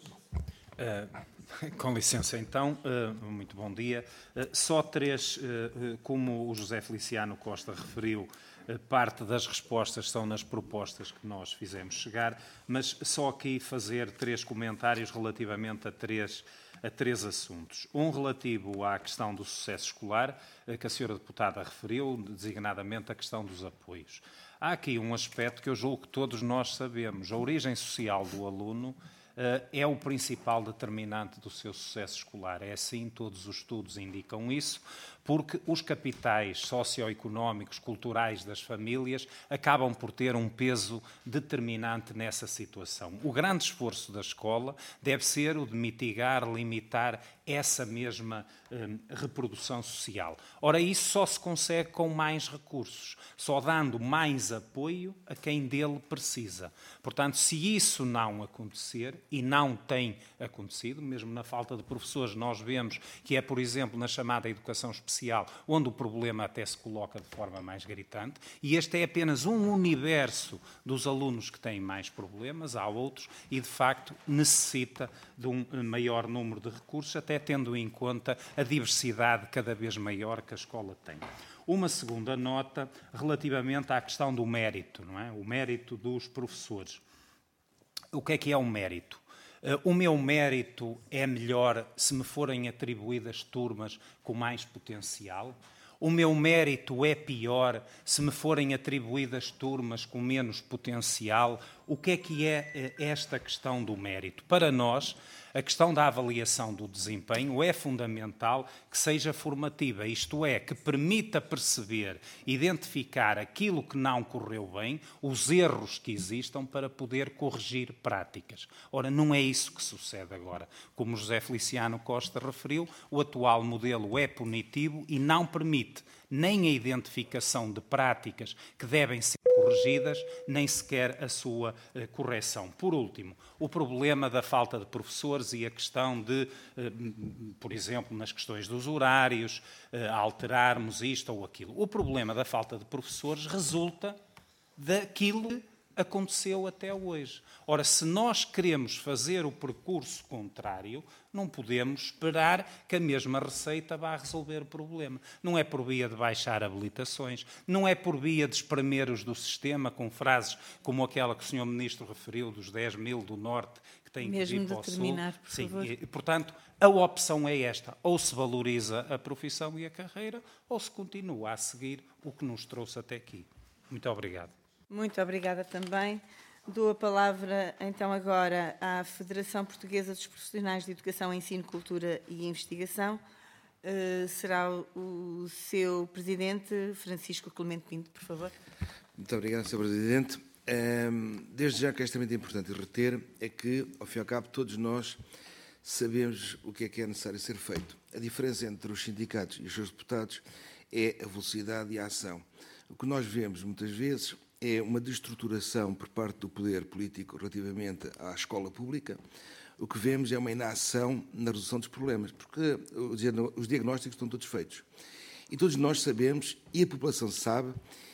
Uh, com licença, então, uh, muito bom dia. Uh, só três, uh, uh, como o José Feliciano Costa referiu, parte das respostas são nas propostas que nós fizemos chegar, mas só aqui fazer três comentários relativamente a três, a três assuntos. Um relativo à questão do sucesso escolar, que a senhora deputada referiu, designadamente a questão dos apoios. Há aqui um aspecto que eu julgo que todos nós sabemos. A origem social do aluno é o principal determinante do seu sucesso escolar. É assim, todos os estudos indicam isso, porque os capitais socioeconómicos, culturais das famílias acabam por ter um peso determinante nessa situação. O grande esforço da escola deve ser o de mitigar, limitar essa mesma hum, reprodução social. Ora, isso só se consegue com mais recursos, só dando mais apoio a quem dele precisa. Portanto, se isso não acontecer, e não tem acontecido, mesmo na falta de professores, nós vemos que é, por exemplo, na chamada educação especial, onde o problema até se coloca de forma mais gritante, e este é apenas um universo dos alunos que têm mais problemas, há outros, e de facto necessita de um maior número de recursos, até tendo em conta a diversidade cada vez maior que a escola tem. Uma segunda nota relativamente à questão do mérito, não é? O mérito dos professores. O que é que é o mérito? O meu mérito é melhor se me forem atribuídas turmas com mais potencial? O meu mérito é pior se me forem atribuídas turmas com menos potencial? O que é que é esta questão do mérito? Para nós, a questão da avaliação do desempenho é fundamental que seja formativa, isto é, que permita perceber, identificar aquilo que não correu bem, os erros que existam para poder corrigir práticas. Ora, não é isso que sucede agora. Como José Feliciano Costa referiu, o atual modelo é punitivo e não permite nem a identificação de práticas que devem ser corrigidas, nem sequer a sua eh, correção. Por último, o problema da falta de professores e a questão de, eh, por exemplo, nas questões dos horários, eh, alterarmos isto ou aquilo. O problema da falta de professores resulta daquilo que aconteceu até hoje. Ora, se nós queremos fazer o percurso contrário, não podemos esperar que a mesma receita vá resolver o problema. Não é por via de baixar habilitações, não é por via de espremer-os do sistema com frases como aquela que o senhor Ministro referiu dos dez mil do Norte que têm que vir para o Sul. Mesmo de terminar, por favor. Sim, e, portanto, a opção é esta. Ou se valoriza a profissão e a carreira, ou se continua a seguir o que nos trouxe até aqui. Muito obrigado. Muito obrigada também. Dou a palavra, então, agora à Federação Portuguesa dos Profissionais de Educação, Ensino, Cultura e Investigação. Uh, será o, o seu Presidente, Francisco Clemente Pinto, por favor. Muito obrigado, senhor Presidente. Um, desde já que é extremamente importante reter é que, ao fim e ao cabo, todos nós sabemos o que é que é necessário ser feito. A diferença entre os sindicatos e os seus deputados é a velocidade e a ação. O que nós vemos, muitas vezes, é uma destruturação por parte do poder político relativamente à escola pública. O que vemos é uma inação na resolução dos problemas, porque os diagnósticos estão todos feitos. E todos nós sabemos, e a população sabe,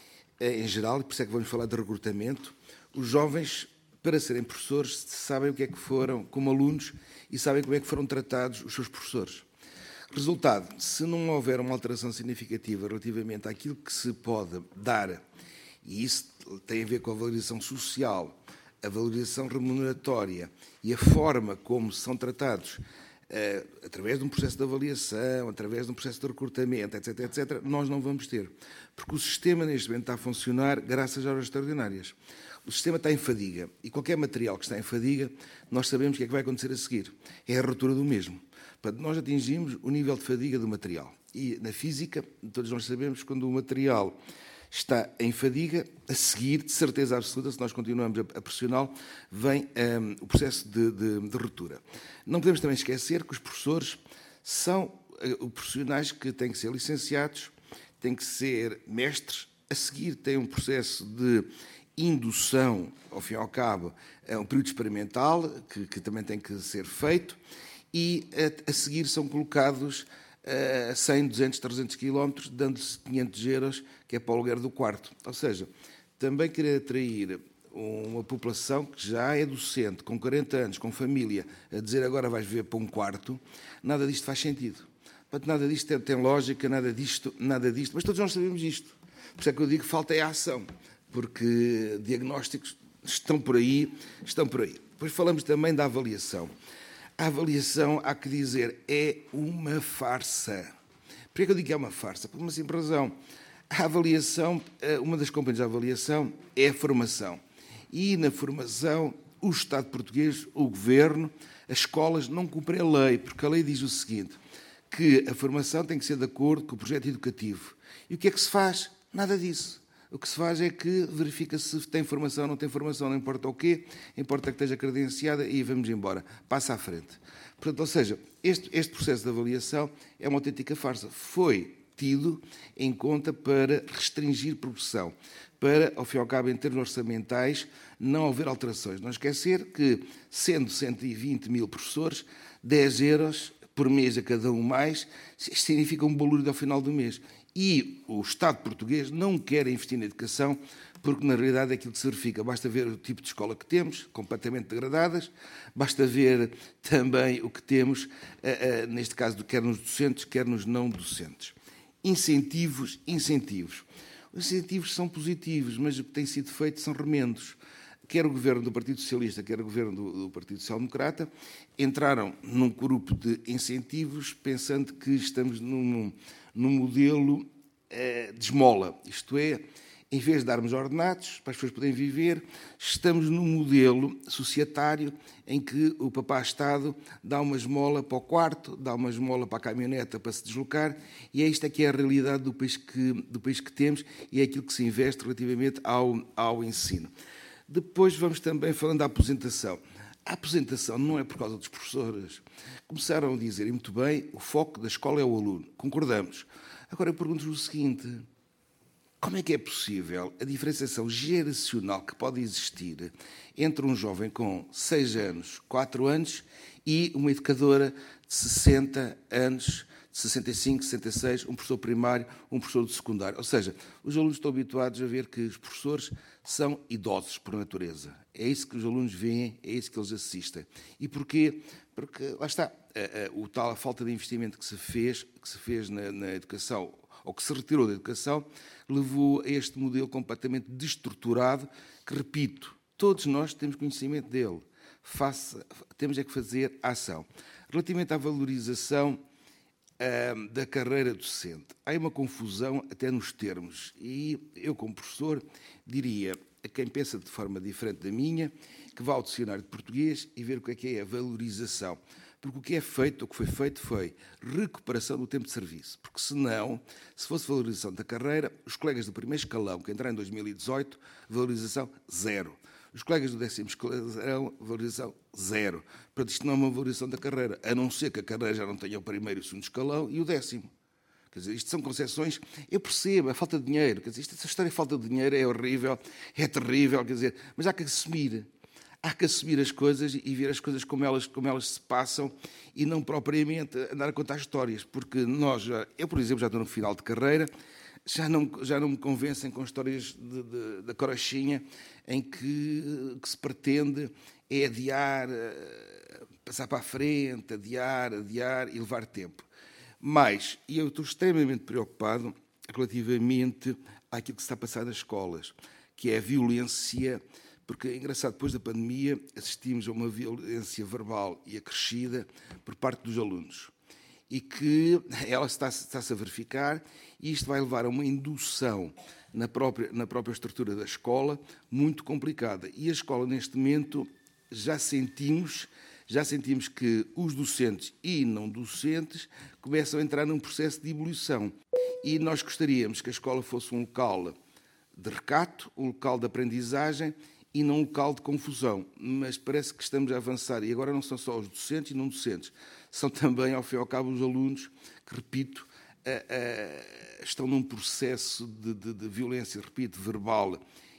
em geral, e por isso é que vamos falar de recrutamento, os jovens, para serem professores, sabem o que é que foram como alunos e sabem como é que foram tratados os seus professores. Resultado, se não houver uma alteração significativa relativamente àquilo que se pode dar, e isso tem a ver com a valorização social, a valorização remuneratória e a forma como são tratados uh, através de um processo de avaliação, através de um processo de recrutamento, etc, etcétera, nós não vamos ter. Porque o sistema neste momento está a funcionar graças às horas extraordinárias. O sistema está em fadiga e qualquer material que está em fadiga, nós sabemos o que é que vai acontecer a seguir. É a ruptura do mesmo. Portanto, nós atingimos o nível de fadiga do material. E na física, todos nós sabemos que quando o material está em fadiga, a seguir, de certeza absoluta, se nós continuamos a pressioná-lo, vem um, o processo de, de, de ruptura. Não podemos também esquecer que os professores são uh, profissionais que têm que ser licenciados, têm que ser mestres, a seguir têm um processo de indução, ao fim e ao cabo, é um período experimental, que, que também tem que ser feito, e a, a seguir são colocados a cem, duzentos, trezentos quilómetros, dando-lhes quinhentos euros, que é para o aluguer do quarto. Ou seja, também querer atrair uma população que já é docente, com quarenta anos, com família, a dizer agora vais viver para um quarto, nada disto faz sentido. Portanto, nada disto tem, tem lógica, nada disto, nada disto. Mas todos nós sabemos isto. Por isso é que eu digo que falta é a ação, porque diagnósticos estão por aí, estão por aí. Depois falamos também da avaliação. A avaliação, há que dizer, é uma farsa. Por que eu digo que é uma farsa? Por uma simples razão. A avaliação, uma das componentes da avaliação é a formação. E na formação, o Estado português, o Governo, as escolas não cumprem a lei, porque a lei diz o seguinte, que a formação tem que ser de acordo com o projeto educativo. E o que é que se faz? Nada disso. O que se faz é que verifica se tem formação ou não tem formação, não importa o quê, importa que esteja credenciada e vamos embora. Passa à frente. Portanto, ou seja, este, este processo de avaliação é uma autêntica farsa. Foi tido em conta para restringir progressão, para, ao fim e ao cabo, em termos orçamentais, não haver alterações. Não esquecer que, sendo cento e vinte mil professores, dez euros por mês a cada um mais, significa um balúrdio ao final do mês. E o Estado português não quer investir na educação, porque na realidade é aquilo que se verifica. Basta ver o tipo de escola que temos, completamente degradadas, basta ver também o que temos, neste caso, quer nos docentes, quer nos não docentes. Incentivos, incentivos. Os incentivos são positivos, mas o que tem sido feito são remendos. Quer o governo do Partido Socialista, quer o governo do, do Partido Social Democrata, entraram num grupo de incentivos pensando que estamos num, num modelo eh, de esmola. Isto é, em vez de darmos ordenados para as pessoas poderem viver, estamos num modelo societário em que o papá-Estado dá uma esmola para o quarto, dá uma esmola para a caminhoneta para se deslocar, e é isto é que é a realidade do país que, do país que temos e é aquilo que se investe relativamente ao, ao ensino. Depois vamos também falando da aposentação. A aposentação não é por causa dos professores. Começaram a dizer, e muito bem, o foco da escola é o aluno. Concordamos. Agora eu pergunto-vos o seguinte, como é que é possível a diferenciação geracional que pode existir entre um jovem com seis anos, quatro anos e uma educadora de sessenta anos, de sessenta e cinco, sessenta e seis, um professor primário, um professor de secundário? Ou seja, os alunos estão habituados a ver que os professores são idosos por natureza. É isso que os alunos veem, é isso que eles assistem. E porquê? Porque, lá está, a, a, o tal, a falta de investimento que se fez, que se fez na, na educação, ou que se retirou da educação, levou a este modelo completamente destruturado, que, repito, todos nós temos conhecimento dele. Faça, temos é que fazer ação. Relativamente à valorização uh, da carreira docente, há uma confusão até nos termos. E eu, como professor, diria a quem pensa de forma diferente da minha, que vá ao dicionário de português e ver o que é que é a valorização. Porque o que é feito, o que foi feito foi recuperação do tempo de serviço. Porque senão, se fosse valorização da carreira, os colegas do primeiro escalão, que entraram em dois mil e dezoito, valorização zero. Os colegas do décimo escalão, valorização zero. Portanto, isto não é uma valorização da carreira, a não ser que a carreira já não tenha o primeiro e o segundo escalão e o décimo. Quer dizer, isto são concessões, eu percebo, é falta de dinheiro. Quer dizer, esta história de falta de dinheiro é horrível, é terrível, quer dizer, mas há que assumir. Há que assumir as coisas e ver as coisas como elas, como elas se passam e não propriamente andar a contar histórias, porque nós, já, eu, por exemplo, já estou no final de carreira, já não, já não me convencem com histórias da carochinha em que, que se pretende é adiar, passar para a frente, adiar, adiar e levar tempo. Mas, e eu estou extremamente preocupado relativamente àquilo que se está a passar nas escolas, que é a violência. Porque é engraçado, depois da pandemia assistimos a uma violência verbal e acrescida por parte dos alunos e que ela está-se está a verificar e isto vai levar a uma indução na própria, na própria estrutura da escola muito complicada. E a escola, neste momento, já sentimos, já sentimos que os docentes e não docentes começam a entrar num processo de evolução. E nós gostaríamos que a escola fosse um local de recato, um local de aprendizagem e não um local de confusão, mas parece que estamos a avançar, e agora não são só os docentes e não docentes, são também, ao fim e ao cabo, os alunos que, repito, uh, uh, estão num processo de, de, de violência, repito, verbal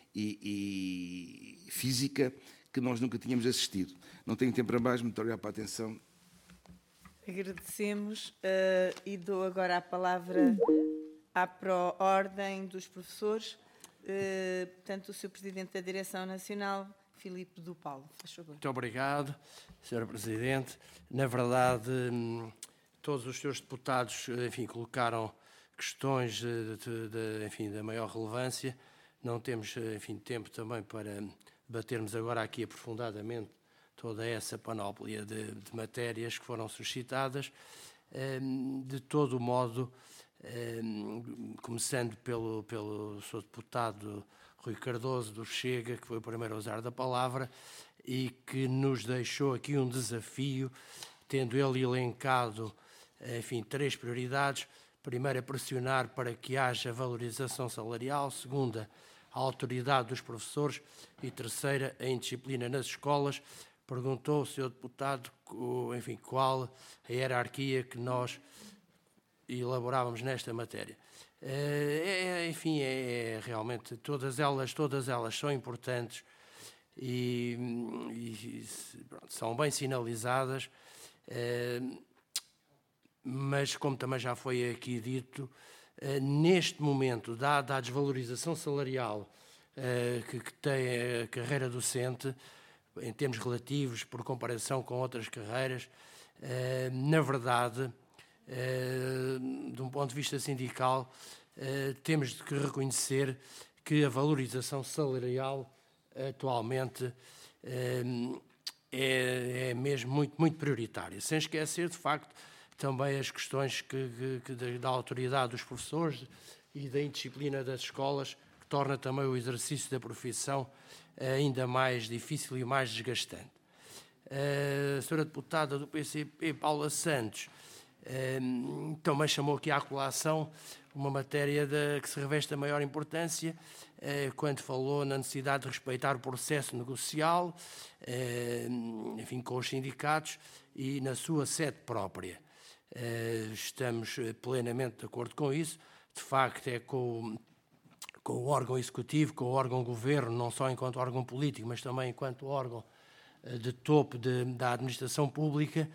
e, e física, que nós nunca tínhamos assistido. Não tenho tempo para mais, muito obrigado pela atenção. Agradecemos uh, e dou agora a palavra à pró-ordem dos professores. Uh, portanto, o senhor Presidente da Direção Nacional, Filipe do Paulo. Faz favor. Muito obrigado, senhora Presidente. Na verdade, todos os senhores deputados, enfim, colocaram questões de, de, de, enfim, da maior relevância. Não temos, enfim, tempo também para debatermos agora aqui aprofundadamente toda essa panóplia de, de matérias que foram suscitadas. De todo modo, começando pelo, pelo seu deputado Rui Cardoso do Chega, que foi o primeiro a usar da palavra e que nos deixou aqui um desafio, tendo ele elencado, enfim, três prioridades. Primeira, pressionar para que haja valorização salarial. Segunda, a autoridade dos professores. E terceira, a indisciplina nas escolas. Perguntou o senhor deputado, enfim, qual a hierarquia que nós elaborávamos nesta matéria. É, enfim, é realmente, todas elas, todas elas são importantes e, e pronto, são bem sinalizadas, mas como também já foi aqui dito, neste momento, dada a desvalorização salarial que, que tem a carreira docente, em termos relativos, por comparação com outras carreiras, na verdade, de um ponto de vista sindical, temos de reconhecer que a valorização salarial atualmente é, é mesmo muito, muito prioritária, sem esquecer, de facto, também as questões que, que, que da autoridade dos professores e da indisciplina das escolas, que torna também o exercício da profissão ainda mais difícil e mais desgastante. A senhora deputada do P C P, Paula Santos, também chamou aqui à colação uma matéria de, que se reveste a maior importância, quando falou na necessidade de respeitar o processo negocial, enfim, com os sindicatos e na sua sede própria. Estamos plenamente de acordo com isso. De facto, é com, com o órgão executivo, com o órgão governo, não só enquanto órgão político, mas também enquanto órgão de topo de, da administração pública,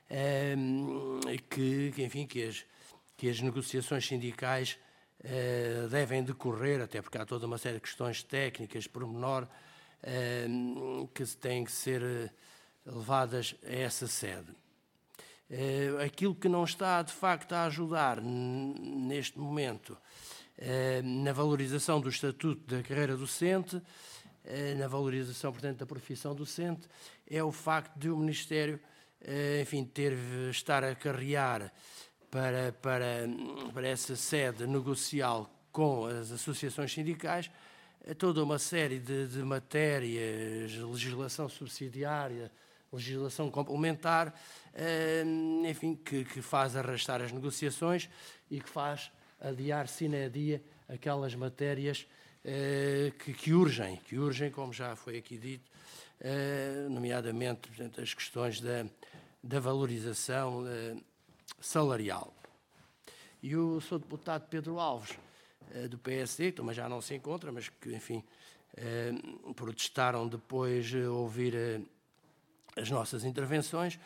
que, que, enfim, que as, que as negociações sindicais devem decorrer, até porque há toda uma série de questões técnicas, pormenor, que têm que ser levadas a essa sede. Aquilo que não está, de facto, a ajudar neste momento na valorização do estatuto da carreira docente, na valorização, portanto, da profissão docente, é o facto de o Ministério, enfim, ter, estar a carrear para, para, para essa sede negocial com as associações sindicais toda uma série de, de matérias, legislação subsidiária, legislação complementar, enfim, que, que faz arrastar as negociações e que faz adiar sine dia aquelas matérias que, que urgem, que urgem, como já foi aqui dito, nomeadamente, portanto, as questões da, da valorização salarial. E o senhor deputado Pedro Alves, do P S D, que também já não se encontra, mas que, enfim, protestaram depois de ouvir as nossas intervenções,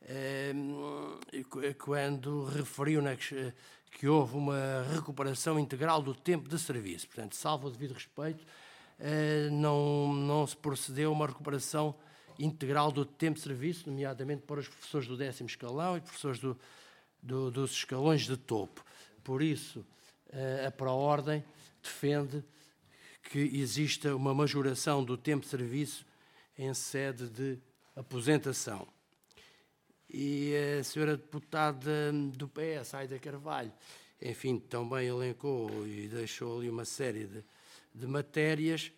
quando referiu na que, que houve uma recuperação integral do tempo de serviço. Portanto, salvo o devido respeito, não, não se procedeu a uma recuperação integral do tempo de serviço, nomeadamente para os professores do décimo escalão e professores do, do, dos escalões de topo. Por isso, a Proordem defende que exista uma majoração do tempo de serviço em sede de aposentação. E a senhora deputada do P S, Aida Carvalho, enfim, também elencou e deixou ali uma série de, de matérias.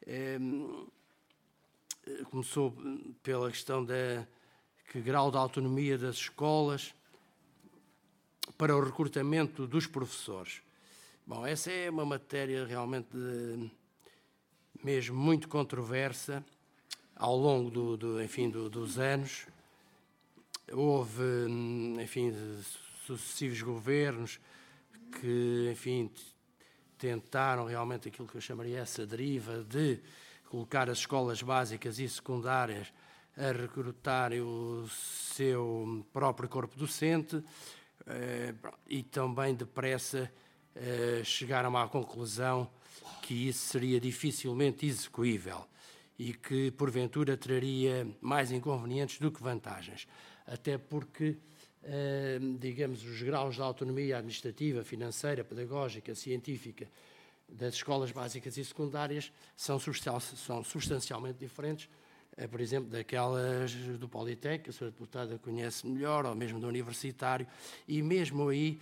Começou pela questão da que grau de autonomia das escolas para o recrutamento dos professores. Bom, essa é uma matéria realmente de, mesmo muito controversa ao longo do, do, enfim, do, dos anos. Houve, enfim, sucessivos governos que, enfim, tentaram realmente aquilo que eu chamaria essa deriva de colocar as escolas básicas e secundárias a recrutar o seu próprio corpo docente e também depressa chegaram à conclusão que isso seria dificilmente execuível e que, porventura, traria mais inconvenientes do que vantagens. Até porque digamos, os graus de autonomia administrativa, financeira, pedagógica, científica das escolas básicas e secundárias são substancialmente diferentes, por exemplo, daquelas do Politécnico, que a senhora deputada conhece melhor, ou mesmo do universitário, e mesmo aí,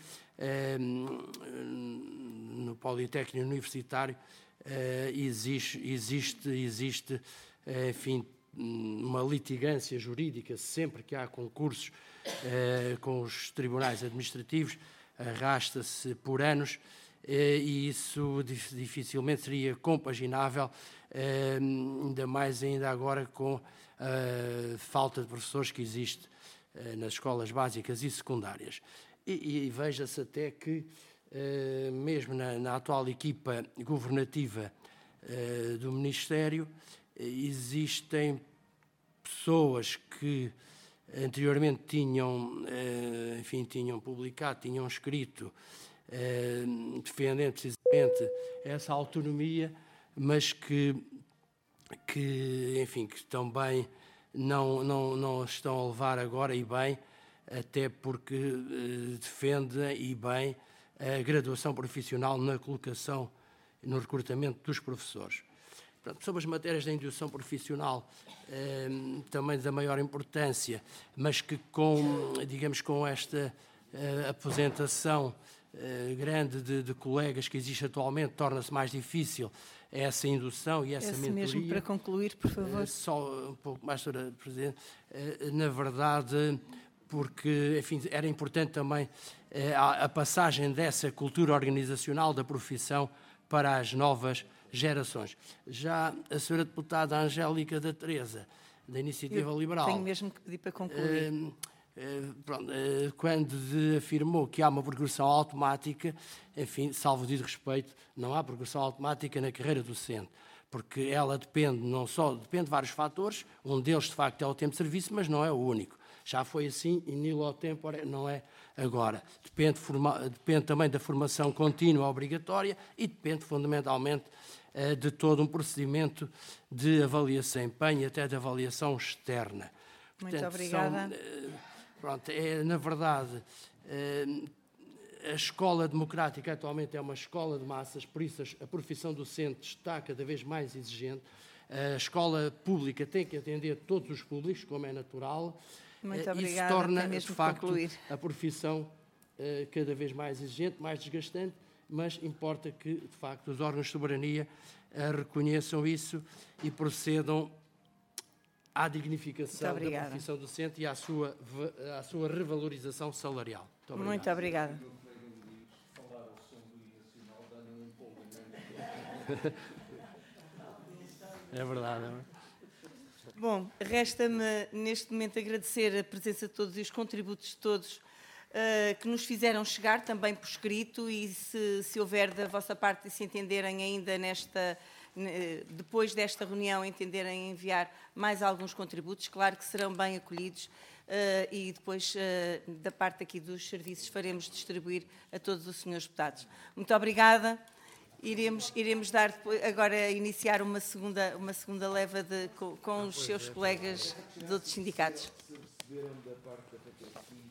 no Politécnico universitário, existe, existe, existe, enfim, uma litigância jurídica, sempre que há concursos com os tribunais administrativos, arrasta-se por anos, e isso dificilmente seria compaginável, ainda mais ainda agora com a falta de professores que existe nas escolas básicas e secundárias. E, e veja-se até que, mesmo na, na atual equipa governativa do Ministério, existem pessoas que anteriormente tinham, enfim, tinham publicado, tinham escrito, defendendo precisamente essa autonomia, mas que, que enfim, que também não, não, não estão a levar agora e bem, até porque defendem e bem a graduação profissional na colocação, no recrutamento dos professores. Portanto, sobre as matérias da indução profissional, eh, também da maior importância, mas que com, digamos, com esta eh, aposentação eh, grande de, de colegas que existe atualmente, torna-se mais difícil essa indução e essa Esse mentoria. Mesmo para concluir, por favor. Eh, só um pouco mais, senhora Presidente. Eh, na verdade, porque, enfim, era importante também eh, a, a passagem dessa cultura organizacional da profissão para as novas gerações. Já a senhora deputada Angélica da Teresa, da Iniciativa Eu Liberal... tenho mesmo que pedir para concluir. Uh, uh, pronto, uh, quando de, afirmou que há uma progressão automática, enfim, salvo de respeito, não há progressão automática na carreira docente, porque ela depende não só, depende de vários fatores, um deles, de facto, é o tempo de serviço, mas não é o único. Já foi assim, e nilo tempore, não é agora. Depende, forma, depende também da formação contínua obrigatória e depende, fundamentalmente, de todo um procedimento de avaliação de empenho e até de avaliação externa. Muito Portanto, obrigada. São, pronto, é, na verdade, a escola democrática atualmente é uma escola de massas, por isso a profissão docente está cada vez mais exigente. A escola pública tem que atender todos os públicos, como é natural. Muito obrigada. Isso torna, mesmo de facto, concluir. a profissão cada vez mais exigente, mais desgastante, mas importa que, de facto, os órgãos de soberania uh, reconheçam isso e procedam à dignificação da profissão docente e à sua, à sua revalorização salarial. Muito obrigado. Muito obrigado. É verdade, não é? Bom, resta-me neste momento agradecer a presença de todos e os contributos de todos Uh, que nos fizeram chegar também por escrito e se, se houver da vossa parte e se entenderem ainda nesta, depois desta reunião, entenderem enviar mais alguns contributos, claro que serão bem acolhidos uh, e depois uh, da parte aqui dos serviços faremos distribuir a todos os senhores deputados. Muito obrigada. Iremos, iremos dar depois, agora iniciar uma segunda, uma segunda leva de, com, com os seus colegas de outros sindicatos. Receberam da parte da F P C